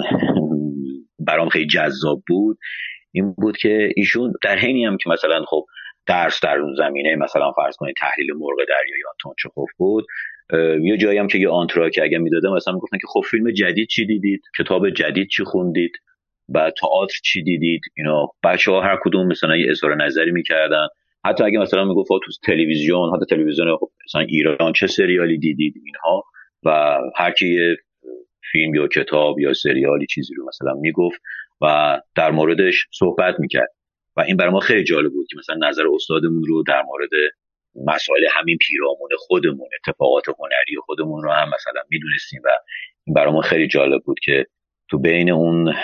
برام خیلی جذاب بود این بود که ایشون در حینی هم که مثلا خب درس در اون زمینه مثلا فرض کنید تحلیل مرغ دریایی آنتون چخوف بود، یه جایی هم که یه آنتراک اگه میدادم مثلا میگفتن که خب فیلم جدید چی دیدید، کتاب جدید چی خوندید، و تئاتر چی دیدید. اینا بچه‌ها هر کدوم مثلا یه اظهار نظری میکردن، حتی اگه مثلا میگفت تو تلویزیون، حتی تلویزیون مثلا ایران چه سریالی دیدید اینها، و هر کی یه فیلم یا کتاب یا سریالی چیزی رو مثلا میگفت و در موردش صحبت میکرد و این برای ما خیلی جالب بود که مثلا نظر استادمون رو در مورد مسائل همین پیرامون خودمون، اتفاقات هنری خودمون رو هم مثلا میدونستیم و این برای ما خیلی جالب بود که تو بین اون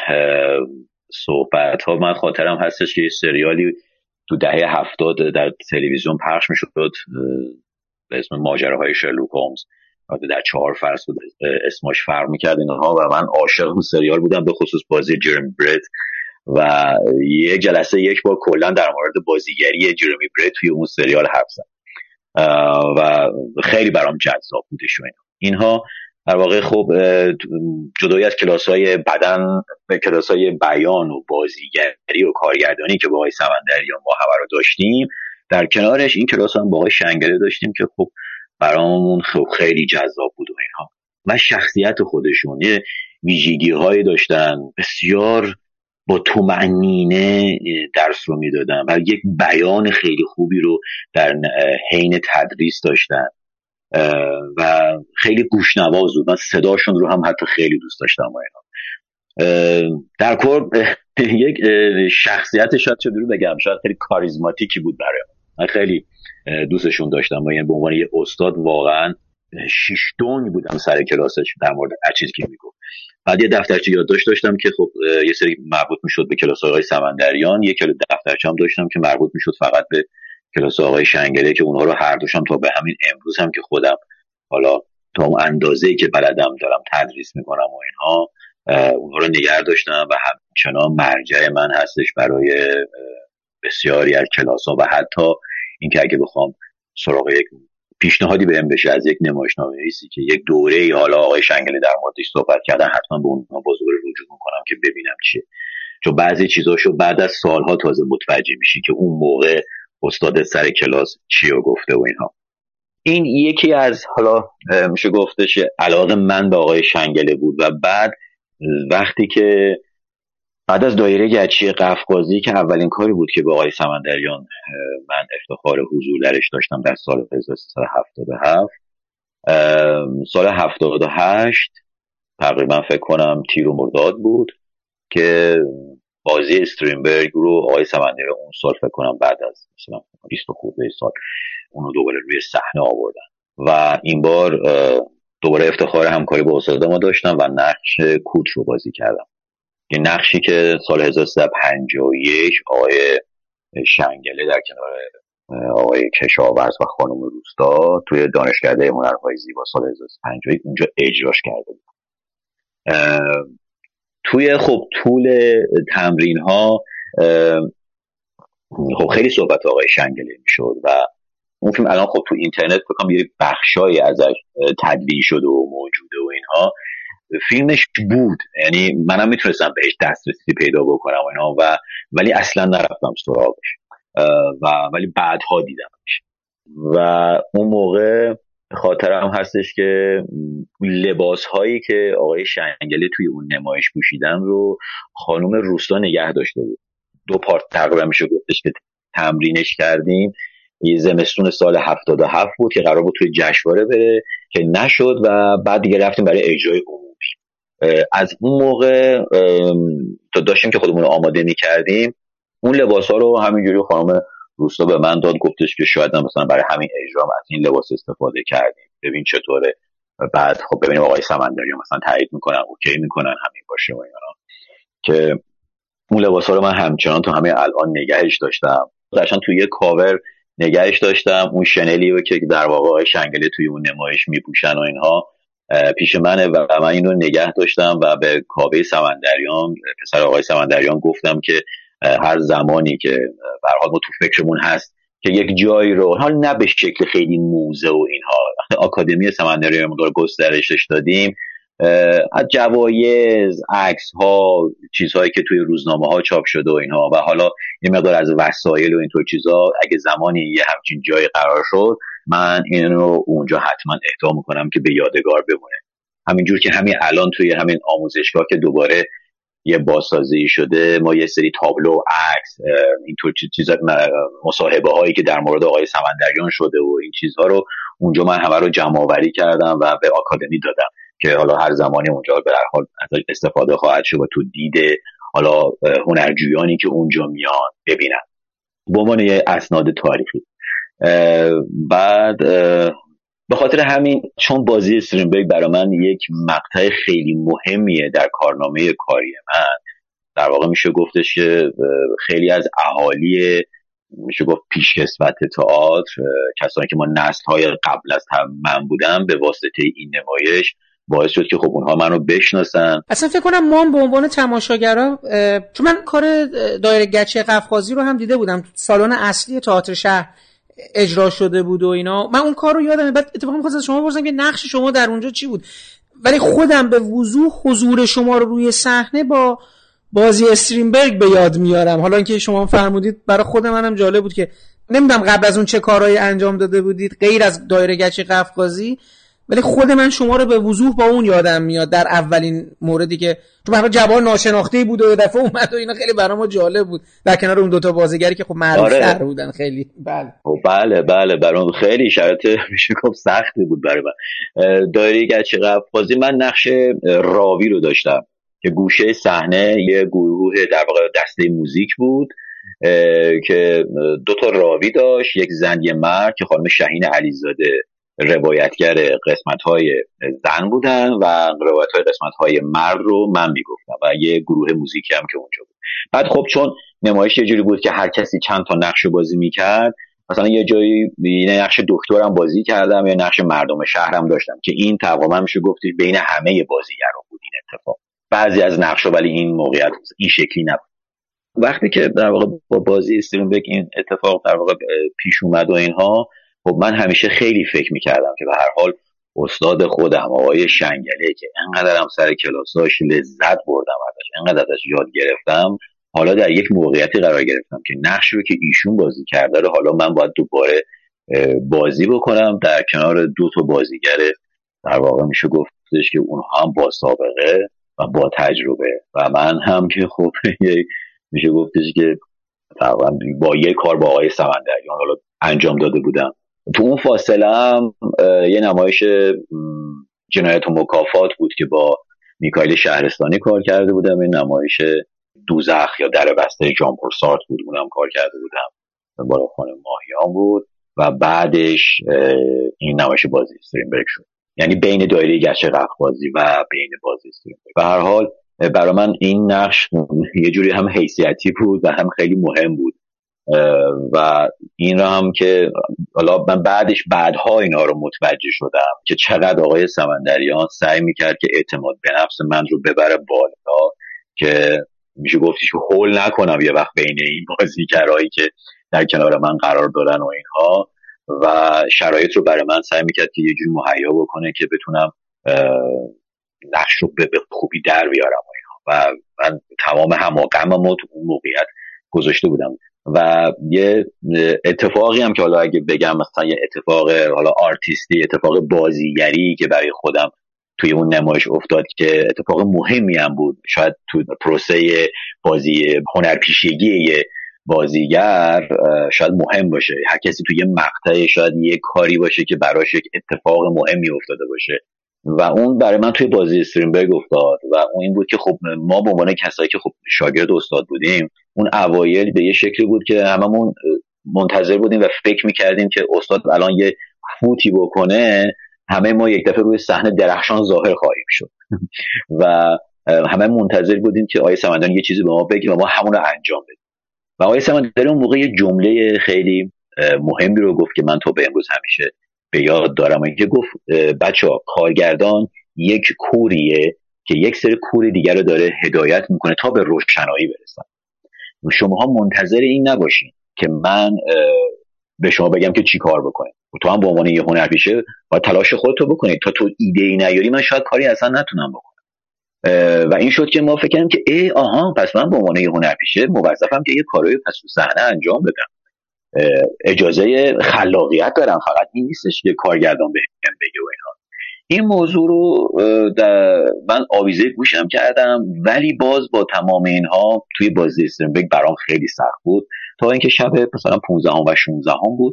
صحبت ها من خاطرم هستش که یه سریالی تو دهه 70 در تلویزیون پخش میشد به اسم ماجراهای شرلوک هولمز، در 4 فصل بود، اسمش فرق میکرد اینها و من عاشق اون سریال بودم، به خصوص بازی جرمی برت و یه جلسه یک بار کلا در مورد بازیگری جرمی برت توی اون سریال حرف زدم و خیلی برام جذاب بودش. اینها در واقع خب جدای از کلاس‌های بدن به کلاس‌های بیان و بازیگری و کارگردانی که با آقای سمندریان ما همه رو داشتیم، در کنارش این کلاس هم با آقای شنگله داشتیم که خب برامون خیلی جذاب بود و اینها. و شخصیت خودشون یه ویژگی‌هایی داشتن، بسیار با طمأنینه درس رو میدادن و یک بیان خیلی خوبی رو در حین تدریس داشتن و خیلی گوش‌نواز بود. من صداشون رو هم حتی خیلی دوست داشتم و اینا. در کل یک شخصیت شاید چطوری بگم، شاید خیلی کاریزماتیکی بود برای من خیلی دوستشون داشتم و یعنی به عنوان یه استاد واقعا شیشتونگ بودم سر کلاسش در مورد هر چیزی که میگفت. بعد یه دفترچه یادداشت داشتم که خب یه سری مربوط میشد به کلاس آقای سمندریان، یه دفترچه هم داشتم که مربوط میشد فقط به کلاس آقای شنگله که اونها رو هر دوشم تا به همین امروز هم که خودم حالا تا اون اندازه‌ای که بلدم دارم تدریس میکنم و اینها اونها رو نگه داشتم و همچنان مرجع من هستش برای بسیاری از کلاس‌ها و حتی اینکه اگه بخوام سراغ یک پیشنهادی بهم بشه از یک نمایشنامه‌نویسی که یک دوره‌ای حالا آقای شنگله در موردش صحبت کردن، حتما به اونها باز دوباره رجوع میکنم که ببینم چیه، چون بعضی چیزاشو بعد از سالها تازه متوجه میشی که اون موقع استاد سر کلاس چیو گفته و اینها. این یکی از حالا میشه گفتش علاقه من به آقای شنگله بود. و بعد وقتی که بعد از دایره گچی قفقازی که اولین کاری بود که با آقای سمندریان من افتخار حضور درش داشتم در سال 1377، سال 78 تقریبا فکر کنم تیر و مرداد بود که بازی استرینبرگ رو آقای سمندریان اون سال فکر کنم بعد از مثلا 20 خورده سال اونو دوباره روی صحنه آوردن و این بار دوباره افتخار همکاری با استاد ما داشتم و نقش کوت رو بازی کردم. این نقشی که سال 1351 آقای شنگله در کنار آقای کشاورز و خانم روستا توی دانشکده هنرهای زیبا سال 1351 اونجا اجراش کرده بود. توی خب طول تمرین ها خب خیلی صحبت آقای شنگله میشد و اون فیلم الان خب تو اینترنت بکنم یه بخشای ازش تدوین شده و موجوده و اینها. فیلمش بود، یعنی منم میتونستم بهش دسترسی پیدا بکنم و اینا ولی اصلا نرفتم سراغش ولی بعدها دیدمش و اون موقع خاطرم هستش که لباس هایی که آقای شنگله توی اون نمایش پوشیدن رو خانم روستا نگه داشته بود. 2 پارت تقریبا میشه گفتش که تمرینش کردیم. یه زمستون سال 77 بود که قرار بود توی جشنواره بره که نشد و بعد دیگه رفتیم برای اجرای عمومی. از اون موقع تا داشتیم که خودمون رو آماده می‌کردیم اون لباس‌ها رو همینجوری خانم روستا به من داد، گفتش که شاید مثلا برای همین اجرا از این لباس استفاده کردیم، ببین چطوره. بعد خب ببینیم آقای سمندریان مثلا تایید میکنن اوکی میکنن همین باشه و اینا، که اون لباس‌ها رو من همچنان تو همین الان نگهش داشتم. داشتم توی یه کاور نگهش داشتم. اون شنلی رو که در واقع آقای شنگله توی اون نمایش میپوشن و اینها پیش منه و من اینو نگه داشتم و به کاوه سمندریان پسر آقای سمندریان گفتم که هر زمانی که به هر حال ما تو فکرمون هست که یک جایی رو حال نه به شکل خیلی موزه و اینها، آکادمی سمندریان رو گسترشش دادیم، از جوایز، عکس ها، چیزهایی که توی روزنامه ها چاپ شده و اینها و حالا یه مقدار از وسایل و اینطور چیزا اگه زمانی یه همچین جایی قرار شد من اینو اونجا حتما اهدا میکنم که به یادگار بمونه. همینجور که همین الان توی همین آموزشگاه که دوباره یه بازسازی شده، ما یه سری تابلو، عکس، اینطور چیزا، مصاحبه هایی که در مورد آقای سمندریان شده و این چیزها رو اونجا من همه رو جمع آوری کردم و به آکادمی دادم که حالا هر زمانی اونجا به هر حال استفاده خواهد شد و تو دید حالا هنرجویانی که اونجا میان ببینن به عنوان یه اسناد تاریخی. بعد به خاطر همین چون بازی استرینبرگ برای من یک مقطع خیلی مهمیه در کارنامه کاری من، در واقع میشه گفتش که خیلی از اهالی میشه گفت پیشکسوت تئاتر، کسانی که ما نسل‌های قبل از من بودن، به واسطه این نمایش باعث شد که خب اونها منو بشناسن.
اصلا فکر کنم ما به عنوان تماشاگرا، چون من کار دایره گچی قفقازی رو هم دیده بودم، سالن اصلی تئاتر شهر اجرا شده بود و اینا، من اون کار رو یادمه. بعد اتفاقا می‌خواستم از شما بپرسم که نقش شما در اونجا چی بود، ولی خودم به وضوح حضور شما رو روی صحنه با بازی استرینبرگ به یاد میارم. حالا اینکه شما فرمودید برای خود منم جالب بود که نمیدونم قبل از اون چه کارهایی انجام داده بودید غیر از دایره گچی قفقازی،
ولی خود من شما رو به وضوح با اون یادم میاد در اولین موردی که تو برای جوان ناشناخته بود و دفعه اومد و اینا، خیلی برای ما جالب بود در کنار اون دوتا بازیگری که خب معروف‌تر بودن خیلی.
بله برام خیلی شرایط میشه گفت سختی بود برای من. دایره گچ قفقازی من نقش راوی رو داشتم که گوشه صحنه یه گروه در واقع دسته موزیک بود که دو تا راوی داشت، یک زن یه مرد که خانم شهین علیزاده روایتگر قسمت‌های زن بودن و روایت‌های قسمت‌های مرد رو من میگفتم و یه گروه موزیکی هم که اونجا بود. بعد خب چون نمایش یه جوری بود که هر کسی چند تا نقش بازی میکرد، مثلا یه جایی یه نقش دکترم بازی کردم یا نقش مردم شهرم داشتم که این تقریبا میشه گفت بین همه بازیگرا بود این اتفاق. بعضی از نقشا ولی این موقعیت این شکلی نبود. وقتی که در واقع با بازی استرینبرگ این اتفاق در واقع پیش اومد و اینها، خب من همیشه خیلی فکر میکردم که به هر حال استاد خودم آقای شنگله که انقدرم سر کلاساش لذت بردم ازش، انقدر ازش یاد گرفتم، حالا در یک موقعیتی قرار گرفتم که نقشی رو که ایشون بازی کرده رو حالا من باید دوباره بازی بکنم در کنار دو تا بازیگر در واقع میشه گفتش که اونها هم با سابقه و با تجربه و من هم که خب میشه گفتش که تقریبا با یک کار با آقای سمندریان حالا انجام داده بودم. تو اون فاصله هم یه نمایش جنایت و مکافات بود که با میکائیل شهرستانی کار کرده بودم، این نمایش دوزخ یا در بسته ژان پل سارتر بود، اونم کار کرده بودم، بالا خانه ماهیان بود و بعدش این نمایش بازی استرینبرگ شد، یعنی بین دایره گچ قفقازی و بین بازی استرینبرگ. به هر حال برای من این نقش یه جوری هم حیثیتی بود و هم خیلی مهم بود و این را هم که حالا من بعدها اینا رو متوجه شدم که چقدر آقای سمندریان سعی میکرد که اعتماد به نفس من رو ببره بالا که میشه گفتش که هول نکنم یه وقت بین این بازیگرایی که در کنار من قرار دارن و اینها، و شرایط رو برای من سعی میکرد که یه جوری مهیا بکنه که بتونم نقش رو به خوبی در بیارم و اینها و من تمام هماغممو تو اون موقعیت گذاشته بودم. و یه اتفاقی هم که حالا اگه بگم مثلا یه اتفاق حالا آرتیستی، اتفاق بازیگری که برای خودم توی اون نمایش افتاد که اتفاق مهمی هم بود شاید تو پروسه بازی هنرپیشگی یه بازیگر شاید مهم باشه، هر کسی توی یه مقطع شاید یه کاری باشه که براش یک اتفاق مهمی افتاده باشه و اون برای من توی بازی استرینبرگ افتاد و اون این بود که خب ما به عنوان کسایی که خب شاگرد استاد بودیم اون اوایل به یه شکلی بود که هممون منتظر بودیم و فکر میکردیم که استاد الان یه فوتی بکنه همه ما یک دفعه روی صحنه درخشان ظاهر خواهیم شد و همه منتظر بودیم که آقای سمندریان یه چیزی به ما بگه و ما همون رو انجام بدیم و آقای سمندریان اون موقع یه جمله خیلی مهمی رو گفت که من تا به امروز همیشه به یاد دارم، اینکه گفت بچه‌ها کارگردان یک کوریه که یک سری کور دیگر رو داره هدایت میکنه تا به روشنایی برسن. شماها منتظر این نباشین که من به شما بگم که چی کار بکنید، تو هم به عنوان یه هنرپیشه باید تلاش خودتو بکنید، تا تو ایده‌ای نیاری من شاید کاری اصلا نتونم بکنم. و این شد که ما فکر کردیم که پس من به عنوان یه هنرپیشه موظفم که یه کارایی پس تو صحنه انجام بدم، اجازه خلاقیت دارم، فقط این نیستش که کارگردان بهم بگه و اینها. این موضوع رو من آویزه گوشم کردم، ولی باز با تمام اینها توی بازی استرینبرگ برام خیلی سخت بود تا اینکه شب مثلا 15 و 16 بود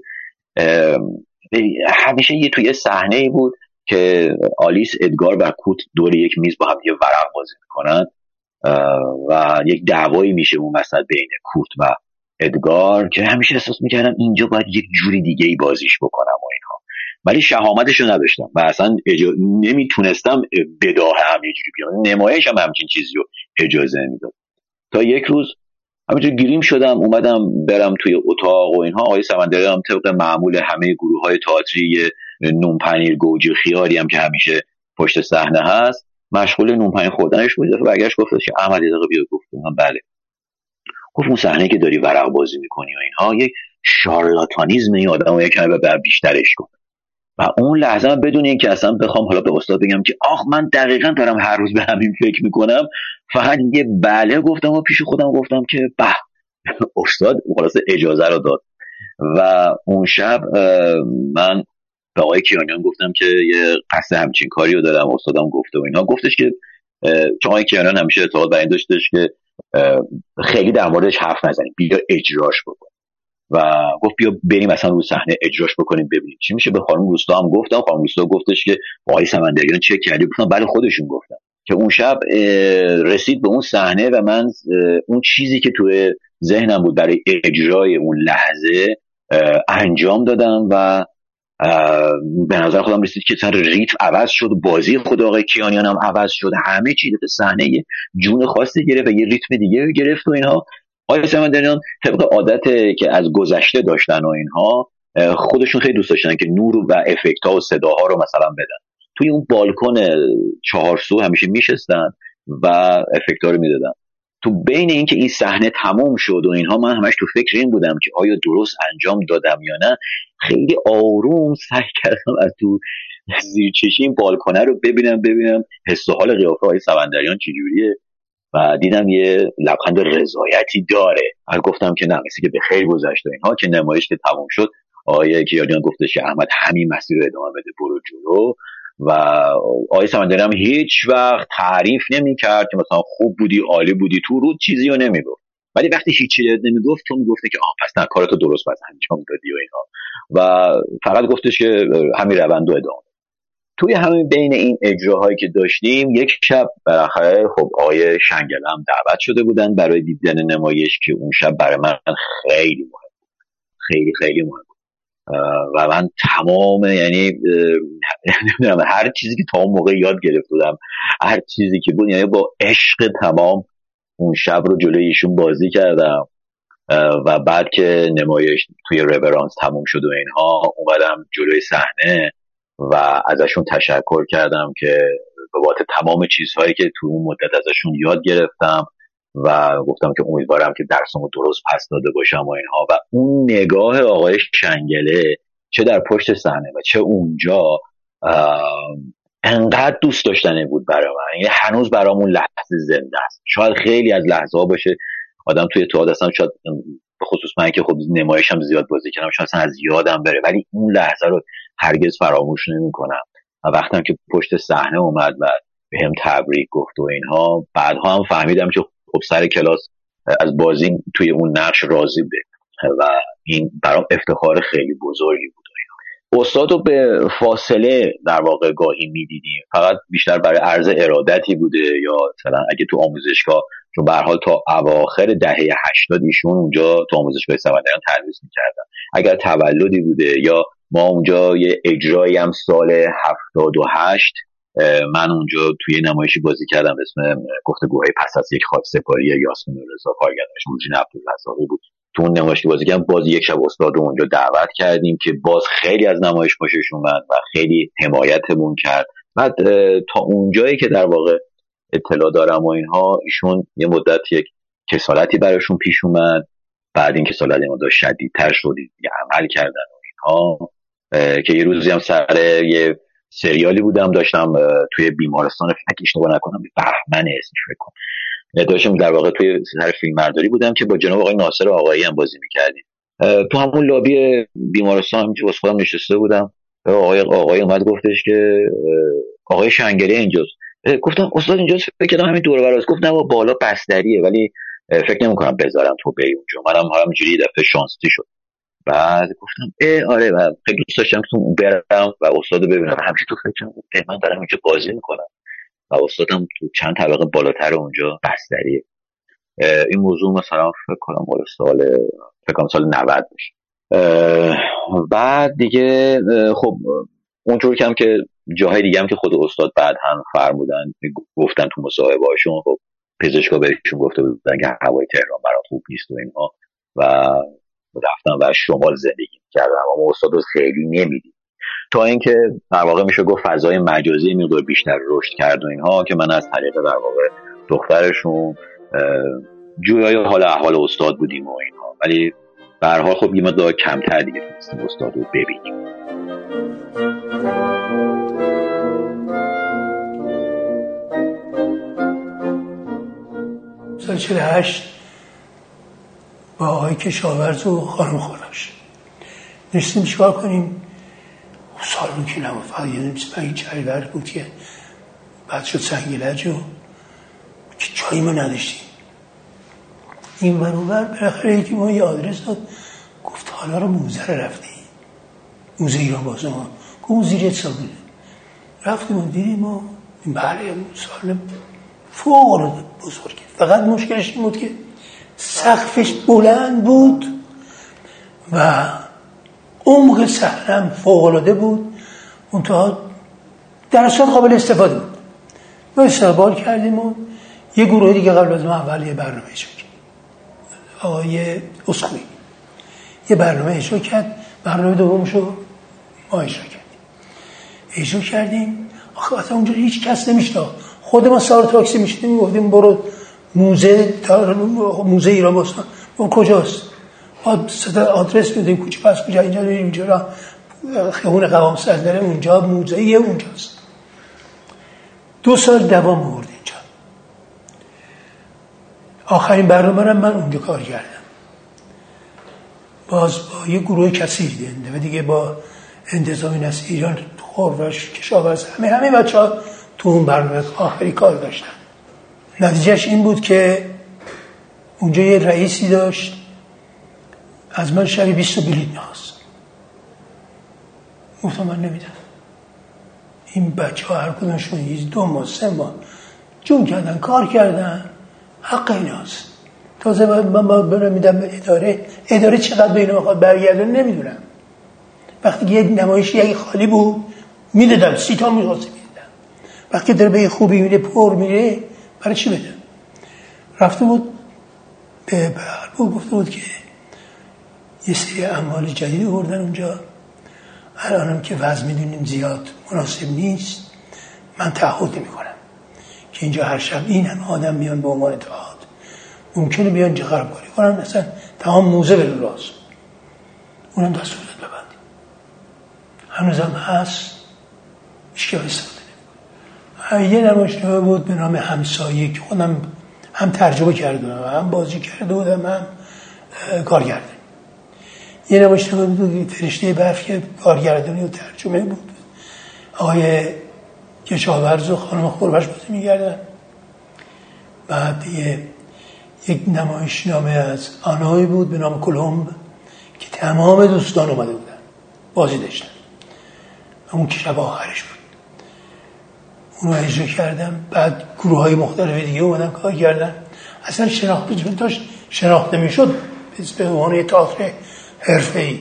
همیشه توی صحنه بود که آلیس، ادگار و کوت دور یک میز با هم یه ورق بازی میکنن و یک دعوایی میشه اون وسط بین کوت و ادگار که همیشه احساس میکردم اینجا باید یک جوری دیگه ای بازیش بکنم و اینها، ولی شهامتشو نداشتم و اصلا نمیتونستم بداهه همینجوری بیام، نمایش هم همچین چیزی رو اجازه نمیداد. تا یک روز همینجور گریم شدم اومدم برم توی اتاق و اینها، آقای سمندریان هم طبق معمول همه گروه‌های تئاتری نون پنیر گوجه خیاری هم که همیشه پشت صحنه هست مشغول نون پنیر خوردنش بود، برگشت گفتش که احمد یه دقیقه بیا. گفتم بله. گفت اون صحنه که داری ورق بازی میکنی و اینها یک شارلاتانیزم این آدمو یکم بیشترش کن. و اون لحظه من بدون اینکه اصلا بخوام حالا به استاد بگم که من دقیقاً دارم هر روز به همین فکر میکنم، فقط یه بله گفتم و پیش خودم گفتم که استاد خلاص اجازه رو داد. و اون شب من به آقای کیانیان گفتم که یه قصد همچین کاری رو دارم، استادم گفته و اینا. گفتش که چون آقای کیانیان همیشه اعتقاد بر این داشتش که خیلی در موردش حرف نزنیم، بیا اجراش بکن. و گفت بیا بریم مثلا رو صحنه اجراش بکنیم ببینیم چی میشه. به خانم روستا هم گفتم، خانم روستا گفتش که آقای سمندریان چک کردی؟ گفتم بله خودشون گفتن. که اون شب رسید به اون صحنه و من اون چیزی که توی ذهنم بود برای اجرای اون لحظه انجام دادم و به نظر خودم رسید که سر ریتم عوض شد، بازی خود آقای کیانیان هم عوض شد، همه چیز به صحنه جون خاصی گرفت و یه ریتم دیگه گرفت و اینها. آقای سمندریان طبق عادت که از گذشته داشتن و اینها خودشون خیلی دوست داشتن که نور و افکت ها و صداها رو مثلا بدن. توی اون بالکن 4 سو همیشه میشستن و افکت ها رو میدادن. تو بین این که این صحنه تموم شد و اینها من همش تو فکر این بودم که آیا درست انجام دادم یا نه. خیلی آروم سعی کردم از تو زیرچشی این بالکنه رو ببینم حس و حال قیافه های سمندریان چجوریه و دیدم یه لبخند رضایتی داره. گفتم که نه، مثل که به خیر گذشت و اینها. که نمایش که تموم شد آقای کیانیان گفتش که احمد همین مسیر رو ادامه بده، برو جلو. و آقای سمندریان هم هیچ وقت تعریف نمی‌کرد که مثلا خوب بودی، عالی بودی، تو رو چیزی رو نمیگفت، ولی وقتی هیچی نمیگفت تو میگفته که پس نه کارتو درست پس انجام دادی و اینا. و فقط گفتش که همین روند رو ادامه. توی همین بین این اجراهایی که داشتیم یک شب بالاخره خب آقای شنگله هم دعوت شده بودن برای دیدن نمایش که اون شب برای من خیلی مهم بود، خیلی مهم بود. و من تمام یعنی نمیدونم هر چیزی که تا اون موقع یاد گرفته بودم، هر چیزی که بود، یعنی با عشق تمام اون شب رو جلوی ایشون بازی کردم. و بعد که نمایش توی رورانس تموم شد و اینها اومدم جلوی صحنه و ازشون تشکر کردم که بابت تمام چیزهایی که تو اون مدت ازشون یاد گرفتم و گفتم که امیدوارم که درسمو درست پس داده باشم و اینها. و اون نگاه آقای شنگله چه در پشت صحنه و چه اونجا انقدر دوست داشتنی بود برای من، یعنی هنوز برامون لحظه زنده است. شاید خیلی از لحظه ها باشه آدم توی اتحاد هستم، شاید به خصوص من که خب نمایش هم زیاد بازی کردم شاید اصلا از یادم بره، ولی اون لحظه رو هرگز فراموش نمی‌کنم. و وقتی که پشت صحنه اومد و بهم تبریک گفت و اینها، بعدها هم فهمیدم که خب سر کلاس از بازی توی اون نقش راضی بود و این برام افتخار خیلی بزرگی بود. استاد رو به فاصله در واقع گاهی میدیدیم، فقط بیشتر برای عرض ارادتی بوده یا مثلا اگه تو آموزشگاه، چون به هر حال تا اواخر دهه 80 ایشون اونجا تو آموزشگاه سمندریان تدریس می‌کردن، اگر تولدی بوده یا ما اونجا یه اجرایی هم سال 78 من اونجا توی نمایشی بازی کردم به اسم گفتگوهای پس از یک خاکسپاری یاسمین رضا کارگردانش روژین عبدالرزاقی بود. تو اون نمایشی بازی کردم، باز یک شب استاد رو اونجا دعوت کردیم که باز خیلی از نمایش پاشش اومد و خیلی حمایتمون کرد. بعد تا اونجایی که در واقع اطلاع دارم و اینها، ایشون یه مدت یک کسالتی براشون پیش اومد، بعد این کسالت یه مدت شدیدتر شد، دیگه عمل کردن و اینها. که یه روزی هم سر یه سریالی بودم داشتم توی بیمارستان، فکر اشتباه نکنم بهمن اسمش فکر کنم، داشتم در واقع توی سر فیلمبرداری بودم که با جناب آقای ناصر آقایی هم بازی می‌کردیم. تو همون لابی بیمارستان همینجوری واسه خودم نشسته بودم، آقای اومد گفتش که آقای شنگله اینجاست. گفتم استاد اینجاست؟ فکر کردم همین دور و براست. گفت نه بالا بستریه ولی فکر نمی‌کنم بذارم تو بری اونجا. منم همینجوری دفعه شانسی شد. بعد گفتم آره، و خیلی دوست داشتم که برم و استادو ببینم. همیشه تو فکرم بود من دارم اینجا بازی میکنم و استادم تو چند طبقه بالاتر اونجا بستریه. این موضوع مثلا فکر کنم سال 90 باشه. بعد دیگه خب اونجور کم که جاهای دیگه هم که خود استاد بعد هم فرمودن گفتن تو مصاحبه هاشون، خب پزشکا بهشون گفته بودن که هوای تهران برات خوب نیست و اینها و رفتم و شمال زندگی کردم، اما استاد رو خیلی نمیدید تا اینکه در واقع میشه گفت فضای مجازی مقدار بیشتر رشد کرد و اینها، که من از طریق در واقع دخترشون جویای حال احوال استاد بودیم و اینها، ولی به هر حال خب یه مقدار کمتر دیگه تونستیم استاد رو ببینیم.
سال 48 با آقای کشاورز و خانم خورش نشستیم چیکار کنیم. سالون که نبود، فقط یه این چریبر بود که بعد شد سنگلج و که جایی ما نداشتیم. این برابر بالاخره یکی ما یه آدرس داد، گفت حالا رو موزه رو رفتیم، موزه ایران باستان. گفت زیر سالونه رفتیم و دیدیم و بله سالن فوق العاده بزرگه، فقط مشکلش این بود که سقفش بلند بود و عمق صحنه فوق العاده بود، منتها در اصل قابل استفاده بود. ما استقبال کردیم و یه گروه دیگه قبل از ما اول یه برنامه اجرا کرد، آقای اسخویی یه برنامه اجرا کرد، برنامه دومشو ما اجرا کردیم. آخه اصلا اونجا هیچ کس نمیشناخت، خود ما سوار تاکسی میشدیم گفتیم برو موزه ایران باستان. اون کجاست؟ بعد صدا آدرس میدیم کوچه پس کجا، اینجا بریم اینجا خیابون قوام صدره اونجا موزه اونجاست. 2 سال دوام آورد اینجا. آخرین برنامه رو من اونجا کار کردم، باز با یه گروه کثیر و دیگه با انتظامی نسل ایران، خورش، کشاورز، همه بچه‌ها تو اون برنامه آخری کار داشتن. نتیجهش این بود که اونجا یه رئیسی داشت از من شبیه 20 بلیط ناز. گفتم من نمیدم. این بچه‌ها هر کدومشون 2 ماه 3 ماه جون کردن، کار کردن، حق ایناست. تازه من برم میدم به اداره چقدر به اینا میخواد برگردن نمیدونم. وقتی یه نمایشی اگه خالی بود میدادم 30 تا میخواست میدادم، وقتی در به خوبی میره پر میره برای چی بدم؟ رفته بود به بود گفته بود که یه سری اموال جدید آوردن اونجا، الانم که وضع میدونیم زیاد مناسب نیست، من تعهد میکنم که اینجا هر شب این همه آدم میان به عنوان اتحاد، ممکنه بیان اینجا خرابکاری کنن، مثلا تمام موزه بره راست. اونم دستور داد ببندیم. هنوزم هست، هیچکی استفاده نمیکنه. یه نمایشنامه بود به نام همسایه که خودم هم ترجمه کرده بودم، هم بازی کرده بودم، هم کارگردانی. یه نمایشنامه بود فرشته برف که کارگردانی و ترجمه بود، آقای کشاورز و خانم خوربش بازی می‌کردن. بعد یک نمایشنامه از آنایی بود به نام کلمب که تمام دوستان اومده بودن بازی داشتن، اون که شب آخرش بود. اونو اجرا کردم. بعد گروه های مختلف دیگه اومدن کار کردن. اصلا شناخته میشد به عنوان تئاتر حرفه‌ای.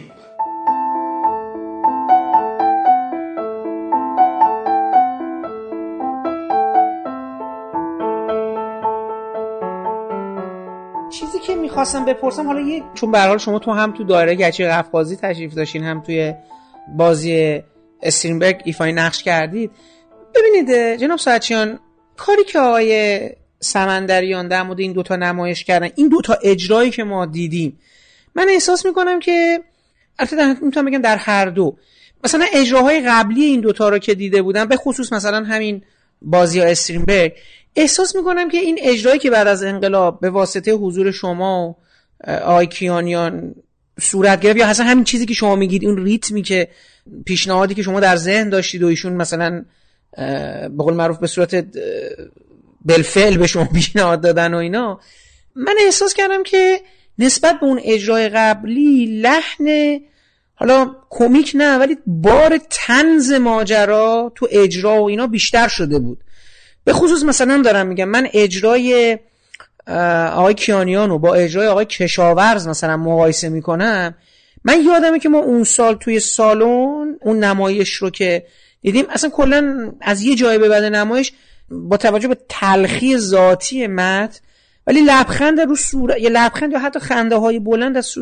چیزی که میخواستم بپرسم، حالا چون به هر حال شما هم تو دایره گچی قفقازی تشریف داشتین، هم توی بازی استرینبرگ ایفای نقش کردید. ببینید جناب ساعتچیان، کاری که آقای سمندریان در مورد این 2 تا نمایش کردن، این 2 تا اجرایی که ما دیدیم، من احساس میکنم که البته میتونم بگم در هر دو، مثلا اجراهای قبلی این 2 تا رو که دیده بودم، به خصوص مثلا همین بازی استرینبرگ، احساس میکنم که این اجرایی که بعد از انقلاب به واسطه حضور شما و آقای کیانیان صورت گرفت، یا اصلا همین چیزی که شما میگید، اون ریتمی که پیشنهادی که شما در ذهن داشتید و ایشون مثلا به قول معروف به صورت بالفعل به شما پیشنهاد دادن و اینا، من احساس کردم که نسبت به اون اجرای قبلی لحن، حالا کمیک نه ولی بار طنز ماجرا تو اجرا و اینا بیشتر شده بود. به خصوص مثلا دارم میگم، من اجرای آقای کیانیانو با اجرای آقای کشاورز مثلا مقایسه میکنم. من یادمه که ما اون سال توی سالن اون نمایش رو که دیدیم، اصلا کلا از یه جای به بعد نمایش با توجه به تلخی ذاتی متن، ولی لبخند رو صورت، یا لبخند یا حتی خنده های بلند از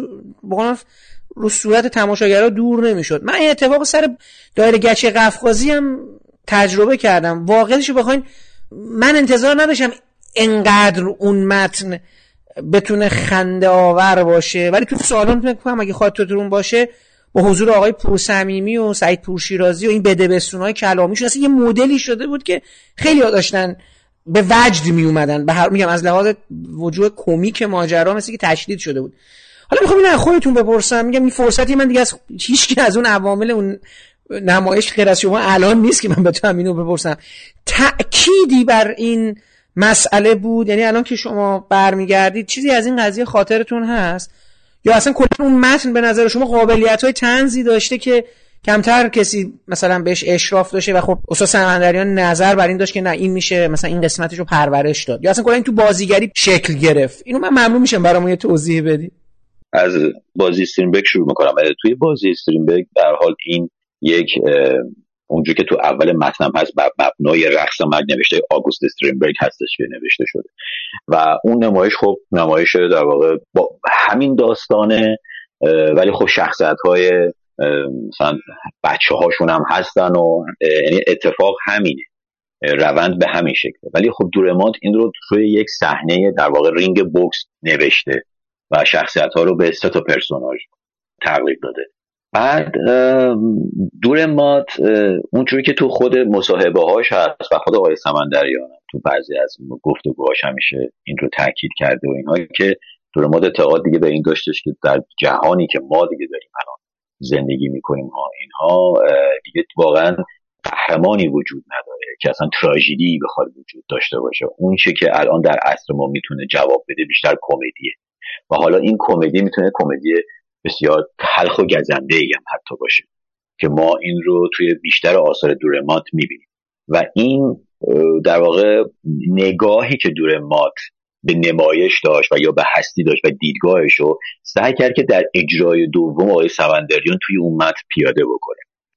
رو صورت تماشاگرها دور نمیشد. من این اتفاق سر دایره گچ قفقازی هم تجربه کردم. واقعیتش رو بخواین، من انتظار نداشتم انقدر اون متن بتونه خنده آور باشه، ولی تو سالن میتونم بگم اگه خاطرتون باشه با حضور آقای پورصمیمی و سعید پورشیرازی و این بدبستونای کلامیشون اصلا یه مدلی شده بود که خیلی ها داشتن به وجد می اومدن. به هر میگم از لحاظ وجوه کمیک ماجرا مثل که تشدید شده بود. حالا میخوام اینو خودتون بپرسم، میگم این فرصتی من دیگه از هیچ کی از اون عوامل اون نمایش غیر از شما الان نیست که من بتونم اینو بپرسم، تأکیدی بر این مسئله بود؟ یعنی الان که شما برمیگردید چیزی از این قضیه خاطرتون هست یا اصلا کلا اون متن به نظر شما قابلیت‌های طنزی داشته که کمتر کسی مثلا بهش اشراف داشته و خب استاد سمندریان نظر بر این داشت که نه این میشه مثلا این قسمتش رو پرورش داد، یا اصلا کلا این تو بازیگری شکل گرفت؟ اینو من ممنون میشم برامون یه توضیح بدید.
از بازی استرینبرگ شروع میکنم. توی بازی استرینبرگ در حال این یک اونجوری که تو اول متنم هست مبنای رقص مرگ نوشته آگوست استرینبرگ هستش که نوشته شده و اون نمایش خب نمایش در واقع با همین داستانه، ولی خب شخصیت‌های مثلا بچه هاشون هم هستن و یعنی اتفاق همینه، روند به همین شکله، ولی خب دورمانت این رو توی یک صحنه در واقع رینگ بوکس نوشته و شخصیت‌ها رو به 3 تا پرسوناژ تقلیب داده. بعد دورمانت اونجوری که تو خود مصاحبه‌هاش هست و خود آقای سمندریان تو بعضی از گفتگوهاش همیشه این رو تاکید کرده و اینها که دورمانت اعتقاد دیگه به این داشتش که در جهانی که ما دیگه داریم الان زندگی میکنیم اینها دیگه واقعا قهرمانی وجود نداره که اصلا تراژدی بخواد وجود داشته باشه. اون چیزی که الان در عصر ما میتونه جواب بده بیشتر کمدیه و حالا این کمدی میتونه کمدی بسیار تلخ و گزنده‌ای هم حتی باشه که ما این رو توی بیشتر آثار دورمانت میبینیم و این در واقع نگاهی که دورمانت به نمایش داشت و یا به هستی داشت و دیدگاهش رو سعی کرد که در اجرای دوم آقای سمندریان توی اون متن پیاده بکنه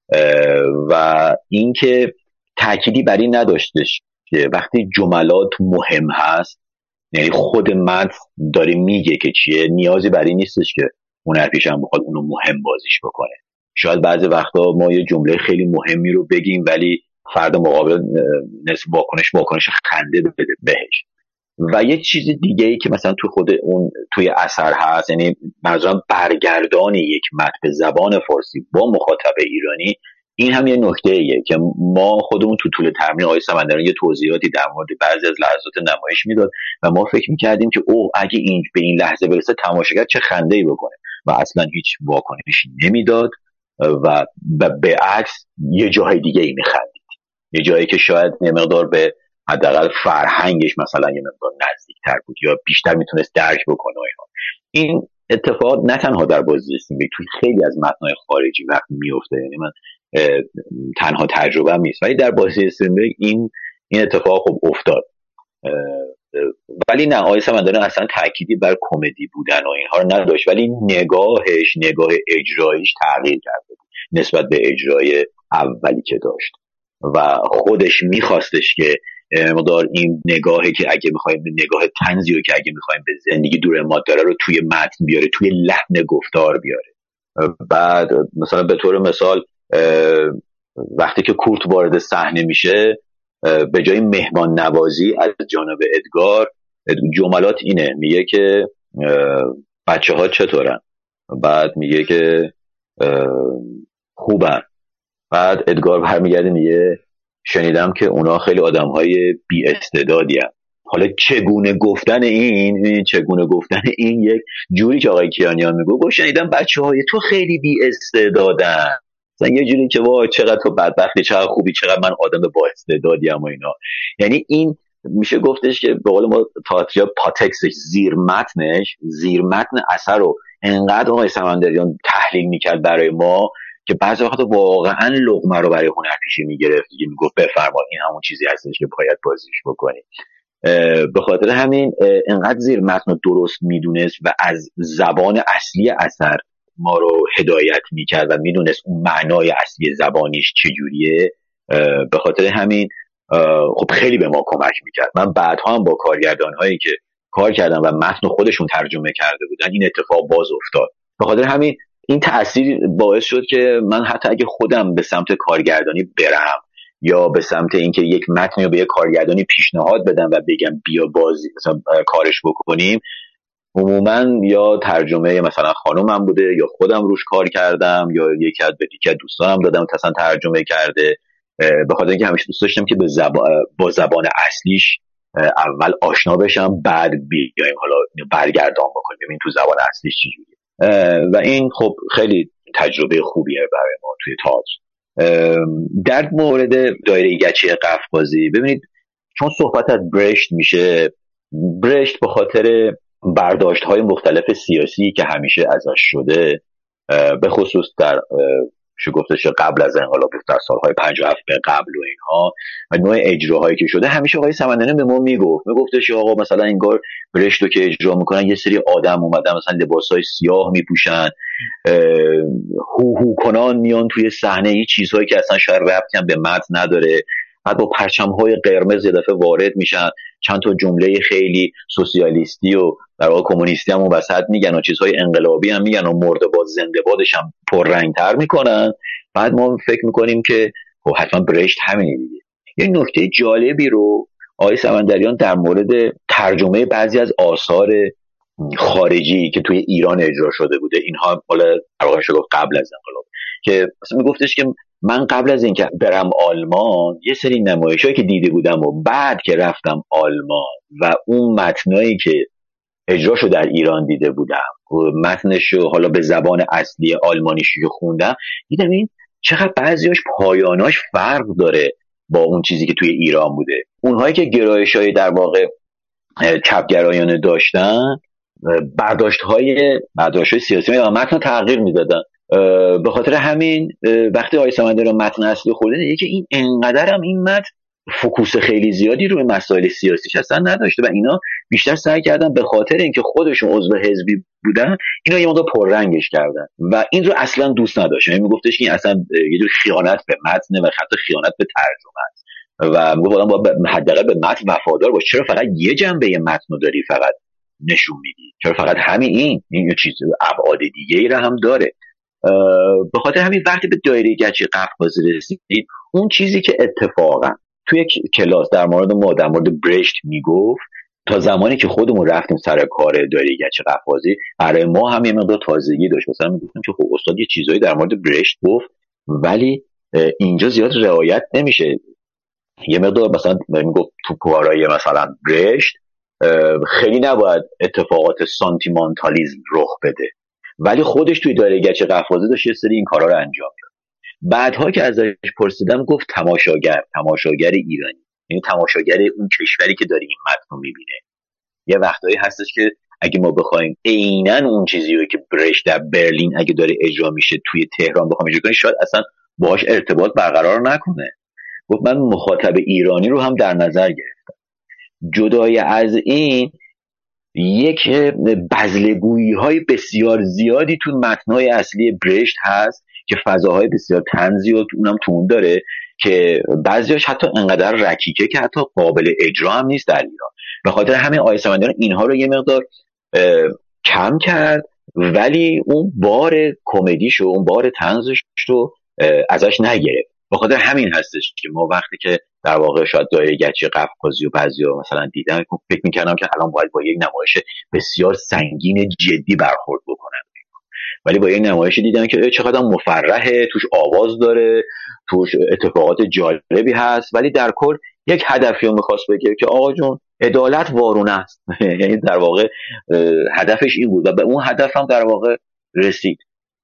و اینکه تأکیدی بر این نداشتش که وقتی جملات مهم هست، یعنی خود متن داره میگه که چیه، نیازی بر این نیستش که هنرپیشه هم بخواد اونو مهم بازیش بکنه. شاید بعضی وقتا ما یه جمله خیلی مهمی رو بگیم ولی فرد مقابل واکنش خنده بده بهش. و یه چیز دیگه ای که مثلا تو خود اون توی اثر هست، یعنی منظورم برگردان یک متن به زبان فارسی با مخاطب ایرانی، این هم یه نکته ایه که ما خودمون تو طول تمرین آقای سمندریان یه توضیحاتی در مورد بعضی از لحظات نمایش میداد و ما فکر میکردیم که اگه این به این لحظه برسه تماشاگر چه خنده‌ای بکنه و اصلا هیچ واکنشی نمیداد و به عکس یه جای دیگه ای میخندید، یه جایی که شاید یه مقدار به حداقل فرهنگش مثلا یه مقدار نزدیکتر بود یا بیشتر میتونست درک بکنه. این اتفاق نه تنها در بازی استرینبرگ، توی خیلی از متن‌های خارجی وقت میفته، یعنی من تنها تجربه نیست ولی در بازی استرینبرگ این اتفاق خب افتاد. ولی نه، آقای سمندریان اصلا تأکیدی بر کمدی بودن و اینها رو نداشت، ولی نگاه اجراییش تغییر کرده بود نسبت به اجرای اولی که داشت و خودش میخواستش که مقدار این نگاهی که اگه میخوایم نگاه طنزی رو که اگه میخوایم به زندگی دورمانت داره رو توی متن بیاره، توی لحن گفتار بیاره. بعد مثلا به طور مثال وقتی که کورت وارد صحنه میشه، به جای مهمان نوازی از جانب ادگار، جملات اینه، میگه که بچه ها چطورن؟ بعد میگه که خوبن. بعد ادگار برمیگرده میگه شنیدم که اونا خیلی آدم‌های بی استعدادی هستن. حالا چگونه گفتن این یک جوری که آقای کیانیان میگه شنیدم بچه‌های تو خیلی بی استعدادن، مثلا یه جوری که وای چقدر تو بدبختی، چقدر خوبی، چقدر من آدم با استعدادی ام و اینا. یعنی این میشه گفتش که به قول ما تئاتر پاتکسش، زیر متن اثر رو انقدر آقای سمندریان تحلیل میکرد برای ما که بعضی وقتا واقعا لقمه رو برای هنرپیشه میگرفت دیگه، میگفت بفرما این همون چیزی هستش که باید بازیش بکنی. به خاطر همین انقدر زیر متن رو درست میدونست و از زبان اصلی اثر ما رو هدایت میکرد و میدونست اون معنای اصلی زبانیش چجوریه. به خاطر همین خب خیلی به ما کمک میکرد. من بعدها هم با کارگردانهایی که کار کردن و متن خودشون ترجمه کرده بودن این اتفاق باز افتاد. به خاطر همین این تأثیر باعث شد که من حتی اگه خودم به سمت کارگردانی برم یا به سمت اینکه یک متن رو به یک کارگردانی پیشنهاد بدم و بگم بیا بازی مثلا کارش بکنیم، عموما یا ترجمه مثلا خانومم بوده یا خودم روش کار کردم یا یکی از دوستانم دادم مثلا ترجمه کرده. به خاطر اینکه همیشه دوست داشتم که با زبان اصلیش اول آشنا بشم، بعد بیایم حالا برگردان بکنیم ببین تو زبان اصلیش چجوریه. و این خب خیلی تجربه خوبیه برای ما توی تئاتر. در مورد دایره گچی قفقازی ببینید، چون صحبت از برشت میشه، برشت به خاطر برداشت‌های مختلف سیاسی که همیشه ازش شده، به خصوص در گفتش قبل از انقلاب در سالهای 57 به قبل و اینها و نوع اجراهایی که شده، همیشه آقای سمندریان به ما میگفتش آقا مثلا انگار برشت رو که اجرا میکنن یه سری آدم اومدن مثلا لباسای سیاه میپوشن، هو کنان میان توی صحنه، یه چیزهایی که اصلا شاید ربطی هم به متن نداره، بعد با پرچم‌های قرمز یه دفعه وارد میشن، چند تا جمله خیلی سوسیالیستی و در واقع کمونیستی هم وسط میگن و چیزهای انقلابی هم میگن و مرده باد زنده بادش هم پررنگ‌تر میکنن. بعد ما فکر میکنیم که حتما برشت همینه دیگه. یه نکته جالبی رو آقای سمندریان در مورد ترجمه بعضی از آثار خارجی که توی ایران اجرا شده بوده، اینها حالا در واقع قبل از انقلاب، که مثلا میگفتش که من قبل از اینکه برم آلمان یه سری نمایشایی که دیده بودم و بعد که رفتم آلمان و اون متنایی که اجراشو در ایران دیده بودم متنشو حالا به زبان اصلی آلمانیشو که خوندم، دیدم این چقدر بعضیاش پایاناش فرق داره با اون چیزی که توی ایران بوده. اونهایی که گرایش‌های در واقع چپگرایانه داشتن، برداشت‌های سیاسی و متن تغییر میدادن. به خاطر همین وقتی آقای سمندریان متن اصلی خوردن دیگه که این انقدر هم این متن فوکوس خیلی زیادی روی مسائل سیاسیش اصلا نداشته و اینا بیشتر سعی کردن به خاطر اینکه خودشون عضو حزبی بودن اینا یه مقدار پررنگش کردن و این رو اصلا دوست نداشت. یعنی میگفتش که این اصلا یه جور خیانت به متن و حتی خیانت به ترجمه است و میگفت آدم باید حداقل به متن وفادار باش. چرا فقط یه جنبه متن رو داری فقط نشون میدی؟ چرا فقط همین این چیز ابعاد دیگه‌ای رو هم داره؟ به خاطر همین وقتی به دایره گچی قفقازی رسیدید، اون چیزی که اتفاقا توی کلاس در مورد برشت میگفت، تا زمانی که خودمون رفتیم سر کار دایره گچی قفقازی برای ما هم یه مقدار تازگی داشت. مثلا میگفتیم که خب استاد یه چیزایی در مورد برشت گفت ولی اینجا زیاد رعایت نمیشه. یه مقدار مثلا میگفت تو کارهای مثلا برشت خیلی نباید اتفاقات سانتیمانتالیزم رخ بده، ولی خودش توی دایره گچی قفقازی داشت یه سری این کارا رو انجام داد. بعدها که ازش پرسیدم گفت تماشاگر ایرانی، یعنی تماشاگر اون کشوری که داره این متن رو میبینه. یه وقتایی هستش که اگه ما بخوایم عیناً اون چیزی رو که برشت در برلین اگه داره اجرا میشه توی تهران بخوایم اجرا کنیم، شاید اصلا باهاش ارتباط برقرار نکنه. گفت من مخاطب ایرانی رو هم در نظر گرفتم. جدای از این یک بزلگویی‌های بسیار زیادی تو متن‌های اصلی برشت هست که فضاهای بسیار طنزی و اونم تون داره که بعضیاش حتی انقدر رکیکه که حتی قابل اجرا هم نیست در ایران. به خاطر همین آقای سمندریان اینها رو یه مقدار کم کرد ولی اون بار کمدیشو، اون بار طنزش رو ازش نگرفت. به خاطر همین هستش که ما وقتی که در واقع شاید دایره گچی قفقازی و بعضیا مثلا دیدن فکر می‌کردم که الان باید با یک نمایش بسیار سنگین جدی برخورد بکنن، ولی با یک نمایش دیدن که چقدر مفرحه، توش آواز داره، توش اتفاقات جالبی هست، ولی در کل یک هدفی رو می‌خواست بگه که آقا جون عدالت وارونه است. یعنی در واقع هدفش این بود و به اون هدف هم در واقع رسید.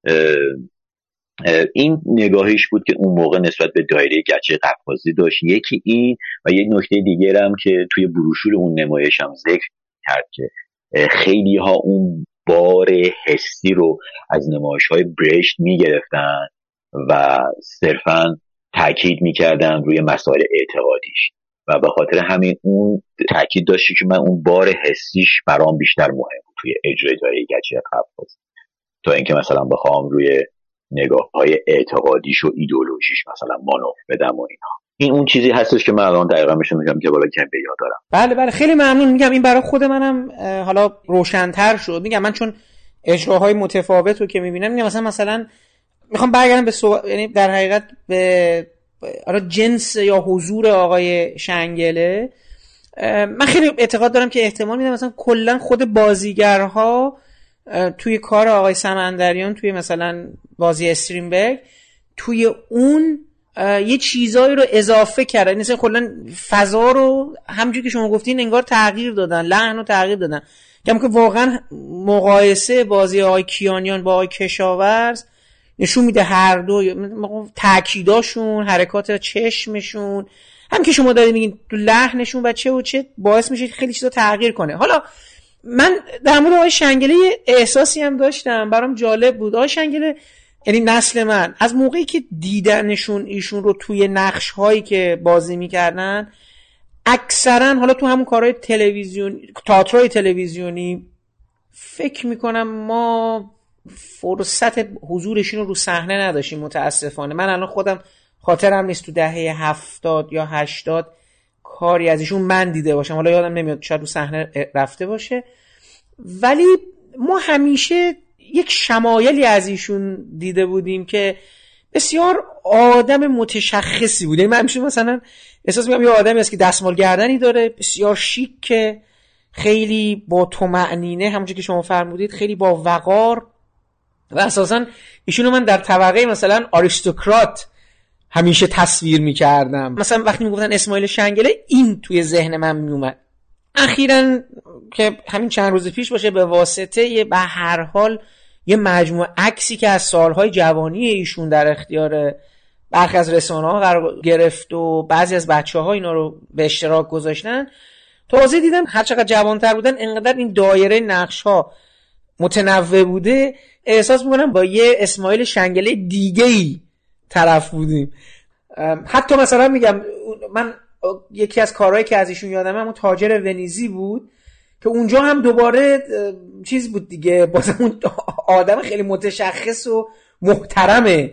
این نگاهیش بود که اون موقع نسبت به دایره گچی قفقازی داشت. یکی این و یک نکته دیگه هم که توی بروشور اون نمایش هم ذکر کرد که خیلی ها اون بار حسی رو از نمایش‌های برشت می‌گرفتن و صرفاً تاکید می‌کردن روی مسائل اعتقادیش و به خاطر همین اون تاکید داشت که من اون بار حسیش برام بیشتر مهم بود توی اجرای دایره گچی قفقازی تا اینکه مثلا بخوام روی نگاه‌های اعتقادیش و ایدئولوژیش مثلا مانور بدم و اینا. این اون چیزی هستش که من الان دقیقاً میگم که بالا کم به یاد دارم.
بله خیلی ممنون. میگم این برای خود منم حالا روشن‌تر شد. میگم من چون اجراهای متفاوت رو که میبینم میگم مثلا میخوام برگردم به یعنی در حقیقت به جنس یا حضور آقای شنگله. من خیلی اعتقاد دارم که احتمال میدم مثلا کلا خود بازیگرها توی کار آقای سمندریان توی مثلا بازی استرینبرگ توی اون یه چیزایی رو اضافه کردن، مثلا کلا فضا رو همونجوری که شما گفتین انگار تغییر دادن، لحن رو تغییر دادن، که واقعا مقایسه بازی آقای کیانیان با آقای کشاورز
نشون میده هر دو تاکیداشون، حرکات چشمشون، هم که شما دارید میگین تو لحنشون و چه باعث میشه خیلی چیزا تغییر کنه. حالا من در مورد آقای شنگله احساسی هم داشتم، برام جالب بود. آقای شنگله یعنی نسل من از موقعی که دیدنشون ایشون رو توی نقش هایی که بازی میکردن، اکثرا حالا تو همون کارهای تلویزیون، تئاترهای تلویزیونی، فکر میکنم ما فرصت حضورشون رو صحنه نداشتیم متاسفانه. من الان خودم خاطرم نیست تو دهه 70 یا 80 کاری از ایشون من دیده باشم، حالا یادم نمیاد، شاید رو صحنه رفته باشه، ولی ما همیشه یک شمایلی از ایشون دیده بودیم که بسیار آدم متشخصی بود. من همیشه مثلا احساس می‌کنم یه آدمی است که دستمال گردنی داره، بسیار شیک، خیلی با طمأنینه، همونجوری که شما فرمودید خیلی با وقار، و اساسا ایشونو من در طبقه مثلا آریستوکرات همیشه تصویر می‌کردم. مثلا وقتی میگفتن اسماعیل شنگله، این توی ذهن من میومد. اخیراً که همین چند روز پیش باشه، به واسطه به هر حال یه مجموعه عکسی که از سالهای جوانی ایشون در اختیار برخی از رسانه‌ها قرار گرفت و بعضی از بچه‌ها اینا رو به اشتراک گذاشتن، تازه دیدم هر چقدر جوان‌تر بودن انقدر این دایره نقش‌ها متنوع بوده، احساس می‌کنم با یه اسماعیل شنگله دیگه‌ای طرف بودیم. حتی مثلا میگم من یکی از کارهایی که از ایشون یادمه همون تاجر ونیزی بود که اونجا هم دوباره چیز بود دیگه، باز اون آدم خیلی متشخص و محترمه.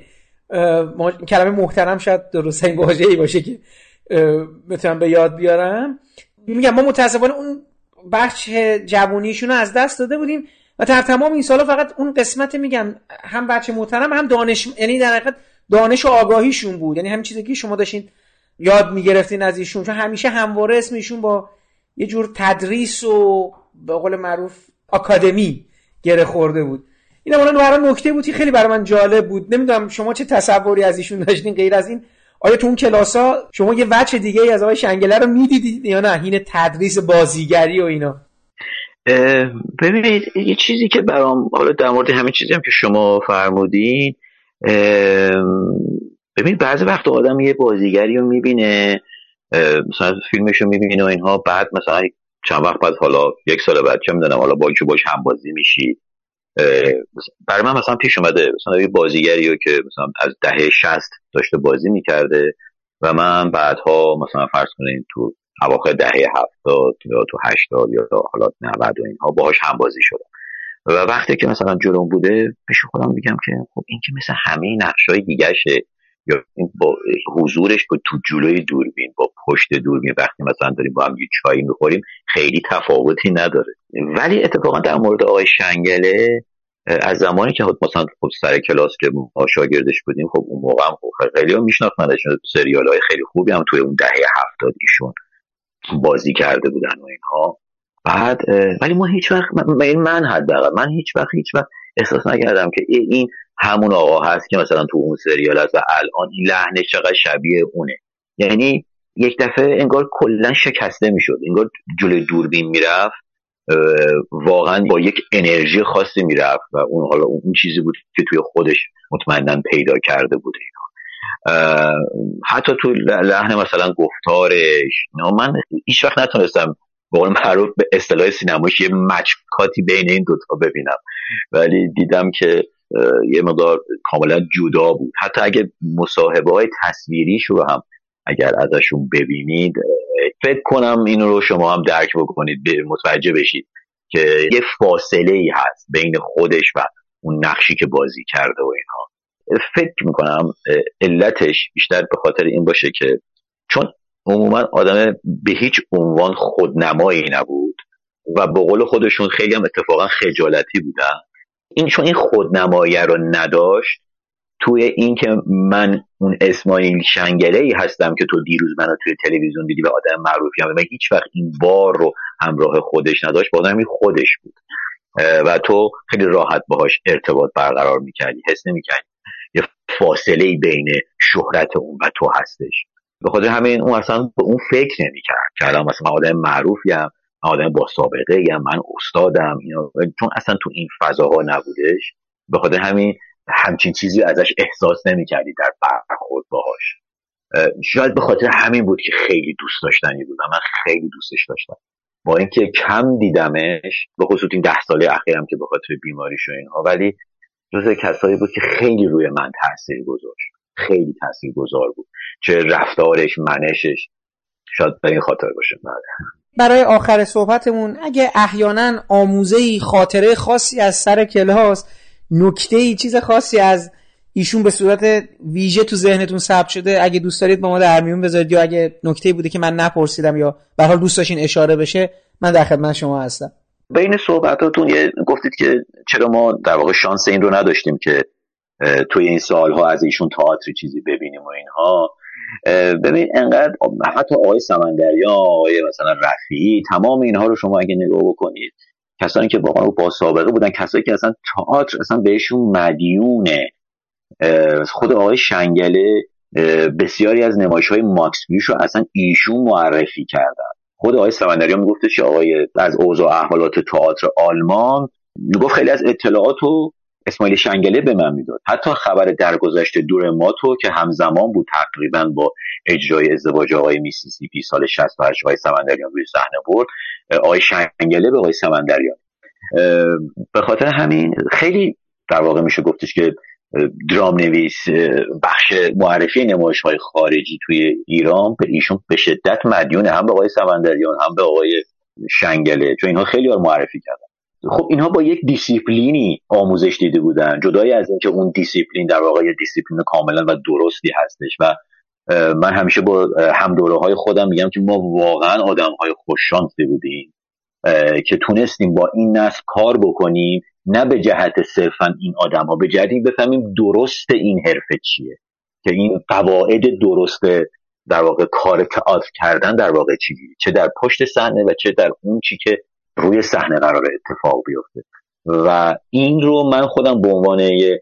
کلمه محترم شاید درست‌ترین واژه‌ای باشه که بتونم به یاد بیارم. میگم ما متاسفانه اون بخش جوونیشون رو از دست داده بودیم و در تمام این سالا فقط اون قسمت میگم هم بچه محترم هم دانش، یعنی در حقیقت دانش و آگاهیشون بود، یعنی همین چیزی که شما داشتین یاد میگرفتین از ایشون، چون همیشه همواره اسم ایشون با یه جور تدریس و به قول معروف آکادمی گره خورده بود. این اولا برای نکته بود که خیلی برای من جالب بود. نمیدونم شما چه تصوری از ایشون داشتین غیر از این؟ آیا تو اون کلاس‌ها شما یه وجه دیگه ای از آقای شنگله رو میدیدید یا نه این تدریس بازیگری و اینا؟
ببینید یه چیزی که برام، حالا در مورد همین چیزی هم که شما فرمودین، ببینید بعضی وقت آدم یه بازیگری رو میبینه، مثلا فیلمش رو میبینه و اینها، بعد مثلا چند وقت بعد، حالا یک سال بعد چه میدونم، حالا با که باش هم بازی میشی. برای من مثلا پیش اومده مثلا یه بازیگری رو که مثلا از دهه 60 داشته بازی میکرده و من بعدها مثلا فرض کنین تو اواخر دهه 70 یا تو 80 یا حالا 90 و اینها باهاش هم بازی شدم و وقتی که مثلا جلوم بوده پیش خودم میگم که خب این که مثل همه نقشای دیگه‌شه، یا با حضورش با تو جلوی دوربین با پشت دوربین وقتی مثلا داریم با هم یه چایی میخوریم خیلی تفاوتی نداره. ولی اتفاقا در مورد آقای شنگله از زمانی که مثلا خب سر کلاس که ما شاگردش بودیم، خب اون موقع هم خیلی هم میشناختنش، سریال‌های خیلی خوبی هم توی اون دهه 70 ایشون بازی کرده بودن و اینها. بعد ولی ما هیچ وقت من حداقل من هیچ وقت احساس نکردم که این همون آقا هست که مثلا تو اون سریال هست و الان این لحنش چقدر شبیه اونه. یعنی یک دفعه انگار کلا شکسته میشد، انگار جلوی دوربین میرفت واقعا با یک انرژی خاصی میرفت و اون حالا اون چیزی بود که توی خودش مطمئناً پیدا کرده بود اینا. حتی تو لحن مثلا گفتارش من هیچ وقت نتونستم به قول معروف به اصطلاح سینمایش یه مچکاتی بین این دوتا ببینم، ولی دیدم که یه مقدار کاملا جدا بود. حتی اگه مصاحبه های تصویریش رو هم اگر ازشون ببینید فکر کنم این رو شما هم درک بکنید، متوجه بشید که یه فاصله ای هست بین خودش و اون نقشی که بازی کرده و اینها. فکر میکنم علتش بیشتر به خاطر این باشه که چون عموما آدم به هیچ عنوان خودنمایی نبود و به قول خودشون خیلی هم اتفاقا خجالتی بودن. این چون این خودنمایی رو نداشت، توی این که من اون اسماعیل شنگله‌ای هستم که تو دیروز منو توی تلویزیون دیدی و آدم معروفی هم و هیچ وقت این بار رو همراه خودش نداشت، با آدمی خودش بود و تو خیلی راحت باهاش ارتباط برقرار میکردی، حس نمیکردی یه فاصله بین شهرت اون و تو هستش. به خاطر همین اون اصلا به اون فکر نمیکرد که الان مثلا آدم معروفی هم، آدم با سابقه هم، من استادم اینا، چون اصلا تو این فضاها نبودش. به خاطر همین همچین چیزی ازش احساس نمی‌کردی در برخورد باهاش. شاید به خاطر همین بود که خیلی دوست داشتنی بود و من خیلی دوستش داشتم، با اینکه کم دیدمش، به خصوص این 10 ساله اخیرم که به خاطر بیماریش و اینها، ولی جزو کسایی بود که خیلی روی من تاثیر گذاشت، خیلی تاثیرگذار بود، چه رفتارش، منشش، شاید به این خاطر باشه.
برای آخر صحبتمون اگه احیانا آموزه‌ای، خاطره خاصی از سر کلاس، نکته‌ای، چیز خاصی از ایشون به صورت ویژه تو ذهنتون ثبت شده، اگه دوست دارید با ما در میون بذارید، یا اگه نکته‌ای بوده که من نپرسیدم یا به هر حال دوست داشتین اشاره بشه، من در خدمت شما هستم.
بین صحبتاتون گفتید که چرا ما در واقع شانس این رو نداشتیم که توی این سالها از ایشون تئاتر چیزی ببینیم و اینها. ببین انقدر حتی آقای سمندریان، آقای مثلا رفیعی، تمام اینها رو شما اگه نگاه بکنید، کسانی که واقعا با سابقه بودن، کسایی که اصلا تئاتر اصلا بهشون مدیونه. خود آقای شنگله بسیاری از نمایش‌های ماکس بیوش رو اصلا ایشون معرفی کردن. خود آقای سمندریان میگفتش که آقای از اوضاع احوالات تئاتر آلمان میگفت خیلی از اطلاعاتو اسماعیل شنگله به من میداد، حتی خبر درگذشت دور ماتو که همزمان بود تقریبا با اجرای ازدواج آقای میسیسیپی سال 68 آقای سمندریان روی صحنه برد، آقای شنگله به آقای سمندریان. به خاطر همین خیلی در واقع میشه گفتش که درام نویس بخش معرفی نمایش‌های خارجی توی ایران به ایشون به شدت مدیونه، هم به آقای سمندریان هم به آقای شنگله، چون اینها خیلی ها معرفی کردن. خب اینها با یک دیسیپلینی آموزش دیده بودن، جدای از اینکه اون دیسیپلین در واقع یه دیسیپلین کاملا و درستی هستش. و من همیشه با همدوره‌های خودم میگم که ما واقعا آدم‌های خوششانسی بودیم که تونستیم با این نسل کار بکنیم، نه به جهت صرفا این آدم‌ها، به جهت این بفهمیم درست این حرفه چیه، که این قواعد درست در واقع کار تئاتر کردن در واقع چیه، چه در پشت صحنه و چه در اون چی که روی صحنه قرار اتفاق بیفته. و این رو من خودم به عنوان یه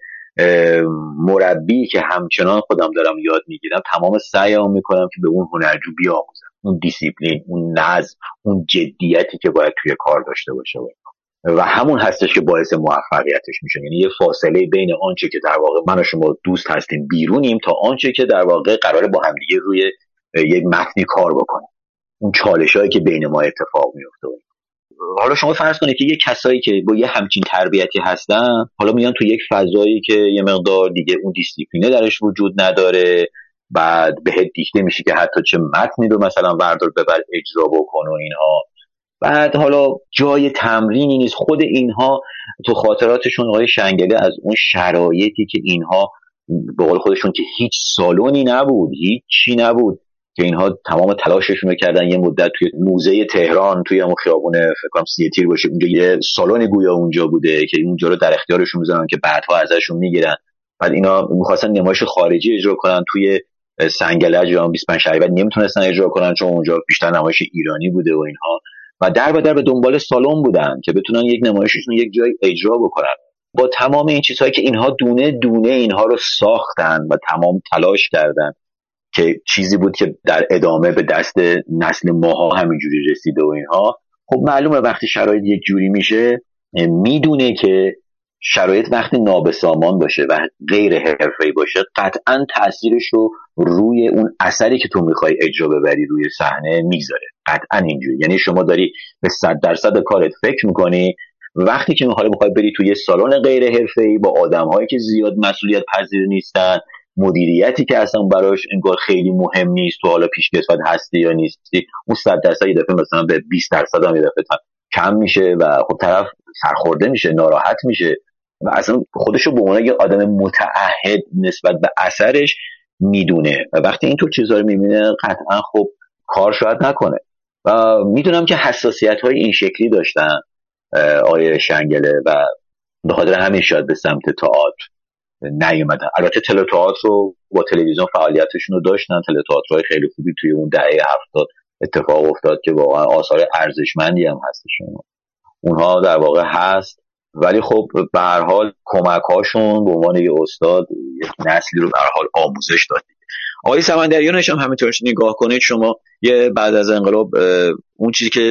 مربی که همچنان خودم دارم یاد میگیرم تمام سعیام میکنم که به اون هنرجو بیاموزم، اون دیسیپلین، اون نظم، اون جدیتی که باید توی کار داشته باشه و همون هستش که باعث موفقیتش میشه. یعنی یه فاصله بین آنچه که در واقع من و شما دوست هستیم بیرونیم تا آنچه که در واقع قراره با همدیگه روی یک متنی کار بکنیم، اون چالشایی که بین ما اتفاق میفته. حالا شما فرض کنید که یه کسایی که با یه همچین تربیتی هستن حالا میان تو یک فضایی که یه مقدار دیگه اون دیسیپلینه درش وجود نداره، بعد بهت دیخته میشه که حتی چه متنی رو مثلا بردار ببر اجرا بکن و اینها، بعد حالا جای تمرینی نیست. خود اینها تو خاطراتشون آقای شنگله از اون شرایطی که اینها به قول خودشون که هیچ سالونی نبود، هیچ چی نبود، که اینها تمام تلاششون رو کردن یه مدت توی موزه تهران توی همون خیابون فکر کنم 3 تیر باشه اونجا یه سالن گویا اونجا بوده که اونجا رو در اختیارشون میذارن که بعدها ازشون میگیرن. بعد اینا می‌خواستن نمایش خارجی اجرا کنن توی سنگلج یا 25 شهریور، نمیتونستن اجرا کنن چون اونجا بیشتر نمایش ایرانی بوده و اینها، و در به دنبال سالن بودن که بتونن یک نمایششون یک جای اجرا بکنن. با تمام این چیزهایی که اینها دونه دونه اینها رو ساختن و تمام تلاش کردن که چیزی بود که در ادامه به دست نسل ماها همینجوری رسیده و اینها. خب معلومه وقتی شرایط یک جوری میشه، میدونه که شرایط وقتی نابسامان باشه و غیر حرفه‌ای باشه قطعاً تأثیرش رو روی اون اثری که تو میخوای اجرا ببری روی صحنه میذاره. قطعاً اینجوری، یعنی شما داری به 100% کارت فکر میکنی، وقتی که میخوای بری توی سالن غیر حرفه‌ای با آدم‌هایی که زیاد مسئولیت پذیر نیستن، مدیریتی که اصلا براش انگار خیلی مهم نیست، تو حالا پیشکسوت هستی یا نیستی، اون 100% یه دفعه مثلا به 20% هم یه دفعه کم میشه و خب طرف سرخورده میشه، ناراحت میشه و اصلا خودشو به عنوان یه آدم متعهد نسبت به اثرش میدونه و وقتی اینطور چیزا رو میبینه قطعا خب کار شاید نکنه. و میدونم که حساسیت‌های این شکلی داشتن آقای شنگله و به خاطر همین شاید به سمت تئاتر نیومدن. البته تئاتر رو با تلویزیون فعالیتشون رو داشتن، تئاترهای خیلی خوبی توی اون دهه 70 اتفاق افتاد که واقعا آثار ارزشمندی هم هستشون، اونها در واقع هست، ولی خب به هر حال کمک‌هاشون به عنوان یه استاد یک نسلی رو به هر حال آموزش داد. آقای سمندریانش هم همینطورش نگاه کنید شما، یه بعد از انقلاب اون چیزی که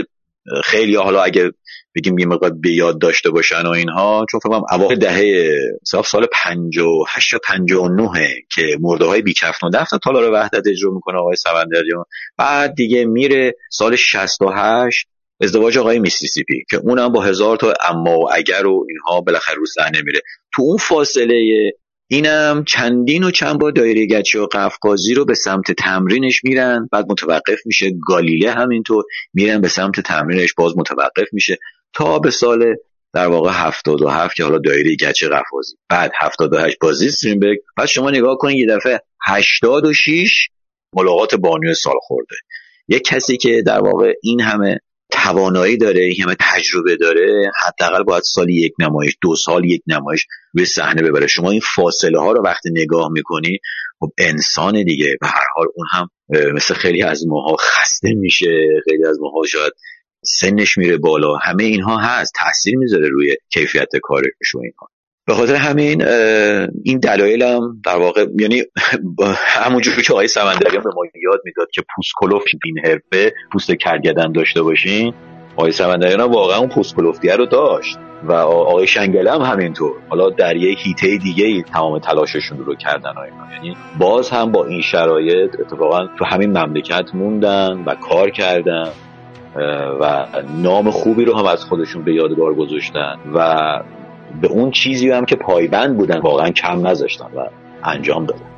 خیلی حالا اگه بگیم یه مقدار به یاد داشته باشن و اینها، چون فکرم اواخر دهه سال 58 تا 59 که مرده‌های بی‌کفن و دفن تالار وحدت اجرا میکنه آقای سوندریان. بعد دیگه میره سال 68 ازدواج آقای میسیسیپی که اونم با 1000 تا اما و اگر و اینها بالاخره رو صحنه میره. تو اون فاصله اینم چندین و چند بار دایره گچی و قفقازی رو به سمت تمرینش میرن، بعد متوقف میشه. گالیله همینطور میرن به سمت تمرینش، باز متوقف میشه تا به سال در واقع 77 که حالا دایره گچ قفقازی، بعد 78 بازی استرینبرگ. بعد شما نگاه کنید یه دفعه 86 ملاقات بانوی سالخورده. یک کسی که در واقع این همه توانایی داره، این همه تجربه داره، حداقل باید سالی یک نمایش، 2 سال یک نمایش روی صحنه ببره. شما این فاصله ها رو وقتی نگاه میکنی، خب انسان دیگه به هر حال اون هم مثل خیلی از ماها خسته میشه، خیلی از ماها شاید سنش میره بالا، همه اینها هست، تاثیر میذاره روی کیفیت کارش و اینها. به خاطر همین این دلایلم در واقع، یعنی همونجوری که آقای سمندریان به ما یاد میداد که پوست کلفت این حرفه پوست کرگدن داشته باشین، آقای سمندریان واقعا اون پوست کلفتیه رو داشت و آقای شنگله هم همینطور. حالا در یک هیته دیگه تمام تلاششون رو کردن اینا، یعنی باز هم با این شرایط اتفاقا تو همین مملکت موندن و کار کردن و نام خوبی رو هم از خودشون به یادگار گذاشتن و به اون چیزی هم که پایبند بودن واقعا کم نذاشتن و انجام دادن.